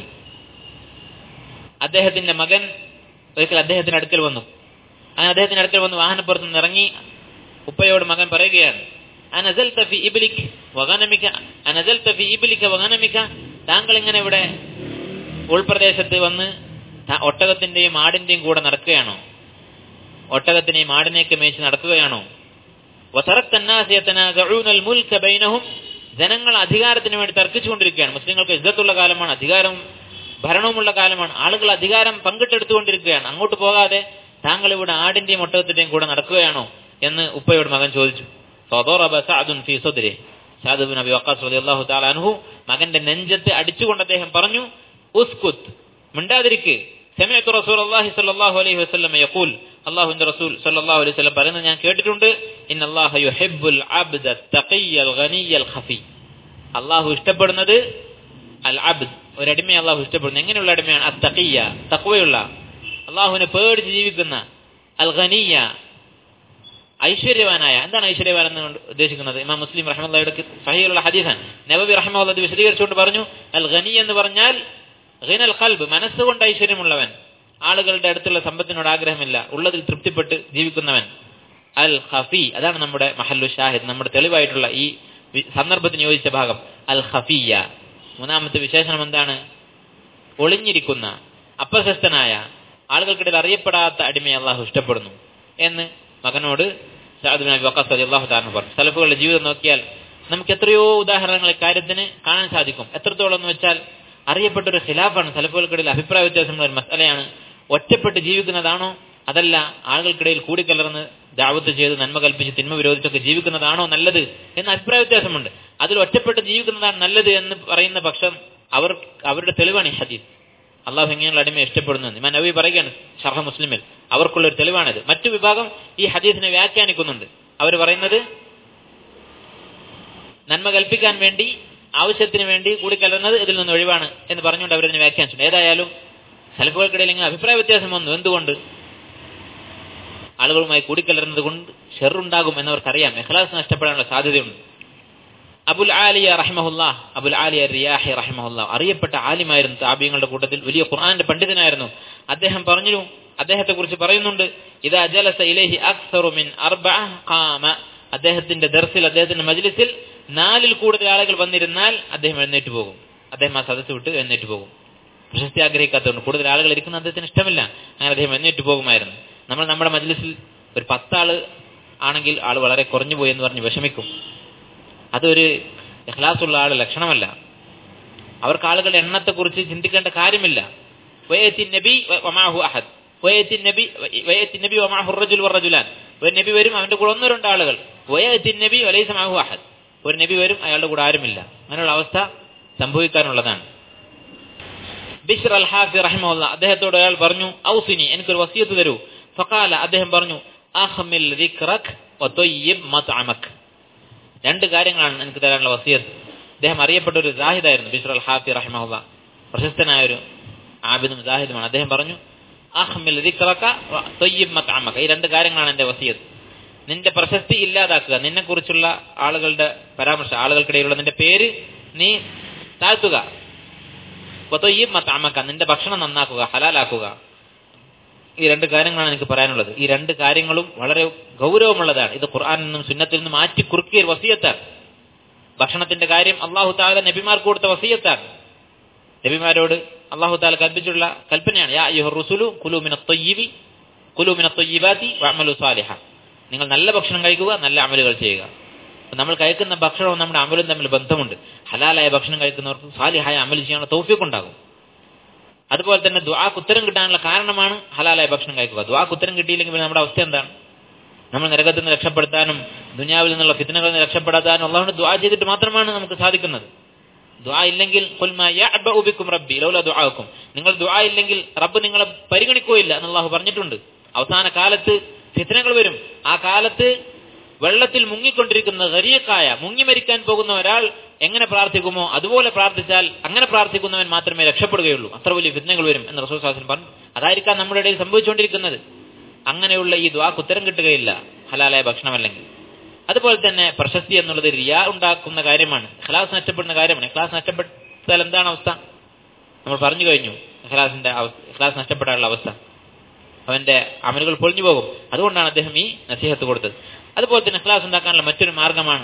അദ്ദേഹത്തിന്റെ മകൻ ഒരിക്കൽ അദ്ദേഹത്തിന്റെ അടുക്കൽ വന്നു. അങ്ങനെ അദ്ദേഹത്തിന്റെ അടുക്കൽ വന്ന് വാഹനപ്പുറത്ത് നിന്ന് ഇറങ്ങി ഉപ്പയോട് മകൻ പറയുകയാണ്, അനസൽത ഫി ഇബ്ലിക വഗനമിക അനസൽത ഫി ഇബ്ലിക വഗനമിക, താങ്കൾ ഇങ്ങനെ ഇവിടെ ഉൾപ്രദേശത്ത് വന്ന് ഒട്ടകത്തിന്റെയും ആടിന്റെയും കൂടെ നടക്കുകയാണോ? ഒട്ടകത്തിനെയും ആടിനെയൊക്കെ മേച്ച് നടക്കുകയാണോ? വതറക്ത അന്നാസ യതനാസഊനൽ മുൽക ബൈനഹും, ജനങ്ങൾ അധികാരത്തിന് വേണ്ടി തർക്കിച്ചുകൊണ്ടിരിക്കുകയാണ്. മുസ്ലിങ്ങൾക്ക് ഇസ്സത്തുള്ള കാലമാണ്, അധികാരവും ഭരണവുമുള്ള കാലമാണ്. ആളുകൾ അധികാരം പങ്കിട്ടെടുത്തുകൊണ്ടിരിക്കുകയാണ്. അങ്ങോട്ട് പോകാതെ താങ്കൾ ഇവിടെ ആടിന്റെയും ഒട്ടകത്തിന്റെയും കൂടെ നടക്കുകയാണോ എന്ന് ഉപ്പയോട് മകൻ ചോദിച്ചു. ഫദറബ സഅദുൻ ഫീ സദ്രി, സഅദ് ബിൻ അബി വഖാസ് റളിയല്ലാഹു തആല അൻഹു മകന്റെ നെഞ്ചത്ത് അടിച്ചുകൊണ്ട് അദ്ദേഹം പറഞ്ഞു, ഉസ്കുത്, മിണ്ടാതിരിക്ക്. സമിഅതു റസൂലുള്ളാഹി സ്വല്ലല്ലാഹു അലൈഹി വസല്ലം യഖൂൽ, അല്ലാഹുവിന്റെ റസൂൽ സ്വല്ലല്ലാഹു അലൈഹി വസല്ലം പറയുന്നത് ഞാൻ കേട്ടിട്ടുണ്ട്, ഇന്നല്ലാഹ യുഹിബ്ബുൽ അബ്ദ തഖിയ്യൽ ഗനിയ്യൽ ഖഫി, അല്ലാഹു ഇഷ്ടപ്പെടുന്നത് അൽ അബ്ദ്, ഒരു അടിമയെ അല്ലാഹു ഇഷ്ടപ്പെടുന്നു. എങ്ങനെയുള്ള അടിമയാണ്? അത്തഖിയ്യ, തഖ്വയുള്ള, അല്ലാഹുവിനെ പേടിച്ച് ജീവിക്കുന്ന, അൽ ഗനിയ്യ, ഐശ്വര്യവാനായ. എന്താണ് ഐശ്വര്യവാൻ എന്ന് ഉദ്ദേശിക്കുന്നത്? ഇമാം മുസ്ലിം റഹ്മത്തുള്ളാഹിയുടെ സഹീഹുള്ള ഹദീസാണ്. നബവി റഹ്മത്തുള്ളാഹി അത് വിശദീകരിച്ചുകൊണ്ട് പറഞ്ഞു, അൽ ഗനി എന്ന് പറഞ്ഞാൽ ഗിനൽ ഖൽബ്, മനസ്സുകൊണ്ട് ഐശ്വര്യമുള്ളവൻ, ആളുകളുടെ അടുത്തുള്ള സമ്പത്തിനോട് ആഗ്രഹമില്ല, ഉള്ളതിൽ തൃപ്തിപ്പെട്ട് ജീവിക്കുന്നവൻ. അൽ ഖഫി, അതാണ് നമ്മുടെ മഹല്ലു ഷാഹിദ്, നമ്മുടെ തെളിവായിട്ടുള്ള ഈ സന്ദർഭത്തിന് യോജിച്ച ഭാഗം. അൽ ഖഫിയ, മൂന്നാമത്തെ വിശേഷണം എന്താണ്? ഒളിഞ്ഞിരിക്കുന്ന, അപ്രശസ്തനായ, ആളുകൾക്കിടയിൽ അറിയപ്പെടാത്ത അടിമയെ അള്ളാഹു ഇഷ്ടപ്പെടുന്നു എന്ന് മകനോട് സഅദ് ബിൻ അബി വഖാസ് റളിയല്ലാഹു തആല പറഞ്ഞു. സലഫുകളുടെ ജീവിതം നോക്കിയാൽ നമുക്ക് എത്രയോ ഉദാഹരണങ്ങൾ കാര്യത്തിന് കാണാൻ സാധിക്കും. എത്രത്തോളം എന്ന് വെച്ചാൽ അറിയപ്പെട്ടൊരു ഖിലാഫാണ്, സലഫുകൾക്കിടയിൽ അഭിപ്രായ വ്യത്യാസമുള്ള ഒരു മസലയാണ്. ഒറ്റപ്പെട്ട് ജീവിക്കുന്നതാണോ അതല്ല ആളുകൾക്കിടയിൽ കൂടിക്കലർന്ന് ദഅവത്ത് ചെയ്ത് നന്മ കൽപ്പിച്ച് തിന്മ വിരോധിച്ചൊക്കെ ജീവിക്കുന്നതാണോ നല്ലത് എന്ന അഭിപ്രായ വ്യത്യാസമുണ്ട്. അതിൽ ഒറ്റപ്പെട്ട് ജീവിക്കുന്നതാണ് നല്ലത് എന്ന് പറയുന്ന പക്ഷം അവർ അവരുടെ തെളിവാണ് ഈ ഹദീസ്. അള്ളാഹു എങ്ങനെയുള്ള അടിമയെ ഇഷ്ടപ്പെടുന്നു എന്ന് ഇമാം നബവി പറയുകയാണ് ശർഹ് മുസ്ലിമിൽ. അവർക്കുള്ള ഒരു തെളിവാണിത്. മറ്റു വിഭാഗം ഈ ഹദീസിനെ വ്യാഖ്യാനിക്കുന്നുണ്ട്. അവർ പറയുന്നത് നന്മ കൽപ്പിക്കാൻ വേണ്ടി, ആവശ്യത്തിന് വേണ്ടി കൂടിക്കലർന്നത് ഇതിൽ നിന്ന് ഒഴിവാണ് എന്ന് പറഞ്ഞുകൊണ്ട് അവരതിനെ വ്യാഖ്യാനിച്ചിട്ടുണ്ട്. ഏതായാലും സലഫുകൾക്കിടയിൽ ഇങ്ങനെ അഭിപ്രായ വ്യത്യാസം വന്നു. എന്തുകൊണ്ട്? ആളുകളുമായി കൂടിക്കലർന്നത് കൊണ്ട് ഷെറുണ്ടാകും എന്നവർക്കറിയാം. ഇഖ്ലാസ് നഷ്ടപ്പെടാനുള്ള സാധ്യതയുണ്ട്. അബുൽ ആലിയ റഹിമഹുല്ലാഹ്, അബുൽ ആലിയ റിയാഹി റഹിമഹുല്ലാഹ് അറിയപ്പെട്ട ആലിമായിരുന്നു. താബിഈങ്ങളുടെ കൂട്ടത്തിൽ വലിയ ഖുർആന്റെ പണ്ഡിതനായിരുന്നു. അദ്ദേഹം പറഞ്ഞു, അദ്ദേഹത്തെ കുറിച്ച് പറയുന്നുണ്ട്, ഇദാ ജലസ ഇലൈഹി അക്സറു മിൻ അർബഅ ഖാമ, അദ്ദേഹത്തിന്റെ ദർസിൽ, അദ്ദേഹത്തിന്റെ മജ്ലിസിൽ നാലിൽ കൂടുതൽ ആളുകൾ വന്നിരുന്നാൽ അദ്ദേഹം എഴുന്നേറ്റ് പോകും. അദ്ദേഹം ആ സദസ്സ് വിട്ട് എഴുന്നേറ്റ് പോകും. പ്രശസ്തി ആഗ്രഹിക്കാത്തതുകൊണ്ട് കൂടുതൽ ആളുകൾ ഇരിക്കുന്ന അദ്ദേഹത്തിന് ഇഷ്ടമില്ല. അങ്ങനെ അദ്ദേഹം എഴുന്നേറ്റ് പോകുമായിരുന്നു. നമ്മൾ നമ്മുടെ മജ്ലിസിൽ ഒരു പത്താള് ആണെങ്കിൽ ആൾ വളരെ കുറഞ്ഞു പോയി എന്ന് പറഞ്ഞ് വിഷമിക്കും. അതൊരു ഇഖ്ലാസുള്ള ആള് ലക്ഷണമല്ല. അവർക്ക് ആളുകളുടെ എണ്ണത്തെക്കുറിച്ച് ചിന്തിക്കേണ്ട കാര്യമില്ല. വയത്തി നബി വമാഹു അഹദ്, വയത്തി നബി വയത്തി നബി വമാഹു റജുൽ വറജുലാൻ, ഒരു നബി വരും, അവന്റെ കൂടെ ഒന്നോ രണ്ടോ ആളുകൾ. വയത്തി നബി വലൈസ മാഹു അഹദ്, ഒരു നബി വരും, അയാളുടെ കൂടെ ആരുമില്ല. അങ്ങനെയുള്ള അവസ്ഥ സംഭവിക്കാനുള്ളതാണ്. ബിശ്ർ അൽ ഹാഫി റഹിമഹുല്ലാഹ്, അദ്ദേഹത്തോട് അയാൾ പറഞ്ഞു, ഔസിനി, എനിക്കൊരു വസിയത്ത് തരൂ. ഫഖാല, അദ്ദേഹം പറഞ്ഞു, അഹ്മിൽ ദിക്റക് വതയ്യിബ് മത്അമക്, രണ്ട് കാര്യങ്ങളാണ് എനിക്ക് തരാനുള്ള വസിയത്ത്. അദ്ദേഹം അറിയപ്പെട്ട ഒരു സാഹിദായിരുന്നു ബിശ്ർ അൽ ഹാഫി റഹിമഹുല്ലാഹ്, പ്രശസ്തനായ ഒരു ആബിദും സാഹിദുമാണ്. അദ്ദേഹം പറഞ്ഞു, അഹ്മിൽ ദിക്റക വതയ്യിബ് മത്അമക, ഈ രണ്ട് കാര്യങ്ങളാണ് എന്റെ വസിയത്ത്. നിന്റെ പ്രശസ്തി ഇല്ലാതാക്കുക, നിന്നെ കുറിച്ചുള്ള ആളുകളുടെ പരാമർശം, ആളുകൾക്കിടയിലുള്ള നിന്റെ പേര് നീ താഴ്ത്തുക. വതയ്യിബ് മത്അമക, നിന്റെ ഭക്ഷണം നന്നാക്കുക, ഹലാലാക്കുക. ഈ രണ്ട് കാര്യങ്ങളാണ് എനിക്ക് പറയാനുള്ളത്. ഈ രണ്ട് കാര്യങ്ങളും വളരെ ഗൗരവമുള്ളതാണ്. ഇത് ഖുർആനിൽ നിന്നും സുന്നത്തിൽ നിന്നും മാറ്റി കുറുക്കിയ വസിയത്താണ്. ഭക്ഷണത്തിന്റെ കാര്യം അല്ലാഹു തആല നബിമാർക്ക് കൊടുത്ത വസിയത്താണ്. നബിമാരോട് അല്ലാഹു തആല കൽപ്പിച്ചിട്ടുള്ള കൽപ്പനയാണ്, യാ അയ്യുഹർ റസൂലു കുലൂ മിനത് ത്വയ്യിബി കുലൂ മിനത് ത്വയ്യിബാതി വഅമലു സാലിഹ. നിങ്ങൾ നല്ല ഭക്ഷണം കഴിക്കുക, നല്ല അമലുകൾ ചെയ്യുക. നമ്മൾ കഴിക്കുന്ന ഭക്ഷണവും നമ്മുടെ അമലും തമ്മിൽ ബന്ധമുണ്ട്. ഹലാലായ ഭക്ഷണം കഴിക്കുന്നവർക്ക് സാലിഹായ അമൽ ചെയ്യാനുള്ള തൗഫീഖ് ഉണ്ടാകും. അതുപോലെ തന്നെ ദുആക്ക് ഉത്തരം കിട്ടാനുള്ള കാരണമാണ് ഹലാലായ ഭക്ഷണം കഴിക്കുക. ദുആക്ക് ഉത്തരം കിട്ടിയില്ലെങ്കിൽ നമ്മുടെ അവസ്ഥ എന്താണ്? നമ്മൾ നരകത്തിൽ നിന്ന് രക്ഷപ്പെടുത്താനും ദുനിയാവിൽ നിന്നുള്ള ഫിത്നകളിൽ നിന്ന് രക്ഷപ്പെടാനും അല്ലാഹുവിനോട് ദുആ ചെയ്തിട്ട് മാത്രമാണ് നമുക്ക് സാധിക്കുന്നത്. ദുആ ഇല്ലെങ്കിൽ ഖുൽ മാ യഅബഉ ബിക്കും റബ്ബി ലൗലാ ദുആഉക്കും, നിങ്ങൾ ദുആ ഇല്ലെങ്കിൽ റബ്ബ് നിങ്ങളെ പരിഗണിക്കുകയില്ല എന്ന് അല്ലാഹു പറഞ്ഞിട്ടുണ്ട്. അവസാന കാലത്ത് ഫിത്നകൾ വരും. ആ കാലത്ത് വെള്ളത്തിൽ മുങ്ങിക്കൊണ്ടിരിക്കുന്ന ഗരീഖായ മുങ്ങി മരിക്കാൻ പോകുന്ന ഒരാൾ എങ്ങനെ പ്രാർത്ഥിക്കുമോ അതുപോലെ പ്രാർത്ഥിച്ചാൽ അങ്ങനെ പ്രാർത്ഥിക്കുന്നവൻ മാത്രമേ രക്ഷപ്പെടുകയുള്ളൂ. അത്ര വലിയ ഫിത്നകൾ വരും എന്ന് റസൂൽ സ്വല്ലല്ലാഹു അലൈഹി വസല്ലം പറഞ്ഞു. അതായിരിക്കാം നമ്മുടെ ഇടയിൽ സംഭവിച്ചുകൊണ്ടിരിക്കുന്നത്. അങ്ങനെയുള്ള ഈ ദുആക്ക് ഉത്തരം കിട്ടുകയില്ല ഹലാലായ ഭക്ഷണമല്ലെങ്കിൽ. അതുപോലെ തന്നെ പ്രശസ്തി എന്നുള്ളത് റിയാ ഉണ്ടാക്കുന്ന കാര്യമാണ്, ഇഖ്ലാസ് നഷ്ടപ്പെടുന്ന കാര്യമാണ്. ഇഖ്ലാസ് നഷ്ടപ്പെട്ടാൽ എന്താണ് അവസ്ഥ? നമ്മൾ പറഞ്ഞു കഴിഞ്ഞു. ഇഖ്ലാസിന്റെ ഇഖ്ലാസ് നഷ്ടപ്പെടാനുള്ള അവസ്ഥ, അവന്റെ അമലുകൾ പൊളിഞ്ഞു പോകും. അതുകൊണ്ടാണ് അദ്ദേഹം ഈ നസീഹത്ത് കൊടുത്തത്. അതുപോലെ തന്നെ ഇഖ്ലാസ് ഉണ്ടാക്കാനുള്ള മറ്റൊരു മാർഗമാണ്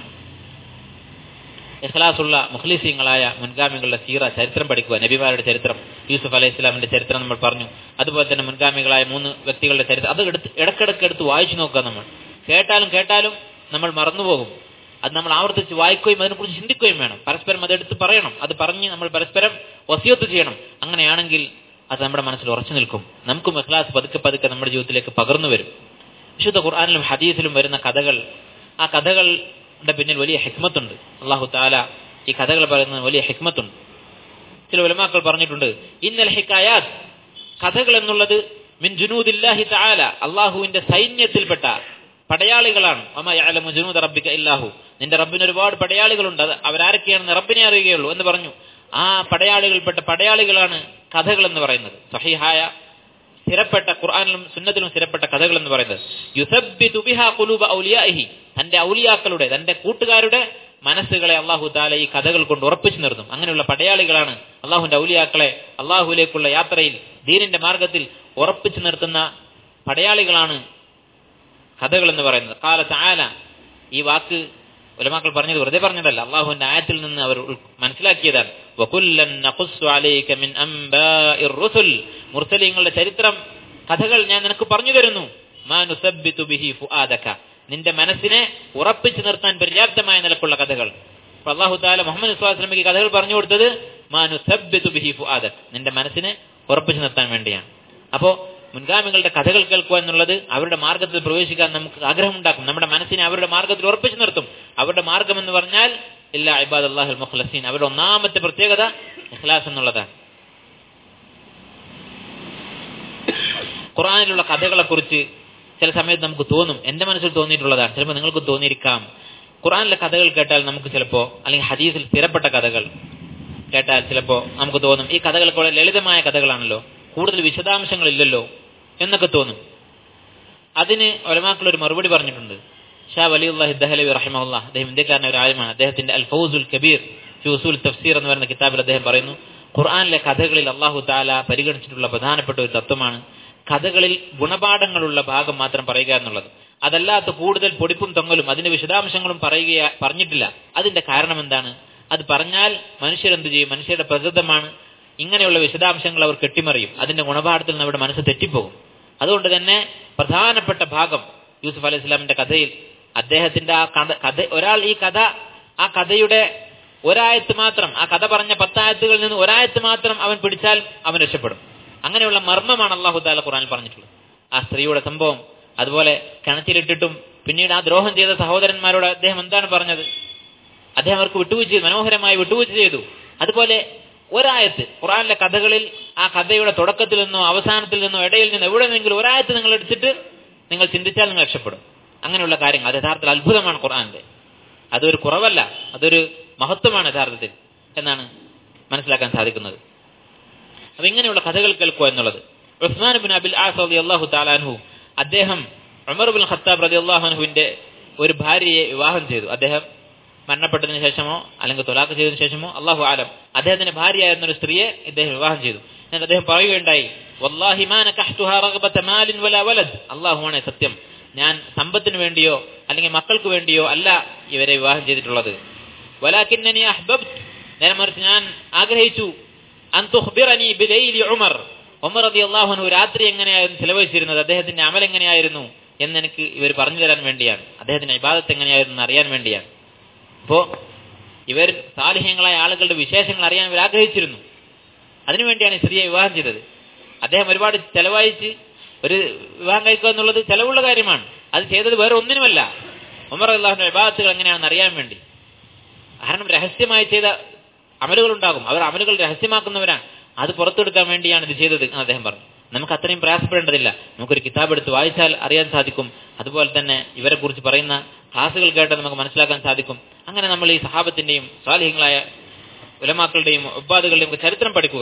ഇഖ്ലാസുള്ള മുഖ്ലിസീങ്ങളായ മുൻഗാമികളുടെ സീറ, ചരിത്രം പഠിക്കുക. നബിമാരുടെ ചരിത്രം, യൂസുഫ് അലൈഹി ഇസ്ലാമിന്റെ ചരിത്രം നമ്മൾ പറഞ്ഞു. അതുപോലെ തന്നെ മുൻഗാമികളായ മൂന്ന് വ്യക്തികളുടെ ചരിത്രം, അത് എടുത്ത് ഇടക്കിടക്ക് എടുത്ത് വായിച്ചു നോക്കുക. നമ്മൾ കേട്ടാലും കേട്ടാലും നമ്മൾ മറന്നുപോകും. അത് നമ്മൾ ആവർത്തിച്ച് വായിക്കുകയും അതിനെക്കുറിച്ച് ചിന്തിക്കുകയും വേണം. പരസ്പരം അതെടുത്ത് പറയണം. അത് പറഞ്ഞ് നമ്മൾ പരസ്പരം വസിയത്ത് ചെയ്യണം. അങ്ങനെയാണെങ്കിൽ അത് നമ്മുടെ മനസ്സിൽ ഉറച്ചു നിൽക്കും. നമുക്കും ഇഖ്ലാസ് പതുക്കെ പതുക്കെ നമ്മുടെ ജീവിതത്തിലേക്ക് പകർന്നു വരും. വിശുദ്ധ ഖുർആനിലും ഹദീസിലും വരുന്ന കഥകൾ, ആ കഥകളുടെ പിന്നിൽ വലിയ ഹിക്മത്തുണ്ട്. അല്ലാഹു തആല ഈ കഥകൾ പറയുന്നത് വലിയ ഹിക്മത്തുണ്ട്. ചില ഉലമാക്കൾ പറഞ്ഞിട്ടുണ്ട്, ഇന്നൽ ഹിക്കായാത്ത്, കഥകൾ എന്നുള്ളത് മിൻ ജുനൂദില്ലാഹി തആല, അല്ലാഹുവിന്റെ സൈന്യത്തിൽപ്പെട്ട പടയാളികളാണ്. വമാ യഅലമു ജുനൂദ റബ്ബിക ഇല്ലാഹു, നിന്റെ റബ്ബിന് ഒരുപാട് പടയാളികളുണ്ട്, അവരാരൊക്കെയാണെന്ന് റബ്ബിനെ അറിയുകയുള്ളൂ എന്ന് പറഞ്ഞു. ആ പടയാളികൾപ്പെട്ട പടയാളികളാണ് കഥകൾ എന്ന് പറയുന്നത്. സഹീഹായ സ്ഥിരപ്പെട്ട ഖുർആനിലും സുന്നത്തിലും സ്ഥിരപ്പെട്ട കഥകൾ എന്ന് പറയുന്നത്. യുസബ്ബിതു ബിഹാ ഖുലൂബ ഔലിയാഇഹി, തന്റെ ഔലിയാക്കളുടെ തന്റെ കൂട്ടുകാരുടെ മനസ്സുകളെ അല്ലാഹു തആല ഈ കഥകൾ കൊണ്ട് ഉറപ്പിച്ചു നിർത്തും. അങ്ങനെയുള്ള പടയാളികളാണ് അല്ലാഹുവിന്റെ ഔലിയാക്കളെ അല്ലാഹുവിലേക്കുള്ള യാത്രയിൽ ദീനിന്റെ മാർഗത്തിൽ ഉറപ്പിച്ചു നിർത്തുന്ന പടയാളികളാണ് കഥകൾ എന്ന് പറയുന്നത്. ഖാല തആല, ഈ വാക്ക് ഉലമാക്കൾ പറഞ്ഞത് വെറുതെ പറഞ്ഞതല്ല, അല്ലാഹുവിന്റെ ആയത്തിൽ നിന്ന് അവർ മനസ്സിലാക്കിയതാണ്. വകുല്ലൻ നഖുസ്സു അലൈക മിൻ അംബാഇർ റുസുൽ, മുർസലീങ്ങളുടെ ചരിത്രം കഥകൾ ഞാൻ നിനക്ക് പറഞ്ഞു തരുന്നു. മാ നുസബ്ബിതു ബിഹി ഫുആദക, നിന്റെ മനസ്സിനെ ഉറപ്പിച്ചു നിർത്താൻ പര്യാപ്തമായ നിലക്കുള്ള കഥകൾ. അപ്പോൾ അല്ലാഹു തആല മുഹമ്മദ് സ്വല്ലല്ലാഹു അലൈഹി വസല്ലമയ്ക്ക് കഥകൾ പറഞ്ഞു കൊടുത്തത് മാ നുസബ്ബിതു ബിഹി ഫുആദക, നിന്റെ മനസ്സിനെ ഉറപ്പിച്ചു നിർത്താൻ വേണ്ടിയാണ്. അപ്പോൾ മുൻഗാമികളുടെ കഥകൾ കേൾക്കുക എന്നുള്ളത് അവരുടെ മാർഗത്തിൽ പ്രവേശിക്കാൻ നമുക്ക് ആഗ്രഹമുണ്ടാക്കും. നമ്മുടെ മനസ്സിനെ അവരുടെ മാർഗത്തിൽ ഉറപ്പിച്ചു നിർത്തും. അവരുടെ മാർഗം എന്ന് പറഞ്ഞാൽ ഇല്ലാ ഇബാദല്ലാഹിൽ മുഖ്ലസീൻ, അവരുടെ ഒന്നാമത്തെ പ്രത്യേകത ഇഖ്ലാസ് എന്നുള്ളതാണ്. ഖുർആനിലുള്ള കഥകളെ കുറിച്ച് ചില സമയത്ത് നമുക്ക് തോന്നും, എന്റെ മനസ്സിൽ തോന്നിയിട്ടുള്ളതാണ്, ചിലപ്പോൾ നിങ്ങൾക്ക് തോന്നിയിരിക്കാം. ഖുർആനിലെ കഥകൾ കേട്ടാൽ നമുക്ക് ചിലപ്പോൾ, അല്ലെങ്കിൽ ഹദീസിൽ സ്ഥിരപ്പെട്ട കഥകൾ കേട്ടാൽ ചിലപ്പോൾ നമുക്ക് തോന്നും, ഈ കഥകളൊക്കെ വളരെ ലളിതമായ കഥകളാണല്ലോ, കൂടുതൽ വിശദാംശങ്ങളില്ലല്ലോ എന്നൊക്കെ തോന്നും. അതിന് ഉലമാക്കൾ ഒരു മറുപടി പറഞ്ഞിട്ടുണ്ട്. ഷാ വലിയുല്ലാഹി ദഹലവി റഹിമഹുല്ലാഹ്, അദ്ദേഹം ഇന്ത്യക്കാരനായ ഒരു ആലിമാണ്. അദ്ദേഹത്തിന്റെ അൽ ഫൗസുൽ കബീർ ഫി ഉസൂൽ തഫ്സീർ എന്ന് പറയുന്ന കിതാബിൽ അദ്ദേഹം പറയുന്നു, ഖുർആനിലെ കഥകളിൽ അല്ലാഹു തആല പരിഗണിച്ചിട്ടുള്ള പ്രധാനപ്പെട്ട ഒരു തത്വമാണ് കഥകളിൽ ഗുണപാഠങ്ങളുള്ള ഭാഗം മാത്രം പറയുക എന്നുള്ളത്. അതല്ലാത്ത കൂടുതൽ പൊടിപ്പും തൊങ്ങലും അതിന്റെ വിശദാംശങ്ങളും പറയുക പറഞ്ഞിട്ടില്ല. അതിന്റെ കാരണം എന്താണ്? അത് പറഞ്ഞാൽ മനുഷ്യരെന്ത് ചെയ്യും? മനുഷ്യരുടെ പ്രകൃതമാണ്, ഇങ്ങനെയുള്ള വിശദാംശങ്ങൾ അവർ കെട്ടിമറിയും. അതിന്റെ ഗുണപാഠത്തിൽ നിന്ന് അവരുടെ മനസ്സ് തെറ്റിപ്പോകും. അതുകൊണ്ട് തന്നെ പ്രധാനപ്പെട്ട ഭാഗം യൂസുഫ് അലൈഹി ഇസ്ലാമിന്റെ കഥയിൽ അദ്ദേഹത്തിന്റെ ആ കഥ കഥ ഒരാൾ ഈ കഥ ആ കഥയുടെ ഒരായത്ത് മാത്രം, ആ കഥ പറഞ്ഞ പത്തായത്തുകളിൽ നിന്ന് ഒരായത്ത് മാത്രം അവൻ പിടിച്ചാൽ അവൻ രക്ഷപ്പെടും. അങ്ങനെയുള്ള മർമ്മമാണ് അല്ലാഹു തആല ഖുർആനിൽ പറഞ്ഞിട്ടുള്ളത്. ആ സ്ത്രീയുടെ സംഭവം, അതുപോലെ കിണറ്റിലിട്ടിട്ടും പിന്നീട് ആ ദ്രോഹം ചെയ്ത സഹോദരന്മാരോട് അദ്ദേഹം എന്താണ് പറഞ്ഞത്? അദ്ദേഹം അവർക്ക് വിട്ടുവീഴ്ച ചെയ്തു, മനോഹരമായി വിട്ടുവീഴ്ച ചെയ്തു. അതുപോലെ ഒരായത്ത് ഖുർആനിലെ കഥകളിൽ ആ കഥയുടെ തുടക്കത്തിൽ നിന്നോ അവസാനത്തിൽ നിന്നോ ഇടയിൽ നിന്നോ എവിടെ നിന്നെങ്കിലും ഒരായത്ത് നിങ്ങൾ എടുത്തിട്ട് നിങ്ങൾ ചിന്തിച്ചാൽ നിങ്ങൾ രക്ഷപ്പെടും. അങ്ങനെയുള്ള കാര്യങ്ങൾ അത് യഥാർത്ഥത്തിൽ അത്ഭുതമാണ് ഖുർആനിന്റെ. അതൊരു കുറവല്ല, അതൊരു മഹത്വമാണ് യഥാർത്ഥത്തിൽ എന്നാണ് മനസ്സിലാക്കാൻ സാധിക്കുന്നത്. അപ്പൊ ഇങ്ങനെയുള്ള കഥകൾ കേൾക്കുക എന്നുള്ളത്. ഉസ്മാൻ ഇബ്നു അബിൽ ആസ് റളിയല്ലാഹു തആല അൻഹു, അദ്ദേഹം ഉമർ ഇബ്നു ഖത്താബ് റളിയല്ലാഹു അൻഹുവിന്റെ ഒരു ഭാര്യയെ വിവാഹം ചെയ്തു. അദ്ദേഹം മരണപ്പെട്ടതിന് ശേഷമോ അല്ലെങ്കിൽ തൊലാഖ് ചെയ്തതിനു ശേഷമോ അല്ലാഹു ആലം, അദ്ദേഹത്തിന്റെ ഭാര്യയായിരുന്ന ഒരു സ്ത്രീയെ ഇദ്ദേഹം വിവാഹം ചെയ്തു. എന്നിട്ട് അദ്ദേഹം പറയുകയുണ്ടായി, വല്ലാഹി മാ നകഹ്തുഹാ റഗ്ബത മാലിൻ വലാ വലദ്, അല്ലാഹുവാണ് സത്യം, ഞാൻ സമ്പത്തിന് വേണ്ടിയോ അല്ലെങ്കിൽ മക്കൾക്ക് വേണ്ടിയോ അല്ല ഇവരെ വിവാഹം ചെയ്തിട്ടുള്ളത്. വലാകിന്നനി അഹ്ബബ്തു, നേരെ മറിച്ച് ഞാൻ ആഗ്രഹിച്ചു, അൻ തുഖ്ബിറനി ബിലൈലി ഉമർ, ഉമർ റളിയല്ലാഹു അൻഹു രാത്രി എങ്ങനെയായിരുന്നു ചെലവഴിച്ചിരുന്നത്, അദ്ദേഹത്തിന്റെ അമൽ എങ്ങനെയായിരുന്നു എന്ന് എനിക്ക് ഇവർ പറഞ്ഞു തരാൻ വേണ്ടിയാണ്, അദ്ദേഹത്തിന്റെ ഇബാദത്ത് എങ്ങനെയായിരുന്നു അറിയാൻ വേണ്ടിയാണ്. അപ്പോ ഇവർ സാലിഹ്യങ്ങളായ ആളുകളുടെ വിശേഷങ്ങൾ അറിയാൻ ഇവർ ആഗ്രഹിച്ചിരുന്നു. അതിനുവേണ്ടിയാണ് ഈ സ്ത്രീയെ വിവാഹം ചെയ്തത്. അദ്ദേഹം ഒരുപാട് ചെലവഴിച്ച് ഒരു വിവാഹം കഴിക്കുക എന്നുള്ളത് ചെലവുള്ള കാര്യമാണ്. അത് ചെയ്തത് വേറെ ഒന്നിനുമല്ല, ഉമർ റളിയല്ലാഹുവിന്റെ ഇബാദത്തുകൾ എങ്ങനെയാണെന്ന് അറിയാൻ വേണ്ടി. കാരണം രഹസ്യമായി ചെയ്ത അമലുകൾ ഉണ്ടാകും, അവർ അമലുകൾ രഹസ്യമാക്കുന്നവരാണ്, അത് പുറത്തെടുക്കാൻ വേണ്ടിയാണ് ഇത് ചെയ്തത് എന്ന് അദ്ദേഹം പറഞ്ഞു. നമുക്ക് അത്രയും പ്രയാസപ്പെടേണ്ടതില്ല, നമുക്കൊരു കിതാബ് എടുത്ത് വായിച്ചാൽ അറിയാൻ സാധിക്കും. അതുപോലെ തന്നെ ഇവരെ കുറിച്ച് പറയുന്ന ക്ലാസുകൾ കേട്ടാൽ നമുക്ക് മനസ്സിലാക്കാൻ സാധിക്കും. അങ്ങനെ നമ്മൾ ഈ സഹാബത്തിന്റെയും സാലിഹ്യങ്ങളായ ഉലമാക്കളുടെയും ഉബ്ബാദുകളുടെയും ചരിത്രം പഠിക്കുക.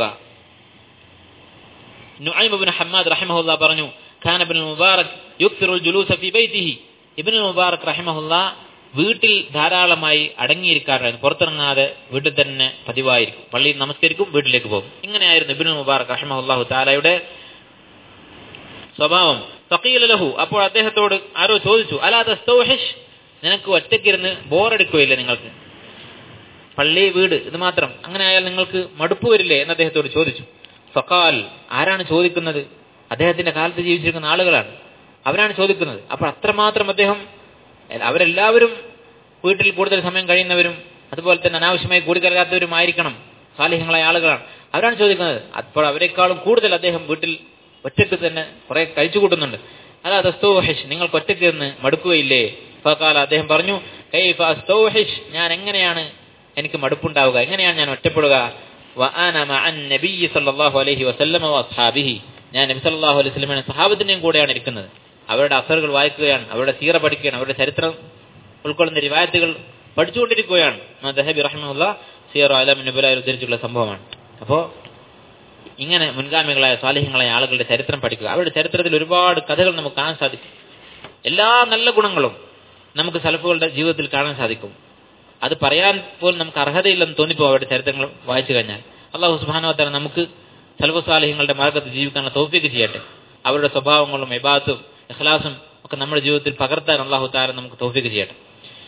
നുഐം ഇബ്നു ഹമ്മാദ് റഹിമഹുല്ലാഹ് പറഞ്ഞു, ഖാന ഇബ്നുൽ മുബാറക് യുക്സിറുൽ ജുലൂസ ഫീ ബൈതിഹി. ഇബ്നുൽ മുബാറക് റഹിമഹുല്ലാഹ് വീട്ടിൽ ധാരാളമായി അടങ്ങിയിരിക്കാറുണ്ടായിരുന്നു, പുറത്തിറങ്ങാതെ വീട്ടിൽ തന്നെ പതിവായിരിക്കും. പള്ളിയിൽ നമസ്കരിക്കും, വീട്ടിലേക്ക് പോകും. ഇങ്ങനെയായിരുന്നു ഇബ്നുൽ മുബാറക് റഹിമഹുല്ലാഹു തആലയുടെ സ്വഭാവം. ഫഖീല ലഹു, അപ്പോൾ അദ്ദേഹത്തോട് ആരോ ചോദിച്ചു, അലാ തസ്തൗഹിഷ്, നിനക്ക് ഒറ്റയ്ക്കിരുന്ന് ബോറടിക്കുകയില്ല, നിങ്ങൾക്ക് പള്ളി വീട് ഇത് മാത്രം, അങ്ങനെ ആയാൽ നിങ്ങൾക്ക് മടുപ്പ് വരില്ലേ എന്ന് അദ്ദേഹത്തോട് ചോദിച്ചു. ഫഖാൽ, ആരാണ് ചോദിക്കുന്നത്? അദ്ദേഹത്തിന്റെ കാലത്ത് ജീവിച്ചിരിക്കുന്ന ആളുകളാണ്, അവരാണ് ചോദിക്കുന്നത്. അപ്പോൾ അത്രമാത്രം അദ്ദേഹം, അവരെല്ലാവരും വീട്ടിൽ കൂടുതൽ സമയം കഴിയുന്നവരും അതുപോലെ തന്നെ അനാവശ്യമായി കൂടിക്കലരാത്തവരുമായിരിക്കണം, സാലിഹ്യങ്ങളായ ആളുകളാണ്, അവരാണ് ചോദിക്കുന്നത്. അപ്പോൾ അവരെക്കാളും കൂടുതൽ അദ്ദേഹം വീട്ടിൽ ഒറ്റയ്ക്ക് തന്നെ കുറെ കഴിച്ചു കൂട്ടുന്നുണ്ട്. അലാ തസ്തൗഹിഷ്, നിങ്ങൾക്ക് ഒറ്റയ്ക്ക് നിന്ന് മടുക്കുകയില്ലേ? ഫഖാല, അദ്ദേഹം പറഞ്ഞു, കൈഫ അസ്തൗഹിഷ്, ഞാൻ എങ്ങനെയാണ് എനിക്ക് മടുപ്പുണ്ടാവുക, എങ്ങനെയാണ് ഞാൻ ഒറ്റപ്പെടുക? വഅന മഅൻ നബിയ്യി സല്ലല്ലാഹു അലൈഹി വസല്ലമ വഅസ്ഹാബിഹി, ഞാൻ നബി സല്ലല്ലാഹു അലൈഹി വസല്ലമയുടെ സഹാബത്തിന്റെയും കൂടെയാണ് ഇരിക്കുന്നത്. അവരുടെ അസറുകൾ വായിക്കുകയാണ്, അവരുടെ സീറ പഠിക്കുകയാണ്, അവരുടെ ചരിത്രം ഉൾക്കൊള്ളുന്ന റിവായത്തുകൾ പഠിച്ചുകൊണ്ടിരിക്കുകയാണ്. ദഹബി റഹിമഹുല്ലാഹ് സീറ അലമിൻ നുബലായിൽ ഉദ്ധരിച്ചിട്ടുള്ള സംഭവമാണ്. അപ്പോൾ ഇങ്ങനെ മുൻഗാമികളായ സാലിഹ്യങ്ങളായ ആളുകളുടെ ചരിത്രം പഠിക്കുക. അവരുടെ ചരിത്രത്തിൽ ഒരുപാട് കഥകൾ നമുക്ക് കാണാൻ സാധിക്കും. എല്ലാ നല്ല ഗുണങ്ങളും നമുക്ക് സലഫുകളുടെ ജീവിതത്തിൽ കാണാൻ സാധിക്കും. അത് പറയാൻ പോലും നമുക്ക് അർഹതയില്ലെന്ന് തോന്നിപ്പോ അവരുടെ ചരിത്രങ്ങൾ വായിച്ചു കഴിഞ്ഞാൽ. അല്ലാഹു സുബ്ഹാനഹു വ തആല നമുക്ക് സലഫു സാലിഹ്യങ്ങളുടെ മാർഗ്ഗത്തിൽ ജീവിക്കാനുള്ള തൗഫീഖ് ചെയ്യട്ടെ. അവരുടെ സ്വഭാവങ്ങളും ഇബാദത്തും ഇഖ്ലാസും ഒക്കെ നമ്മുടെ ജീവിതത്തിൽ പകർത്താൻ അല്ലാഹു തആല നമുക്ക് തൗഫീഖ് ചെയ്യട്ടെ.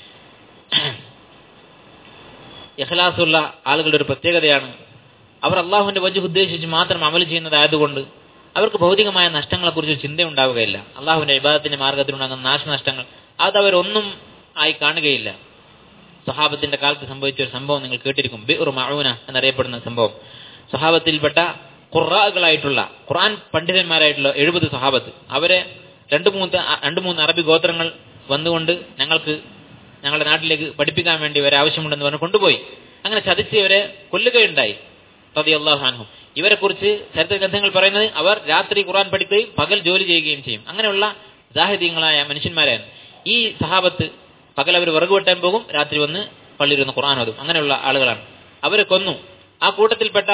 ഇഖ്ലാസുള്ള ആളുകളുടെ ഒരു പ്രത്യേകതയാണ്, അവർ അള്ളാഹുവിന്റെ വജ്ഹ് ഉദ്ദേശിച്ച് മാത്രം അമൽ ചെയ്യുന്നതായതുകൊണ്ട് അവർക്ക് ഭൗതികമായ നഷ്ടങ്ങളെക്കുറിച്ച് ചിന്തയുണ്ടാവുകയില്ല. അള്ളാഹുവിന്റെ ഇബാദത്തിന്റെ മാർഗത്തിലുണ്ടാകുന്ന നാശനഷ്ടങ്ങൾ അതവരൊന്നും ആയി കാണുകയില്ല. സഹാബത്തിന്റെ കാലത്ത് സംഭവിച്ച ഒരു സംഭവം നിങ്ങൾ കേട്ടിരിക്കും, ബിഉർ മഊന എന്നറിയപ്പെടുന്ന സംഭവം. സഹാബത്തിൽപ്പെട്ട ഖുറാകളായിട്ടുള്ള ഖുർആൻ പണ്ഡിതന്മാരായിട്ടുള്ള എഴുപത് സഹാബത്ത്, അവരെ രണ്ടു മൂന്ന് രണ്ടു മൂന്ന് അറബി ഗോത്രങ്ങൾ വന്നുകൊണ്ട് ഞങ്ങൾക്ക് ഞങ്ങളുടെ നാട്ടിലേക്ക് പഠിപ്പിക്കാൻ വേണ്ടി ഇവരെ ആവശ്യമുണ്ടെന്ന് പറഞ്ഞ് കൊണ്ടുപോയി. അങ്ങനെ ചതിച്ച് ഇവരെ കൊല്ലുകയുണ്ടായി റളിയല്ലാഹു അൻഹു. ഇവരെ കുറിച്ച് ചരിത്ര ഗ്രന്ഥങ്ങൾ പറയുന്നത് അവർ രാത്രി ഖുർആൻ പഠിക്കുകയും പകൽ ജോലി ചെയ്യുകയും ചെയ്യും. അങ്ങനെയുള്ള സാഹിത്യങ്ങളായ മനുഷ്യന്മാരാണ് ഈ സഹാബത്ത്. പകൽ അവർ വിറക് വെട്ടാൻ പോകും, രാത്രി വന്ന് പള്ളിയിൽ നിന്ന് ഖുർആൻ ഓതും. അങ്ങനെയുള്ള ആളുകളാണ്. അവരെ കൊന്നു. ആ കൂട്ടത്തിൽപ്പെട്ട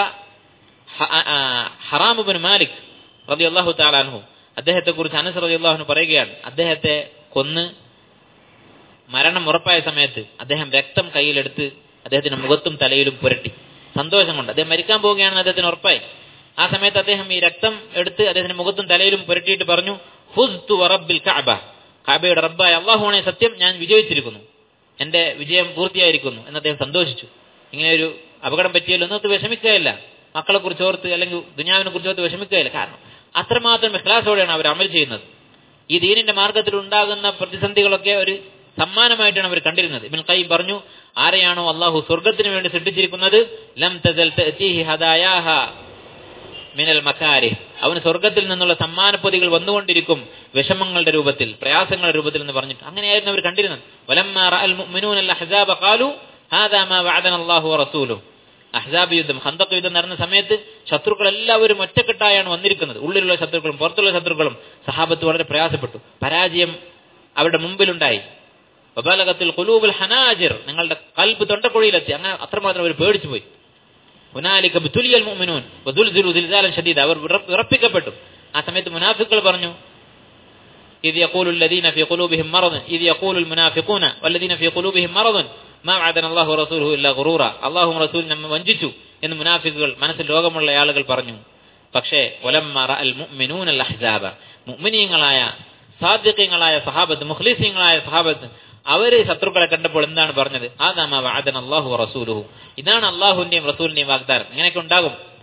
ഹറാം ഇബ്നു മാലിക് റളിയല്ലാഹു തആല അൻഹു, അദ്ദേഹത്തെ കുറിച്ച് അനസ് റളിയല്ലാഹു അൻഹു പറയുകയാണ്, അദ്ദേഹത്തെ കൊന്ന് മരണം ഉറപ്പായ സമയത്ത് അദ്ദേഹം രക്തം കയ്യിലെടുത്ത് അദ്ദേഹത്തിന്റെ മുഖത്തും തലയിലും പുരട്ടി. സന്തോഷം കൊണ്ട് അദ്ദേഹം മരിക്കാൻ പോവുകയാണെന്ന് അദ്ദേഹത്തിന് ഉറപ്പായി. ആ സമയത്ത് അദ്ദേഹം ഈ രക്തം എടുത്ത് അദ്ദേഹത്തിന്റെ മുഖത്തും തലയിലും പുരട്ടിയിട്ട് പറഞ്ഞു, ഫുസ്തു വറബ്ബിൽ കഅബ, കഅബയുടെ റബ്ബായ അല്ലാഹുവാണ് സത്യം, ഞാൻ വിജയിച്ചിരിക്കുന്നു, എന്റെ വിജയം പൂർത്തിയായിരിക്കുന്നു എന്ന് അദ്ദേഹം സന്തോഷിച്ചു. ഇങ്ങനെ ഒരു അപകടം പറ്റിയല്ലോ എന്നോർത്ത് വിഷമിക്കുകയില്ല, മക്കളെ കുറിച്ച് ഓർത്ത് അല്ലെങ്കിൽ ദുനിയാവിനെ കുറിച്ച് ഓർത്ത് വിഷമിക്കുകയില്ല. കാരണം അത്രമാത്രം ഇഖ്ലാസോടെയാണ് അവർ അമൽ ചെയ്യുന്നത്. ഈ ദീനിന്റെ മാർഗത്തിൽ ഉണ്ടാകുന്ന പ്രതിസന്ധികളൊക്കെ ഒരു സമ്മാനമായിട്ടാണ് അവർ കണ്ടിരുന്നത്. ഇബ്നുൽ ഖയ്യിം പറഞ്ഞു, ആരെയാണോ അള്ളാഹു സ്വർഗത്തിന് വേണ്ടി സൃഷ്ടിച്ചിരിക്കുന്നത്, ലം തസൽ തഅതീഹി ഹദായാഹ മിനൽ മകാരിഹ്, അവന് സ്വർഗത്തിൽ നിന്നുള്ള സമ്മാനപ്പൊതികൾ വന്നുകൊണ്ടിരിക്കും വിഷമങ്ങളുടെ രൂപത്തിൽ, പ്രയാസങ്ങളുടെ രൂപത്തിൽ എന്ന് പറഞ്ഞിട്ട് അങ്ങനെയായിരുന്നു അവർ കണ്ടിരുന്നത്. വലമ്മാ റഅൽ മുഅ്മിനൂന അൽ അഹ്സാബ ഖാലു ഹാദാ മാ വഅദന അല്ലാഹു വറസൂലുഹു. അഹ്സാബ് യുദ്ധം, ഖന്തഖ് യുദ്ധം നടന്ന സമയത്ത് ശത്രുക്കൾ എല്ലാവരും ഒറ്റക്കെട്ടായാണ് വന്നിരിക്കുന്നത്. ഉള്ളിലുള്ള ശത്രുക്കളും പുറത്തുള്ള ശത്രുക്കളും. സഹാബത്ത് വളരെ പ്രയാസപ്പെട്ടു. പരാജയം അവരുടെ മുമ്പിലുണ്ടായി. വബലഗത്തിൽ ഖുലൂബുൽ ഹനാജിർ, നിങ്ങളുടെ ഖൽബ് തൊണ്ടക്കുഴിയിലെത്തി. അങ്ങനെ അത്രമാത്രം അവർ പേടിച്ചു പോയി. ഹുനാലിക ബുതുലിയൽ മുഅ്മിനൂൻ വദുൽസിലു സിൽസാലൻ ശദീദ, അവർ വിറപ്പിക്കപ്പെട്ടു. ആ സമയത്ത് മുനാഫിക്കുകൾ പറഞ്ഞു, ഇദ് യഖൂലുൽ ലദീന ഫീ ഖുലൂബിഹിം മറദ് ഇദ് യഖൂലുൽ മുനാഫിഖൂന വല്ലദീന ഫീ ഖുലൂബിഹിം മറദ് മാ വഅദന അല്ലാഹു വറസൂലുഹു ഇല്ലാ ഗുറൂറ, അല്ലാഹുവും റസൂലും നമ്മെ വഞ്ചിച്ചു എന്ന് മുനാഫിക്കുകൾ, മനസ്സിൽ രോഗമുള്ള ആളുകൾ പറഞ്ഞു. പക്ഷേ വലമ്മാ റഅൽ മുഅ്മിനൂന അൽ അഹ്സാബ, മുഅ്മിനീങ്ങളായ സാദിഖീങ്ങളായ സഹാബത്ത്, മുഖ്ലിസീങ്ങളായ സഹാബത്ത്, അവര് ശത്രുക്കളെ കണ്ടപ്പോൾ എന്താണ് പറഞ്ഞത്? ആദാ മാ വഅദന അല്ലാഹു വറസൂലുഹു, ഇതാണ് അല്ലാഹുവിന്റെയും റസൂലിന്റെയും വാഗ്ദാനം. ഇങ്ങനെയൊക്കെ ഉണ്ടാകും.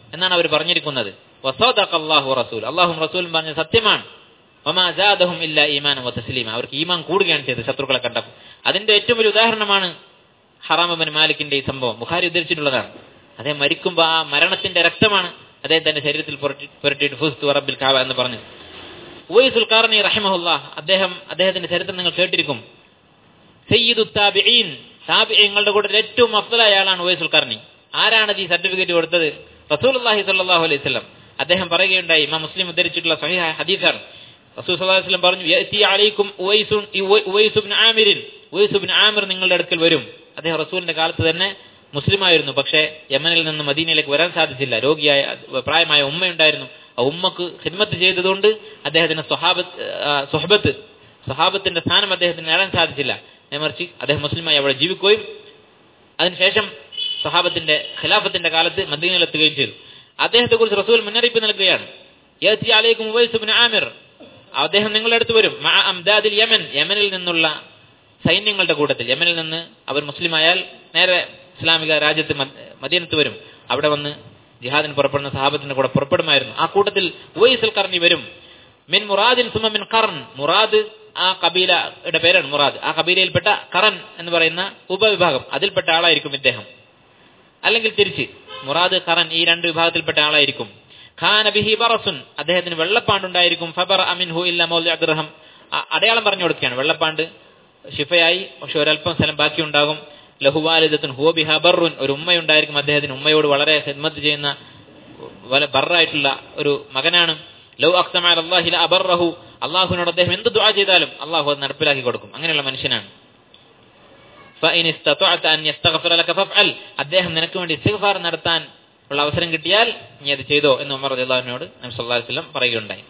എന്നാണ് അവർ പറഞ്ഞിരിക്കുന്നത്. വസദഖല്ലാഹു റസൂൽ, അല്ലാഹും റസൂലും പറഞ്ഞ സത്യമാണ്. വമാ സാദഹും ഇല്ലാ ഈമാനൻ വതസ്ലീമ, അവർക്ക് ഈമാൻ കൂടുകയാണ് ചെയ്തത് ശത്രുക്കളെ കണ്ടപ്പോൾ. അതിന്റെ ഏറ്റവും വലിയ ഉദാഹരണമാണ് ഹറാം ഇബ്നു മാലിക്കിന്റെ ഈ സംഭവം. ബുഖാരി ഉദ്ധരിച്ചിട്ടുള്ളതാണ്. അദ്ദേഹം മരിക്കുമ്പോൾ ആ മരണത്തിന്റെ രക്തമാണ് അദ്ദേഹം തന്റെ ശരീരത്തിൽ പുരട്ടിയിട്ട് ഫുസ്തു റബ്ബിൽ കഅബ എന്ന് പറഞ്ഞു. ഉവൈസുൽ ഖർനി റഹിമഹുല്ലാഹ്, അദ്ദേഹം അദ്ദേഹത്തിന്റെ ചരിത്രം നിങ്ങൾ കേട്ടിരിക്കും. സയ്യിദു താബിഈൻ, താബിഈങ്ങളുടെ കൂട്ടത്തിൽ ഏറ്റവും അഫ്ളലായ ആളാണ് ഉവൈസുൽ ഖർനി. ആരാണ് ഈ സർട്ടിഫിക്കറ്റ് കൊടുത്തത്? റസൂലുള്ളാഹി സ്വല്ലല്ലാഹു അലൈഹി വസല്ലം. അദ്ദേഹം പറയുകയുണ്ടായി, ഇമാം മുസ്ലിം ഉദ്ധരിച്ചിട്ടുള്ള സ്വഹീഹ് ഹദീസാണ്. റസൂൽ സല്ലല്ലാഹു അലൈഹി വസല്ലം പറഞ്ഞു, യഅതി അലൈക്കും ഉവൈസുൻ ഉവൈസ് ഇബ്നു ആമിർ, ഉവൈസ് ഇബ്നു ആമിർ നിങ്ങളുടെ അടുക്കൽ വരും. അദ്ദേഹം റസൂലിന്റെ കാലത്ത് തന്നെ മുസ്ലിമായിരുന്നു. പക്ഷേ യമനിൽ നിന്ന് മദീനയിലേക്ക് വരാൻ സാധിച്ചില്ല. രോഗിയായ പ്രായമായ ഉമ്മയുണ്ടായിരുന്നു. ആ ഉമ്മക്ക് ഖിദ്മത്ത് ചെയ്തതുകൊണ്ട് അദ്ദേഹത്തിന് സ്വഹാബത്ത് സ്വഹബത്ത് സ്വഹാബത്തിന്റെ സ്ഥാനം അദ്ദേഹത്തിന് നേടാൻ സാധിച്ചില്ല. മറിച്ച് അദ്ദേഹം മുസ്ലിമായി അവിടെ ജീവിക്കുകയും അതിനുശേഷം സ്വഹാബത്തിന്റെ ഖിലാഫത്തിന്റെ കാലത്ത് മദീനയിലെത്തുകയും ചെയ്തു. അദ്ദേഹത്തെ കുറിച്ച് റസൂൽ മുന്നറിയിപ്പ് നൽകുകയാണ്, യഅതി അലൈക്കും ഉവൈസ് ഇബ്നു ആമിർ, അദ്ദേഹം നിങ്ങളുടെ അടുത്ത് വരും. മഅ അംദാദിൽ യമൻ, യമനിൽ നിന്നുള്ള സൈന്യങ്ങളുടെ കൂട്ടത്തിൽ. യമനിൽ നിന്ന് അവർ മുസ്ലിമായാൽ നേരെ ഇസ്ലാമിക രാജ്യത്ത് മദീനത്ത് വരും. അവിടെ വന്ന് ജിഹാദിന് പുറപ്പെടുന്ന സഹാബത്തിന്റെ കൂടെ പുറപ്പെടുമായിരുന്നു. ആ കൂട്ടത്തിൽ ഉവൈസുൽ ഖർനി വരും. മിൻ മുറാദിൻ സുമ മിൻ ഖർൻ, മുറാദ് ആ കബീലയുടെ പേരാണ് മുറാദ്. ആ കബീലയിൽപ്പെട്ട ഖറൻ എന്ന് പറയുന്ന ഉപവിഭാഗം, അതിൽപ്പെട്ട ആളായിരിക്കും ഇദ്ദേഹം. അല്ലെങ്കിൽ തിരിച്ച് മുറാദ് ഖറൻ ഈ രണ്ട് വിഭാഗത്തിൽപ്പെട്ട ആളായിരിക്കും. ഖാന ബിഹി ബറസുൻ, അദ്ദേഹത്തിന് വെള്ളപ്പാണ്ടുണ്ടായിരിക്കും. ഫബറ മിൻഹു ഇല്ല മൗദിഅ ദിർഹം, അടയാളം പറഞ്ഞു കൊടുക്കുകയാണ്. വെള്ളപ്പാണ്ട് ഷിഫയായി, പക്ഷെ ഒരല്പം സ്ഥലം ബാക്കി ഉണ്ടാകും. ലഹുവാലിദത്തുൻ ഹുവ ബിഹാ ബർറുൻ, ഒരു ഉമ്മയുണ്ടായിരിക്കും അദ്ദേഹത്തിന്. ഉമ്മയോട് വളരെ ഖിദ്മത്ത് ചെയ്യുന്ന വല ബർറായിട്ടുള്ള ഒരു മകനാണ്. ലൗ അഖ്സമ അലല്ലാഹി ലഅബറഹു, അല്ലാഹുവിനോട് അദ്ദേഹം എന്ത് ദുആ ചെയ്താലും അല്ലാഹു അത് നടപ്പിലാക്കി കൊടുക്കും. അങ്ങനെയുള്ള മനുഷ്യനാണ്. ഫഇൻ ഇസ്തതഅത അൻ യസ്തഗ്ഫിറ ലക ഫഫഅൽ, അദ്ദേഹം നിനക്ക് വേണ്ടി ഇസ്തിഗ്ഫാർ നടത്താൻ ഉള്ള അവസരം കിട്ടിയാൽ നീ അത് ചെയ്തോ എന്ന് ഉമർ റളിയല്ലാഹു അൻഹുവിനോട് നബി സല്ലല്ലാഹു അലൈഹി വസല്ലം പറയുകയുണ്ടായി.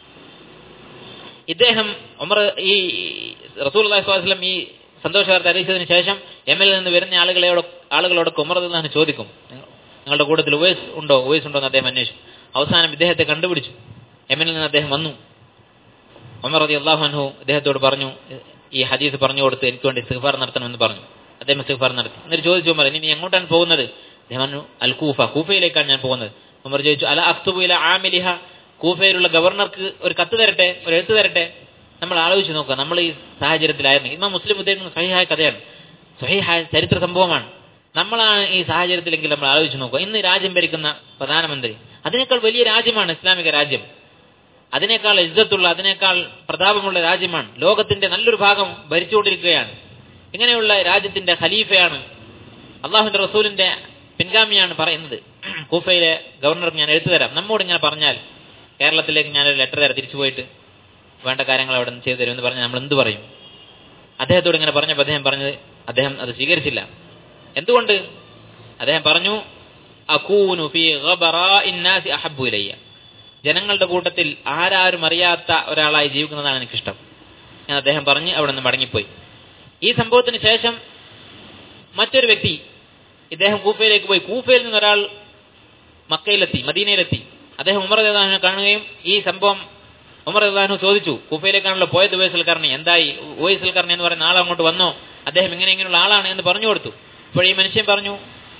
ഇദ്ദേഹം ഉമർ ഈ റസൂലുള്ളാഹി സ്വല്ലല്ലാഹു അലൈഹി വസല്ലം ഈ സന്തോഷവാർത്ത അറിയിച്ചതിന് ശേഷം യമനിൽ നിന്ന് വരുന്ന ആളുകളോട് ആളുകളോടൊക്കെ ഉമർ റളിയല്ലാഹു അൻഹു ചോദിക്കും, നിങ്ങളുടെ കൂട്ടത്തിൽ ഉവൈസ് ഉണ്ടോ ഉവൈസ് ഉണ്ടോ എന്ന് അദ്ദേഹം അന്വേഷിച്ചു. അവസാനം ഇദ്ദേഹത്തെ കണ്ടുപിടിച്ചു. യമനിൽ നിന്ന് അദ്ദേഹം വന്നു. ഉമർ റളിയല്ലാഹു അൻഹു ഇദ്ദേഹത്തോട് പറഞ്ഞു, ഈ ഹദീസ് പറഞ്ഞു കൊടുത്ത് എനിക്ക് വേണ്ടി ഇസ്തിഗ്ഫാർ നടത്തണമെന്ന് പറഞ്ഞു. അദ്ദേഹം ഇസ്തിഗ്ഫാർ നടത്തി. എന്നിട്ട് ചോദിച്ചു ഉമർ, ഇനി എങ്ങോട്ടാണ് പോകുന്നത്? അദ്ദേഹം പറഞ്ഞു, അൽ കൂഫ, കൂഫയിലേക്കാണ് ഞാൻ പോകുന്നത്. ഉമർ ചോദിച്ചു, അല അക്തുബു ഇല ആമിലിഹ, കൂഫയിലുള്ള ഗവർണർക്ക് ഒരു കത്ത് തരട്ടെ, ഒരു എഴുത്ത് തരട്ടെ. നമ്മൾ ആലോചിച്ച് നോക്കുക, നമ്മൾ ഈ സാഹചര്യത്തിലായിരുന്നു. ഇമാം മുസ്ലിം ഉദ്ധരിക്കുന്ന സ്വഹീഹായ കഥയാണ്, സ്വഹീഹായ ചരിത്ര സംഭവമാണ്. നമ്മളാണ് ഈ സാഹചര്യത്തിലെങ്കിൽ നമ്മൾ ആലോചിച്ച് നോക്കുക. ഇന്ന് രാജ്യം ഭരിക്കുന്ന പ്രധാനമന്ത്രി, അതിനേക്കാൾ വലിയ രാജ്യമാണ് ഇസ്ലാമിക രാജ്യം. അതിനേക്കാൾ ഇജ്ജത്തുള്ള, അതിനേക്കാൾ പ്രതാപമുള്ള രാജ്യമാണ്. ലോകത്തിന്റെ നല്ലൊരു ഭാഗം ഭരിച്ചുകൊണ്ടിരിക്കുകയാണ്. ഇങ്ങനെയുള്ള രാജ്യത്തിന്റെ ഖലീഫയാണ്, അള്ളാഹുവിന്റെ റസൂലിന്റെ പിൻഗാമിയാണ് പറയുന്നത്, കൂഫയിലെ ഗവർണർക്ക് ഞാൻ എഴുത്തു തരാം. നമ്മോട് ഇങ്ങനെ പറഞ്ഞാൽ കേരളത്തിലേക്ക് ഞാനൊരു ലെറ്റർ തരാം, തിരിച്ചു പോയിട്ട് വേണ്ട കാര്യങ്ങൾ അവിടെ നിന്ന് ചെയ്തു തരും എന്ന് പറഞ്ഞാൽ നമ്മൾ എന്ത് പറയും? അദ്ദേഹത്തോട് ഇങ്ങനെ പറഞ്ഞപ്പോൾ അദ്ദേഹം പറഞ്ഞത്, അദ്ദേഹം അത് സ്വീകരിച്ചില്ല. എന്തുകൊണ്ട്? അദ്ദേഹം പറഞ്ഞു, അകൂനു ഫീ ഗബറാഇൻ നാസി അഹബ്ബു ഇലയ്യ, ജനങ്ങളുടെ കൂട്ടത്തിൽ ആരാരും അറിയാത്ത ഒരാളായി ജീവിക്കുന്നതാണ് എനിക്കിഷ്ടം എന്ന് അദ്ദേഹം പറഞ്ഞ് അവിടെ നിന്ന് മടങ്ങിപ്പോയി. ഈ സംഭവത്തിന് ശേഷം മറ്റൊരു വ്യക്തി ഇദ്ദേഹം കൂഫയിലേക്ക് പോയി. കൂഫയിൽ നിന്ന് ഒരാൾ മക്കയിലെത്തി, മദീനയിലെത്തി. അദ്ദേഹം ഉമർ റളിയല്ലാഹു അൻഹു കാണുകയും ഈ സംഭവം ഉമർ റളിയല്ലാഹു അൻഹു ചോദിച്ചു, കൂഫയിലേക്കാണല്ലോ പോയത് ഉവൈസുൽ ഖർനി, എന്തായി? ഉവൈസുൽ ഖർനി എന്ന് പറയുന്ന ആൾ അങ്ങോട്ട് വന്നോ? അദ്ദേഹം ഇങ്ങനെ ഇങ്ങനെയുള്ള ആളാണ് എന്ന് പറഞ്ഞു കൊടുത്തു. അപ്പോൾ ഈ മനുഷ്യൻ പറഞ്ഞു,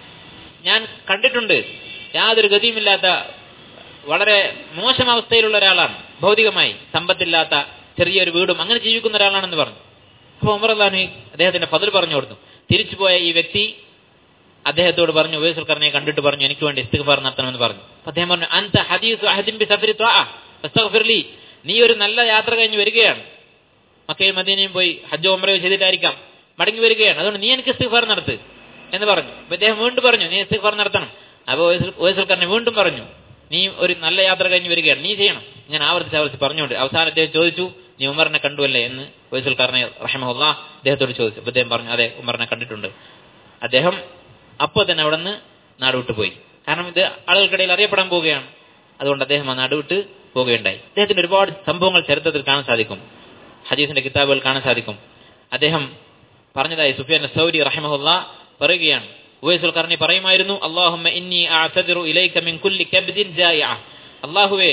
ഞാൻ കണ്ടിട്ടുണ്ട്, യാതൊരു ഗതിയുമില്ലാത്ത വളരെ മോശം അവസ്ഥയിലുള്ള ഒരാളാണ്, ഭൗതികമായി സമ്പത്തില്ലാത്ത ചെറിയൊരു വീടും അങ്ങനെ ജീവിക്കുന്ന ഒരാളാണെന്ന് പറഞ്ഞു. അപ്പോൾ ഉമർ റളിയല്ലാഹു അൻഹു അദ്ദേഹത്തിന്റെ ഫദ്ൽ പറഞ്ഞു കൊടുത്തു. തിരിച്ചുപോയ ഈ വ്യക്തി അദ്ദേഹത്തോട് പറഞ്ഞു, ഉവൈസുൽ ഖർനിയെ കണ്ടിട്ട് പറഞ്ഞു, എനിക്ക് വേണ്ടി ഇസ്തിഗ്ഫാർ നടത്തണമെന്ന് പറഞ്ഞു. അദ്ദേഹം പറഞ്ഞു, അൻത ഹദീസു അഹദിൻ ബി സഫരി ത്വാഅ ഫസ്തഗ്ഫിർ ലി, നീ ഒരു നല്ല യാത്ര കഴിഞ്ഞ് വരികയാണ്, മക്കയും മദീനയും പോയി ഹജ്ജോ ഉംറയോ ചെയ്തിട്ടായിരിക്കാം മടങ്ങി വരികയാണ്, അതുകൊണ്ട് നീ എനിക്ക് ഇസ്തിഗ്ഫാർ നടത്ത് എന്ന് പറഞ്ഞു. അപ്പോൾ അദ്ദേഹം വീണ്ടും പറഞ്ഞു, നീ ഇസ്തിഗ്ഫാർ നടത്തണം. അപ്പോൾ ഉവൈസുൽ ഖർനി വീണ്ടും പറഞ്ഞു, നീ ഒരു നല്ല യാത്ര കഴിഞ്ഞ് വരികയാണ്, നീ ചെയ്യണം. ഇങ്ങനെ ആവർത്തിച്ച് ആവർത്തിച്ച് പറഞ്ഞുകൊണ്ട് അവസാനം അദ്ദേഹം ചോദിച്ചു, നീ ഉമറിനെ കണ്ടുവല്ലേ എന്ന് ഉവൈസുൽ ഖർനി റഹിമഹുല്ലാഹ് അദ്ദേഹത്തോട് ചോദിച്ചു. അപ്പോൾ അദ്ദേഹം പറഞ്ഞു, അതെ, ഉമറിനെ കണ്ടിട്ടുണ്ട്. അദ്ദേഹം അപ്പോൾ തന്നെ അവിടെ നിന്ന് നാടുവിട്ട് പോയി. കാരണം ഇത് ആളുകൾക്കിടയിൽ അറിയപ്പെടാൻ പോവുകയാണ്. അതുകൊണ്ട് അദ്ദേഹം ആ നാടുവിട്ട് പോവുകയുണ്ടായി. അദ്ദേഹത്തിന്റെ ഒരുപാട് സംഭവങ്ങൾ ചരിത്രത്തിൽ കാണാൻ സാധിക്കും, ഹദീസിന്റെ കിതാബുകൾ കാണാൻ സാധിക്കും. അദ്ദേഹം പറഞ്ഞതായി സുഫിയാൻ സൗരി റഹിമഹുല്ലാഹ് പറയുകയാണ്, ഉവൈസുൽ ഖർനി പറയുമായിരുന്നു, അല്ലാഹുമ്മ ഇന്നി അഅ്തദിറു ഇലൈക മിൻ കുല്ലി കബ്ദിൻ ജായിഅ, അല്ലാഹുവേ,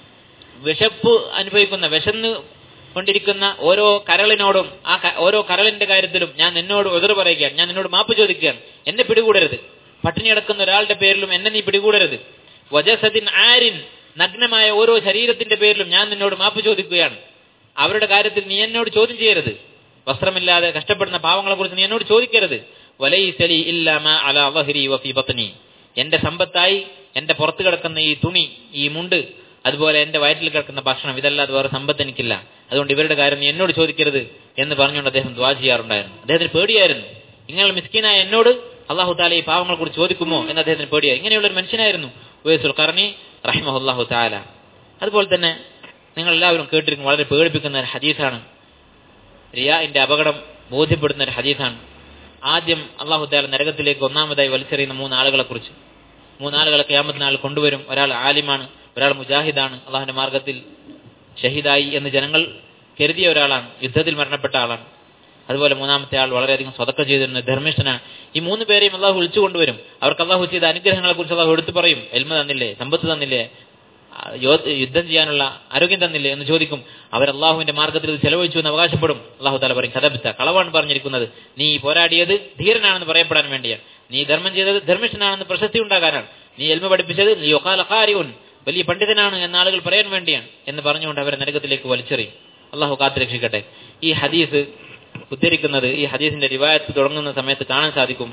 വിശപ്പ് അനുഭവിക്കുന്ന, വിശന്ന് കൊണ്ടിരിക്കുന്ന ഓരോ കരളിനോടും ആ ഓരോ കരളിന്റെ കാര്യത്തിലും ഞാൻ നിന്നോട് ഉദർ പറയുകയാണ്, ഞാൻ നിന്നോട് മാപ്പ് ചോദിക്കുകയാണ്, എന്നെ പിടികൂടരുത്. പട്ടിണി കിടക്കുന്ന ഒരാളുടെ പേരിലും എന്നെ നീ പിടികൂടരുത്. വജസദിൻ ആരിൻ, നഗ്നമായ ഓരോ ശരീരത്തിന്റെ പേരിലും ഞാൻ നിന്നോട് മാപ്പ് ചോദിക്കുകയാണ്. അവരുടെ കാര്യത്തിൽ നീ എന്നോട് ചോദ്യം ചെയ്യരുത്. വസ്ത്രമില്ലാതെ കഷ്ടപ്പെടുന്ന പാവങ്ങളെ കുറിച്ച് നീ എന്നോട് ചോദിക്കരുത്. വലൈസലി ഇല്ലാ മാ അലാ വഹ്രി വഫീ ബത്നി, എന്റെ സമ്പത്തായി എന്റെ പുറത്ത് കിടക്കുന്ന ഈ തുണി, ഈ മുണ്ട്, അതുപോലെ എന്റെ വയറ്റിൽ കിടക്കുന്ന ഭക്ഷണം, ഇതല്ലാതെ വേറെ സമ്പത്ത് എനിക്കില്ല. അതുകൊണ്ട് ഇവരുടെ കാര്യം നീ എന്നോട് ചോദിക്കരുത് എന്ന് പറഞ്ഞുകൊണ്ട് അദ്ദേഹം ദുആ ചെയ്യാറുണ്ടായിരുന്നു. അദ്ദേഹത്തിന് പേടിയായിരുന്നു, ഇങ്ങനെ മിസ്കീനായ എന്നോട് അല്ലാഹു തആല ഈ പാവങ്ങളെ കുറിച്ച് ചോദിക്കുമോ എന്ന് അദ്ദേഹത്തിന് പേടിയായി. ഇങ്ങനെയുള്ള ഒരു മനുഷ്യനായിരുന്നു ഉവൈസുൽ ഖർനി റഹിമഹുല്ലാഹു തആല. അതുപോലെ തന്നെ നിങ്ങൾ എല്ലാവരും കേട്ടിരിക്കും, വളരെ പേടിപ്പിക്കുന്ന ഒരു ഹദീസാണ്, റിയാഇന്റെ അപകടം ബോധ്യപ്പെടുന്ന ഒരു ഹദീസാണ്. ആദ്യം അല്ലാഹു തആല നരകത്തിലേക്ക് ഒന്നാമതായി വലിച്ചെറിയുന്ന മൂന്നാളുകളെ കുറിച്ച്. മൂന്നാളുകളെ ഖിയാമത്ത് നാൾ കൊണ്ടുവരും. ഒരാൾ ആലിമാണ്, ഒരാൾ മുജാഹിദാണ്, അള്ളാഹുവിന്റെ മാർഗത്തിൽ ഷഹീദായി എന്ന് ജനങ്ങൾ കരുതിയ ഒരാളാണ്, യുദ്ധത്തിൽ മരണപ്പെട്ട ആളാണ്. അതുപോലെ മൂന്നാമത്തെ ആൾ വളരെയധികം സ്വതക്ക ചെയ്തിരുന്ന ധർമ്മിഷ്ഠനാണ്. ഈ മൂന്ന് പേരെയും അള്ളാഹു വിളിച്ചു കൊണ്ടുവരും. അവർക്ക് അള്ളാഹു ചെയ്ത അനുഗ്രഹങ്ങളെ കുറിച്ച് അള്ളാഹു എടുത്തു പറയും. എൽമ തന്നില്ലേ, സമ്പത്ത് തന്നില്ലേ, യുദ്ധം ചെയ്യാനുള്ള ആരോഗ്യം തന്നില്ലേ എന്ന് ചോദിക്കും. അവർ അള്ളാഹുവിന്റെ മാർഗത്തിൽ ഇത് ചെലവഴിച്ചു എന്ന് അവകാശപ്പെടും. അള്ളാഹു തആല പറയും, കദബ്ത, കളവാണ് പറഞ്ഞിരിക്കുന്നത്. നീ പോരാടിയത് ധീരനാണെന്ന് പറയപ്പെടാൻ വേണ്ടിയാണ്. നീ ധർമ്മം ചെയ്തത് ധർമ്മിഷ്ഠനാണെന്ന് പ്രശസ്തി ഉണ്ടാകാനാണ്. നീ എൽമ പഠിപ്പിച്ചത് യുഖാല ഖാരിഉൻ, വലിയ പണ്ഡിതനാണ് എന്ന ആളുകൾ പറയാൻ വേണ്ടിയാണ് എന്ന് പറഞ്ഞുകൊണ്ട് അവരെ നരകത്തിലേക്ക് വലിച്ചെറിയും. അള്ളാഹു കാത്തുരക്ഷിക്കട്ടെ. ഈ ഹദീസ് ഉദ്ധരിക്കുന്നത്, ഈ ഹദീസിന്റെ റിവായത്ത് തുടങ്ങുന്ന സമയത്ത് കാണാൻ സാധിക്കും,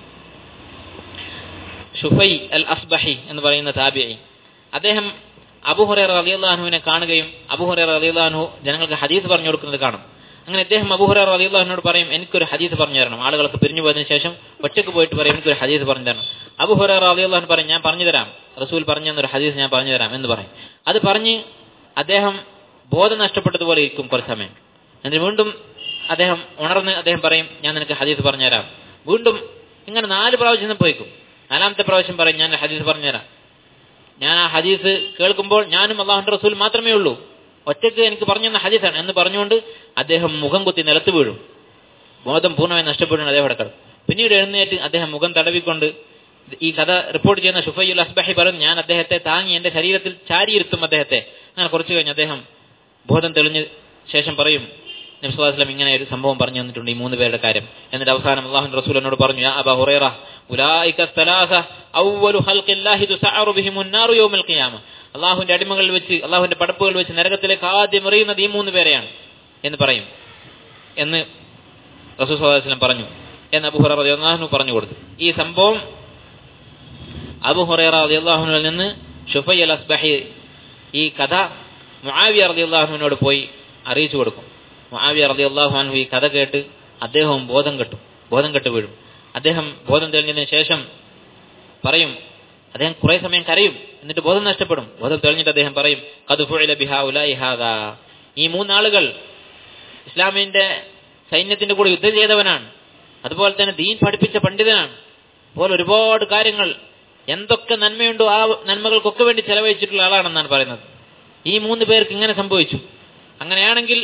ഷുഫൈ അൽ അസ്ബഹി എന്ന് പറയുന്ന താബിഈ, അദ്ദേഹം അബൂ ഹുറൈറ റളിയല്ലാഹു അൻഹുവിനെ കാണുകയും അബൂ ഹുറൈറ റളിയല്ലാഹു അൻഹു ജനങ്ങൾക്ക് ഹദീസ് പറഞ്ഞു കൊടുക്കുന്നത് കാണും. അങ്ങനെ അദ്ദേഹം അബൂ ഹുറൈറ റളിയല്ലാഹു അൻഹുവിനോട് പറയും, എനിക്കൊരു ഹദീസ് പറഞ്ഞു തരണം. ആളുകളൊക്കെ പിരിഞ്ഞു പോയതിനു ശേഷം ഒറ്റയ്ക്ക് പോയിട്ട് പറയും, എനിക്കൊരു ഹദീസ് പറഞ്ഞു തരണം. അബൂ ഹുറൈറ റളിയല്ലാഹു അൻഹു പറയും, ഞാൻ പറഞ്ഞു തരാം, റസൂൽ പറഞ്ഞു തന്നൊരു ഹദീസ് ഞാൻ പറഞ്ഞു തരാം എന്ന് പറയും. അത് പറഞ്ഞ് അദ്ദേഹം ബോധം നഷ്ടപ്പെട്ടതുപോലെ ഇരിക്കും കുറച്ച് സമയം. എന്നിട്ട് വീണ്ടും അദ്ദേഹം ഉണർന്ന് അദ്ദേഹം പറയും, ഞാൻ നിനക്ക് ഹദീസ് പറഞ്ഞു തരാം. വീണ്ടും ഇങ്ങനെ നാല് പ്രാവശ്യം പോയിക്കും. നാലാമത്തെ പ്രാവശ്യം പറയും, ഞാൻ ഹദീസ് പറഞ്ഞു തരാം. ഞാൻ ആ ഹദീസ് കേൾക്കുമ്പോൾ ഞാനും അള്ളാഹുവിന്റെ റസൂൽ മാത്രമേ ഉള്ളൂ, ഒറ്റയ്ക്ക് എനിക്ക് പറഞ്ഞു തന്ന ഹദീസാണ് എന്ന് പറഞ്ഞുകൊണ്ട് അദ്ദേഹം മുഖം കുത്തി നിലത്ത് വീഴും. ബോധം പൂർണ്ണമായി നഷ്ടപ്പെടുന്ന അദ്ദേഹം കിടക്കും. പിന്നീട് എഴുന്നേറ്റ് അദ്ദേഹം മുഖം തടവിക്കൊണ്ട് ഈ കഥ റിപ്പോർട്ട് ചെയ്യുന്ന ഷുഫൈ അൽ അസ്ബഹി പറഞ്ഞു, ഞാൻ അദ്ദേഹത്തെ താങ്ങി എന്റെ ശരീരത്തിൽ ചാരിയിരുത്തും അദ്ദേഹത്തെ. അങ്ങനെ കുറച്ചു കഴിഞ്ഞ് അദ്ദേഹം ബോധം തെളിഞ്ഞ ശേഷം പറയും, നബി സല്ലല്ലാഹു അലൈഹി വസല്ലം ഇങ്ങനെ ഒരു സംഭവം പറഞ്ഞു തന്നിട്ടുണ്ട് ഈ മൂന്ന് പേരുടെ കാര്യം. എന്നിട്ട് അവസാനം അല്ലാഹുവിന്റെ റസൂൽ എന്നോട് പറഞ്ഞു, യാ അബാ ഹുറൈറ ഉലൈക സലാസ അവ്വലു ഖൽഖില്ലാഹി തുസഅറു ബിഹിമുൻ നാറു യൗമൽ ഖിയാമ, അല്ലാഹുവിന്റെ അടിമകളിൽ വെച്ച്, അല്ലാഹുവിന്റെ പടപ്പുകൾ വെച്ച് നരകത്തിലേക്ക് ആദ്യം എറിയുന്നത് ഈ മൂന്ന് പേരെയാണ് എന്ന് പറയും എന്ന് റസൂൽ സല്ലല്ലാഹു അലൈഹി വസല്ലം പറഞ്ഞു എന്ന് അബൂ ഹുറൈറ റളിയല്ലാഹു അൻഹു പറഞ്ഞു കൊടുത്തു. ഈ സംഭവം അബൂ ഹുറൈറ റളിയല്ലാഹു അൻഹുവിൽ നിന്ന് ഷുഫൈ അൽ അസ്ബഹി ഈ കഥ മുആവിയ റളിയല്ലാഹു അൻഹുവിനോട് പോയി അറിയിച്ചു കൊടുക്കും. മുആവിയ റളിയല്ലാഹു അൻഹു ഈ കഥ കേട്ട് അദ്ദേഹവും ബോധം കെട്ടു ബോധം കെട്ട് വീഴും. അദ്ദേഹം ബോധം തെളിഞ്ഞതിന് ശേഷം പറയും, അദ്ദേഹം കുറെ സമയം കരയും, എന്നിട്ട് ബോധം നഷ്ടപ്പെടും. ബോധം തെളിഞ്ഞിട്ട് അദ്ദേഹം പറയും, ഖദ് ഫുഇല ബിഹൗലാഇ ഹാദാ, ഈ മൂന്നാളുകൾ ഇസ്ലാമിന്റെ സൈന്യത്തിന്റെ കൂടെ യുദ്ധം ചെയ്തവനാണ്, അതുപോലെ തന്നെ ദീൻ പഠിപ്പിച്ച പണ്ഡിതനാണ്, അതുപോലെ ഒരുപാട് കാര്യങ്ങൾ എന്തൊക്കെ നന്മയുണ്ടോ ആ നന്മകൾക്കൊക്കെ വേണ്ടി ചെലവഴിച്ചിട്ടുള്ള ആളാണെന്നാണ് പറയുന്നത്. ഈ മൂന്ന് പേർക്ക് ഇങ്ങനെ സംഭവിച്ചു. അങ്ങനെയാണെങ്കിൽ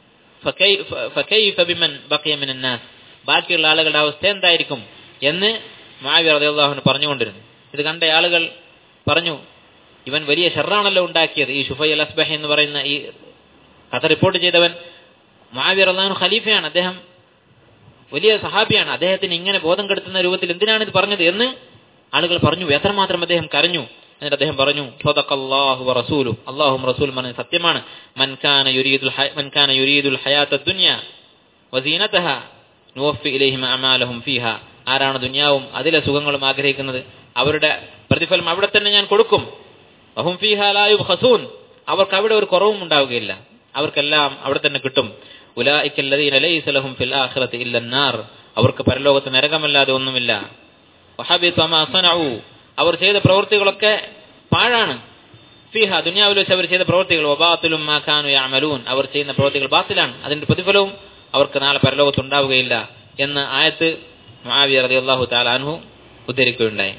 ഫകൈഫ ബിമൻ ബഖിയ മിനൻ നാസ്, ബാക്കിയുള്ള ആളുകളുടെ അവസ്ഥ എന്തായിരിക്കും എന്ന് മുആവിയ റളിയല്ലാഹു അൻഹു പറഞ്ഞുകൊണ്ടിരുന്നു. ഇത് കണ്ട ആളുകൾ പറഞ്ഞു, ഇവൻ വലിയ ഷർറാണല്ലോ ഉണ്ടാക്കിയത്. ഈ ഷുഫൈ അൽ അസ്ബഹി എന്ന് പറയുന്ന ഈ കഥ റിപ്പോർട്ട് ചെയ്തവൻ മുആവിയ റളിയല്ലാഹു അൻഹു ഖലീഫയാണ്, അദ്ദേഹം വലിയ സഹാബിയാണ്, അദ്ദേഹത്തിന് ഇങ്ങനെ ബോധം കെടുത്തുന്ന രൂപത്തിൽ എന്തിനാണ് ഇത് പറഞ്ഞത് എന്ന് ആളുകൾ പറഞ്ഞു. എത്രമാത്രം അദ്ദേഹം കരഞ്ഞു. എന്നിട്ട് അദ്ദേഹം പറഞ്ഞു, സദഖല്ലാഹു വറസൂലു, അല്ലാഹുവും റസൂലും പറഞ്ഞത് സത്യമാണ്. മൻ കാന യുരീദുൽ മൻ കാന യുരീദുൽ ഹയാത്തദ് ദുനിയ വസീനതഹ നുവഫി ഇലൈഹിം അമാലഹും ഫീഹാ, ആരാണ് ദുനിയാവും അതിലെ സുഖങ്ങളും ആഗ്രഹിക്കുന്നത് അവരുടെ പ്രതിഫലം അവിടെ തന്നെ ഞാൻ കൊടുക്കും. വഹും ഫീഹാ ലാ യുബ്ഖസൂൻ, അവർക്ക് അവിടെ ഒരു കുറവും ഉണ്ടാവുകയില്ല, അവർക്കെല്ലാം അവിടെ തന്നെ കിട്ടും. ഉലൈക അല്ലദീന ലൈസ ലഹും ഫിൽ ആഖിറതി ഇല്ല അന്നാർ, അവർക്ക് പരലോകത്ത് നരകമല്ലാതെ ഒന്നുമില്ല. വഹബിത മാ സനഉ, അവർ ചെയ്ത പ്രവൃത്തികളൊക്കെ പാഴാണ്. ഫീഹ, ദുനിയാവിൽ വെച്ച് അവർ ചെയ്ത പ്രവൃത്തികൾ, വബാതിലും മാ കാനു യഅമലൂൻ, അവർ ചെയ്യുന്ന പ്രവൃത്തികൾ ബാത്തിലാണ്, അതിന്റെ പ്രതിഫലവും അവർക്ക് നാളെ പരലോകത്ത് ഉണ്ടാവുകയില്ല എന്ന ആയത്ത് മുആവിയ റളിയല്ലാഹു തആല അൻഹു ഉദ്ധരിക്കുകയുണ്ടായി.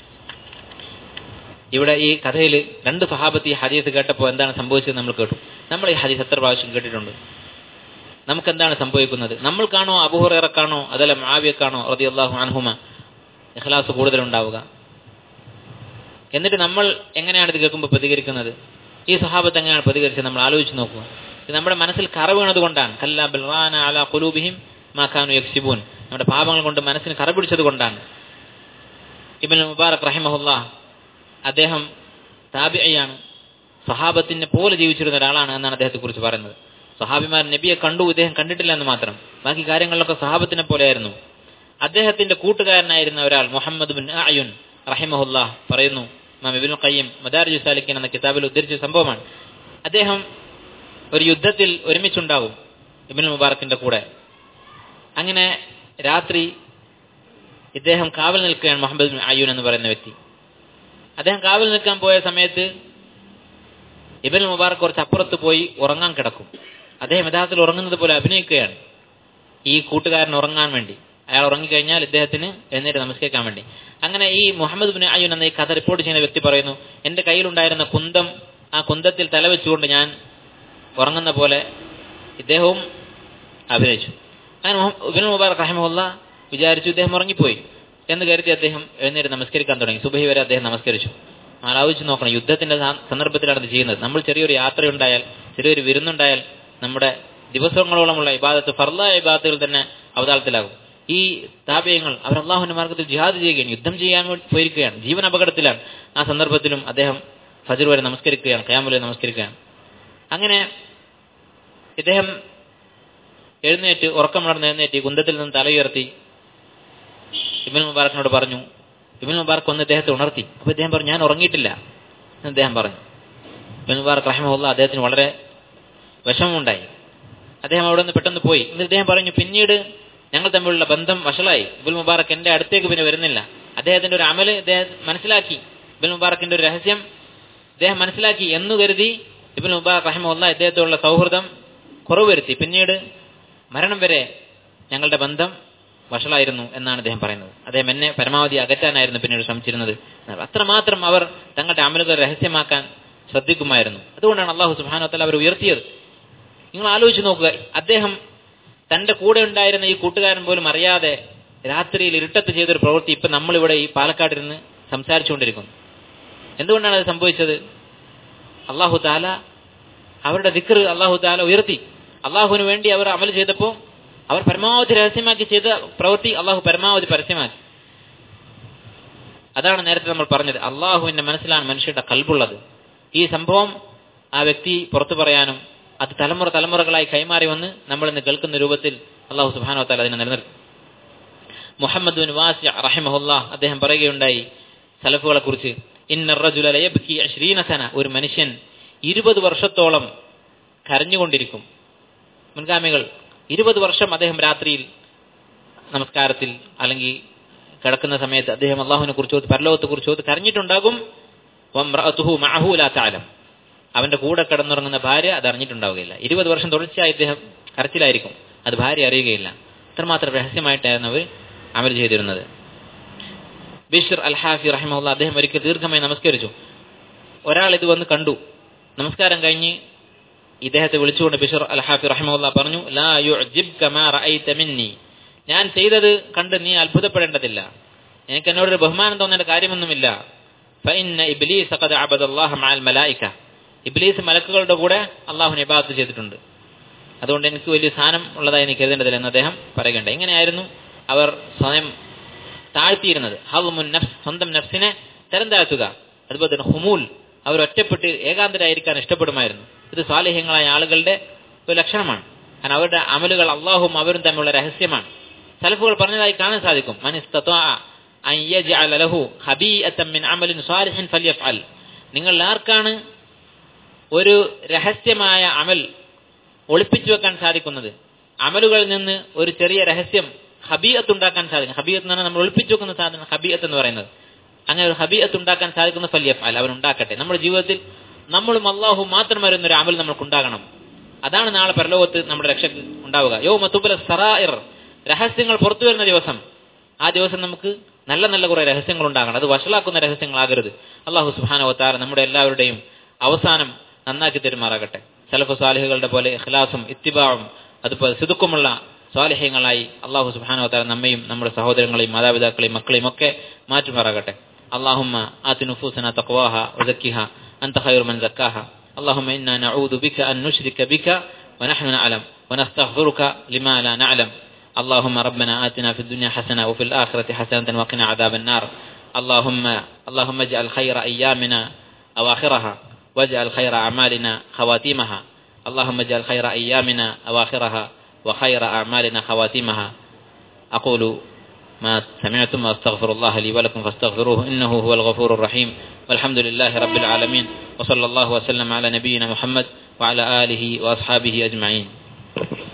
ഇവിടെ ഈ കഥയിൽ രണ്ട് സഹാബത്ത് ഈ ഹദീസ് കേട്ടപ്പോൾ എന്താണ് സംഭവിച്ചത് നമ്മൾ കേട്ടു. നമ്മൾ ഈ ഹദീസ് എത്ര പ്രാവശ്യം കേട്ടിട്ടുണ്ട്? നമുക്ക് എന്താണ് സംഭവിക്കുന്നത്? നമ്മൾക്കാണോ അബൂ ഹുറൈറക്കാണോ അതല്ല മുആവിയക്കാണോ റളിയല്ലാഹു അൻഹുമ ഇഖ്ലാസ് കൂടുതൽ ഉണ്ടാവുക? എന്നിട്ട് നമ്മൾ എങ്ങനെയാണ് ഇത് കേൾക്കുമ്പോൾ പ്രതികരിക്കുന്നത്? ഈ സഹാബത്ത് എങ്ങനെയാണ് പ്രതികരിച്ചത് നമ്മൾ ആലോചിച്ച് നോക്കുക. ഇത് നമ്മുടെ മനസ്സിൽ കറ വീണത് കൊണ്ടാണ്. കല്ലാ ബൽ റാന അലാ ഖുലൂബിഹിം മാ കാനൂ യക്സിബൂൻ, നമ്മുടെ പാപങ്ങൾ കൊണ്ട് മനസ്സിന് കറ പിടിച്ചത് കൊണ്ടാണ്. ഇബ്നുൽ മുബാറക് റഹിമഹുല്ലാഹ് അദ്ദേഹം താബിഇയാണ്, സഹാബത്തിനെ പോലെ ജീവിച്ചിരുന്ന ഒരാളാണ് എന്നാണ് അദ്ദേഹത്തെ കുറിച്ച് പറയുന്നത്. സഹാബിമാർ നബിയെ കണ്ടു, ഇദ്ദേഹം കണ്ടിട്ടില്ല എന്ന് മാത്രം, ബാക്കി കാര്യങ്ങളിലൊക്കെ സഹാബത്തിനെ പോലെയായിരുന്നു. അദ്ദേഹത്തിന്റെ കൂട്ടുകാരനായിരുന്ന ഒരാൾ മുഹമ്മദ് ബിൻ അഅ്യുൻ റഹിമഹുല്ലാഹ് പറയുന്നു, ഇമാം ഇബ്നുൽ ഖയ്യിം മദാരിജുസ് സാലിക്കീൻ എന്ന കിതാബിൽ ഉദ്ധരിച്ച സംഭവമാണ്. അദ്ദേഹം ഒരു യുദ്ധത്തിൽ ഒരുമിച്ചുണ്ടാകും ഇബ്നുൽ മുബാറക്കിന്റെ കൂടെ. അങ്ങനെ രാത്രി ഇദ്ദേഹം കാവൽ നിൽക്കുകയാണ്, മുഹമ്മദ് ബിൻ അയ്യൂൻ എന്ന് പറയുന്ന വ്യക്തി. അദ്ദേഹം കാവൽ നിൽക്കാൻ പോയ സമയത്ത് ഇബ്നുൽ മുബാറക്ക് കുറച്ച് അപ്പുറത്ത് പോയി ഉറങ്ങാൻ കിടക്കും. അദ്ദേഹം യഥാർത്ഥത്തിൽ ഉറങ്ങുന്നത് പോലെ അഭിനയിക്കുകയാണ് ഈ കൂട്ടുകാരൻ ഉറങ്ങാൻ വേണ്ടി. അയാൾ ഉറങ്ങിക്കഴിഞ്ഞാൽ ഇദ്ദേഹത്തിന് എഴുന്നേറ്റ് നമസ്കരിക്കാൻ വേണ്ടി. അങ്ങനെ ഈ മുഹമ്മദ് ബിൻ അയ്യൂൻ എന്ന ഈ കഥ റിപ്പോർട്ട് ചെയ്യുന്ന വ്യക്തി പറയുന്നു, എന്റെ കയ്യിലുണ്ടായിരുന്ന കുന്തം, ആ കുന്തത്തിൽ തലവെച്ചുകൊണ്ട് ഞാൻ ഉറങ്ങുന്ന പോലെ ഇദ്ദേഹവും അഭിനയിച്ചു. അങ്ങനെ ഇബ്നുൽ മുബാറക്ക് റഹിമഹുല്ലാഹ് വിചാരിച്ചു ഇദ്ദേഹം ഉറങ്ങിപ്പോയി എന്ന് കരുതി അദ്ദേഹം എഴുന്നേറ്റ് നമസ്കരിക്കാൻ തുടങ്ങി. സുബഹി വരെ അദ്ദേഹം നമസ്കരിച്ചു. ആലോചിച്ച് നോക്കണം, യുദ്ധത്തിന്റെ സന്ദർഭത്തിലാണ് ഇത് ചെയ്യുന്നത്. നമ്മൾ ചെറിയൊരു യാത്രയുണ്ടായാൽ, ചെറിയൊരു വിരുന്നുണ്ടായാൽ നമ്മുടെ ദിവസങ്ങളോളമുള്ള ഇബാദത്ത്, ഫർളായ ഇബാദത്തുകൾ തന്നെ അവതാളത്തിലാകും. ഈ താബിഈങ്ങൾ അവർ അല്ലാഹുവിന്റെ മാർഗ്ഗത്തിൽ ജിഹാദ് ചെയ്യുകയാണ്, യുദ്ധം ചെയ്യാൻ പോയിരിക്കുകയാണ്, ജീവൻ അപകടത്തിലാണ്. ആ സന്ദർഭത്തിലും അദ്ദേഹം ഫജ്ർ വരെ നമസ്കരിക്കുകയാണ്, ഖിയാമുൽ ലൈൽ നമസ്കരിക്കുകയാണ്. അങ്ങനെ ഇദ്ദേഹം എഴുന്നേറ്റ് ഉറക്കമുണർന്ന് എഴുന്നേറ്റ് കുന്തത്തിൽ നിന്ന് തലയുയർത്തി ഇബ്നുൽ മുബാറക്കിനോട് പറഞ്ഞു. ഇബ്നുൽ മുബാറക്ക് ഒന്ന് ഇദ്ദേഹത്തെ ഉണർത്തി. അപ്പോൾ ഇദ്ദേഹം പറഞ്ഞു, ഞാൻ ഉറങ്ങിയിട്ടില്ല എന്ന് അദ്ദേഹം പറഞ്ഞു. ഇബ്നുൽ മുബാറക്ക് റഹിമഹുല്ലാഹ് അദ്ദേഹത്തിന് വളരെ വിഷമമുണ്ടായി. അദ്ദേഹം അവിടെ നിന്ന് പെട്ടെന്ന് പോയി. എന്നിട്ട് ഇദ്ദേഹം പറഞ്ഞു, പിന്നീട് ഞങ്ങൾ തമ്മിലുള്ള ബന്ധം വഷളായി. ഇബ്നുൽ മുബാറക്ക് എൻ്റെ അടുത്തേക്ക് പിന്നെ വരുന്നില്ല. അദ്ദേഹത്തിന്റെ ഒരു അമല് ഇദ്ദേഹം മനസ്സിലാക്കി, ഇബ്നുൽ മുബാറക്കിന്റെ ഒരു രഹസ്യം ഇദ്ദേഹം മനസ്സിലാക്കി എന്ന് കരുതി ഇബ്നുൽ മുബാറക്ക് റഹിമഹുല്ലാഹ് ഇദ്ദേഹത്തോടുള്ള സൗഹൃദം കുറവ് വരുത്തി. പിന്നീട് മരണം വരെ ഞങ്ങളുടെ ബന്ധം വഷളായിരുന്നു എന്നാണ് അദ്ദേഹം പറയുന്നത്. അദ്ദേഹം എന്നെ പരമാവധി അകറ്റാനായിരുന്നു പിന്നീട് ശ്രമിച്ചിരുന്നത്. അത്രമാത്രം അവർ തങ്ങളുടെ അമലുകൾ രഹസ്യമാക്കാൻ ശ്രദ്ധിക്കുമായിരുന്നു. അതുകൊണ്ടാണ് അല്ലാഹു സുബ്ഹാനഹു വ തആല അവർ ഉയർത്തിയത്. നിങ്ങൾ ആലോചിച്ച് നോക്കുക, അദ്ദേഹം തന്റെ കൂടെ ഉണ്ടായിരുന്ന ഈ കൂട്ടുകാരൻ പോലും അറിയാതെ രാത്രിയിൽ ഇരുട്ടത്ത് ചെയ്തൊരു പ്രവൃത്തി ഇപ്പം നമ്മളിവിടെ ഈ പാലക്കാടിരുന്ന് സംസാരിച്ചുകൊണ്ടിരിക്കുന്നു. എന്തുകൊണ്ടാണ് അത് സംഭവിച്ചത്? അല്ലാഹു തആല അവരുടെ ദിക്ർ അല്ലാഹു തആല ഉയർത്തി. അള്ളാഹുവിന് വേണ്ടി അവർ അമൽ ചെയ്തപ്പോൾ അവർ പരമാവധി രഹസ്യമാക്കി ചെയ്ത പ്രവൃത്തി അള്ളാഹു പരമാവധി പരസ്യമാക്കി. അതാണ് നേരത്തെ നമ്മൾ പറഞ്ഞത്, അള്ളാഹുവിന്റെ മനസ്സിലാണ് മനുഷ്യരുടെ കൽബുള്ളത്. ഈ സംഭവം ആ വ്യക്തി പുറത്തു പറയാനും അത് തലമുറ തലമുറകളായി കൈമാറി വന്ന് നമ്മൾ ഇന്ന് കേൾക്കുന്ന രൂപത്തിൽ അള്ളാഹു സുബ്ഹാനഹു വ തആല അതിനെ നിലനിർത്തി. മുഹമ്മദ് ബിൻ വാസി' റഹിമഹുല്ലാഹ് അദ്ദേഹം പറയുകയുണ്ടായി സലഫുകളെ കുറിച്ച്, ഇന്ന റജുല ലയബ്കി അശ്രീന സന, ഒരു മനുഷ്യൻ ഇരുപത് വർഷത്തോളം കരഞ്ഞുകൊണ്ടിരിക്കും. മുൻഗാമികൾ ഇരുപത് വർഷം അദ്ദേഹം രാത്രിയിൽ നമസ്കാരത്തിൽ അല്ലെങ്കിൽ കിടക്കുന്ന സമയത്ത് അദ്ദേഹം അള്ളാഹുവിനെ കുറിച്ച് പരലോകത്തെ കുറിച്ച് കരഞ്ഞിട്ടുണ്ടാകും. വംറഅതുഹു മഅഹു ലാ തഅലം, അവന്റെ കൂടെ കിടന്നുറങ്ങുന്ന ഭാര്യ അത് അറിഞ്ഞിട്ടുണ്ടാവുകയില്ല. ഇരുപത് വർഷം തുടർച്ചയായി ഇദ്ദേഹം കരച്ചിലായിരിക്കും, അത് ഭാര്യ അറിയുകയില്ല. അത്രമാത്രം രഹസ്യമായിട്ടായിരുന്നു അവർ അമൽ ചെയ്തിരുന്നത്. ബിശ്ർ അൽ ഹാഫി റഹിമഹുല്ലാഹ് അദ്ദേഹം ഒരിക്കൽ ദീർഘമായി നമസ്കരിച്ചു. ഒരാൾ ഇത് വന്ന് കണ്ടു. നമസ്കാരം കഴിഞ്ഞ് ഇദ്ദേഹത്തെ വിളിച്ചുകൊണ്ട് ബിശ്ർ അൽ ഹാഫി റഹിമഹുല്ലാഹ് പറഞ്ഞു, ലാ യുഅ്ജിബ്ക മാ റഅയ്ത മിന്നി, ഞാൻ ചെയ്തത് കണ്ട് നീ അത്ഭുതപ്പെടേണ്ടതില്ല, എനിക്ക് എന്നോടൊരു ബഹുമാനം തോന്നേണ്ട കാര്യമൊന്നുമില്ല. ഫഇന്ന ഇബ്ലീസ ഖദ അബദല്ലാഹ മഅൽ മലായിക, ഇബ്ലീസ് മലക്കുകളുടെ കൂടെ അള്ളാഹുവിനെ ഇബാദത്ത് ചെയ്തിട്ടുണ്ട്, അതുകൊണ്ട് എനിക്ക് വലിയ സ്ഥാനം ഉള്ളതായി എനിക്ക് കരുതേണ്ടതില്ല എന്ന് അദ്ദേഹം പറയുകയുണ്ട്. ഇങ്ങനെയായിരുന്നു അവർ സ്വയം താഴ്ത്തിയിരുന്നത്. ഹദ്മുൻ നഫ്സ്, സ്വന്തം നഫ്സിനെ തരം താഴ്ത്തുക. അതുപോലെ തന്നെ ഹുമൂൽ, അവർ ഒറ്റപ്പെട്ട് ഏകാന്തരായിരിക്കാൻ ഇഷ്ടപ്പെടുമായിരുന്നു. ഇത് സാലിഹ്യങ്ങളായ ആളുകളുടെ ഒരു ലക്ഷണമാണ്. കാരണം അവരുടെ അമലുകൾ അള്ളാഹും അവരും തമ്മിലുള്ള രഹസ്യമാണ്. സലഫുകൾ പറഞ്ഞതായി കാണാൻ സാധിക്കും, മൻ ഇസ്തതാഅ അൻ യജ്അല ലഹു ഖബീഅതൻ മിൻ അമലിൻ സാലിഹിൻ ഫൽയഫ്അൽ, നിങ്ങൾ ആർക്കാണ് ഒരു രഹസ്യമായ അമൽ ഒളിപ്പിച്ചു വെക്കാൻ സാധിക്കുന്നത്, അമലുകളിൽ നിന്ന് ഒരു ചെറിയ രഹസ്യം ഹബീഅത്ത് ഉണ്ടാക്കാൻ സാധിക്കും. ഹബീഅത്ത് എന്ന് പറഞ്ഞാൽ നമ്മൾ ഒളിപ്പിച്ചു വെക്കുന്ന സാധനം ഹബീഅത്ത് എന്ന് പറയുന്നത്. അങ്ങനെ ഒരു ഹബീഅത്ത് ഉണ്ടാക്കാൻ സാധിക്കുന്ന ഫൽയഫ്അൽ, അവൻ ഉണ്ടാക്കട്ടെ. നമ്മുടെ ജീവിതത്തിൽ നമ്മളും അള്ളാഹു മാത്രം വരുന്ന ഒരു അമൽ നമ്മൾക്കുണ്ടാകണം. അതാണ് നാളെ പരലോകത്ത് നമ്മുടെ രക്ഷക്ക് ഉണ്ടാവുക. യൗമ തുബ്ല സറായിർ, രഹസ്യങ്ങൾ പുറത്തു വരുന്ന ദിവസം. ആ ദിവസം നമുക്ക് നല്ല നല്ല കുറെ രഹസ്യങ്ങൾ ഉണ്ടാകണം. അത് വഷളാക്കുന്ന രഹസ്യങ്ങളാകരുത്. അള്ളാഹു സുബ്ഹാനഹു വ തആല നമ്മുടെ എല്ലാവരുടെയും അവസാനം നന്നാക്കി തരുമാറാകട്ടെ. സലഫ് സാലിഹുകളുടെ പോലെ ഇഖ്ലാസും ഇത്തിബാഉം അതുപോലെ സിദ്ഖുമുള്ള സ്വാലിഹ്യങ്ങളായി അള്ളാഹു സുബ്ഹാനഹു വ തആല നമ്മയും നമ്മുടെ സഹോദരങ്ങളെയും മാതാപിതാക്കളെയും മക്കളെയും ഒക്കെ മാറ്റുമാറാകട്ടെ. അല്ലാഹുമ്മ ആതി നുഫൂസന തഖ്വാഹ വസക്കിഹ അൻത ഖൈറു മൻ സക്കാഹ. അല്ലാഹുമ്മ ഇന്നാ നഊദു ബിക അൻ നുശ്രിക ബിക വനഹ്നു നഅലം വനസ്തഗ്ഫിറുക ലിമാ ലാ നഅലം. اللهم ربنا آتنا في الدنيا حسنة وفي الآخرة حسنة وقنا عذاب النار. اللهم اللهم اجعل خير أيامنا أواخرها واجعل خير أعمالنا خواتيمها اللهم اجعل خير أيامنا أواخرها وخير أعمالنا خواتيمها أقول ما سمعتم واستغفر الله لي ولكم فاستغفروه إنه هو الغفور الرحيم والحمد لله رب العالمين وصلى الله وسلم على نبينا محمد وعلى آله وأصحابه أجمعين.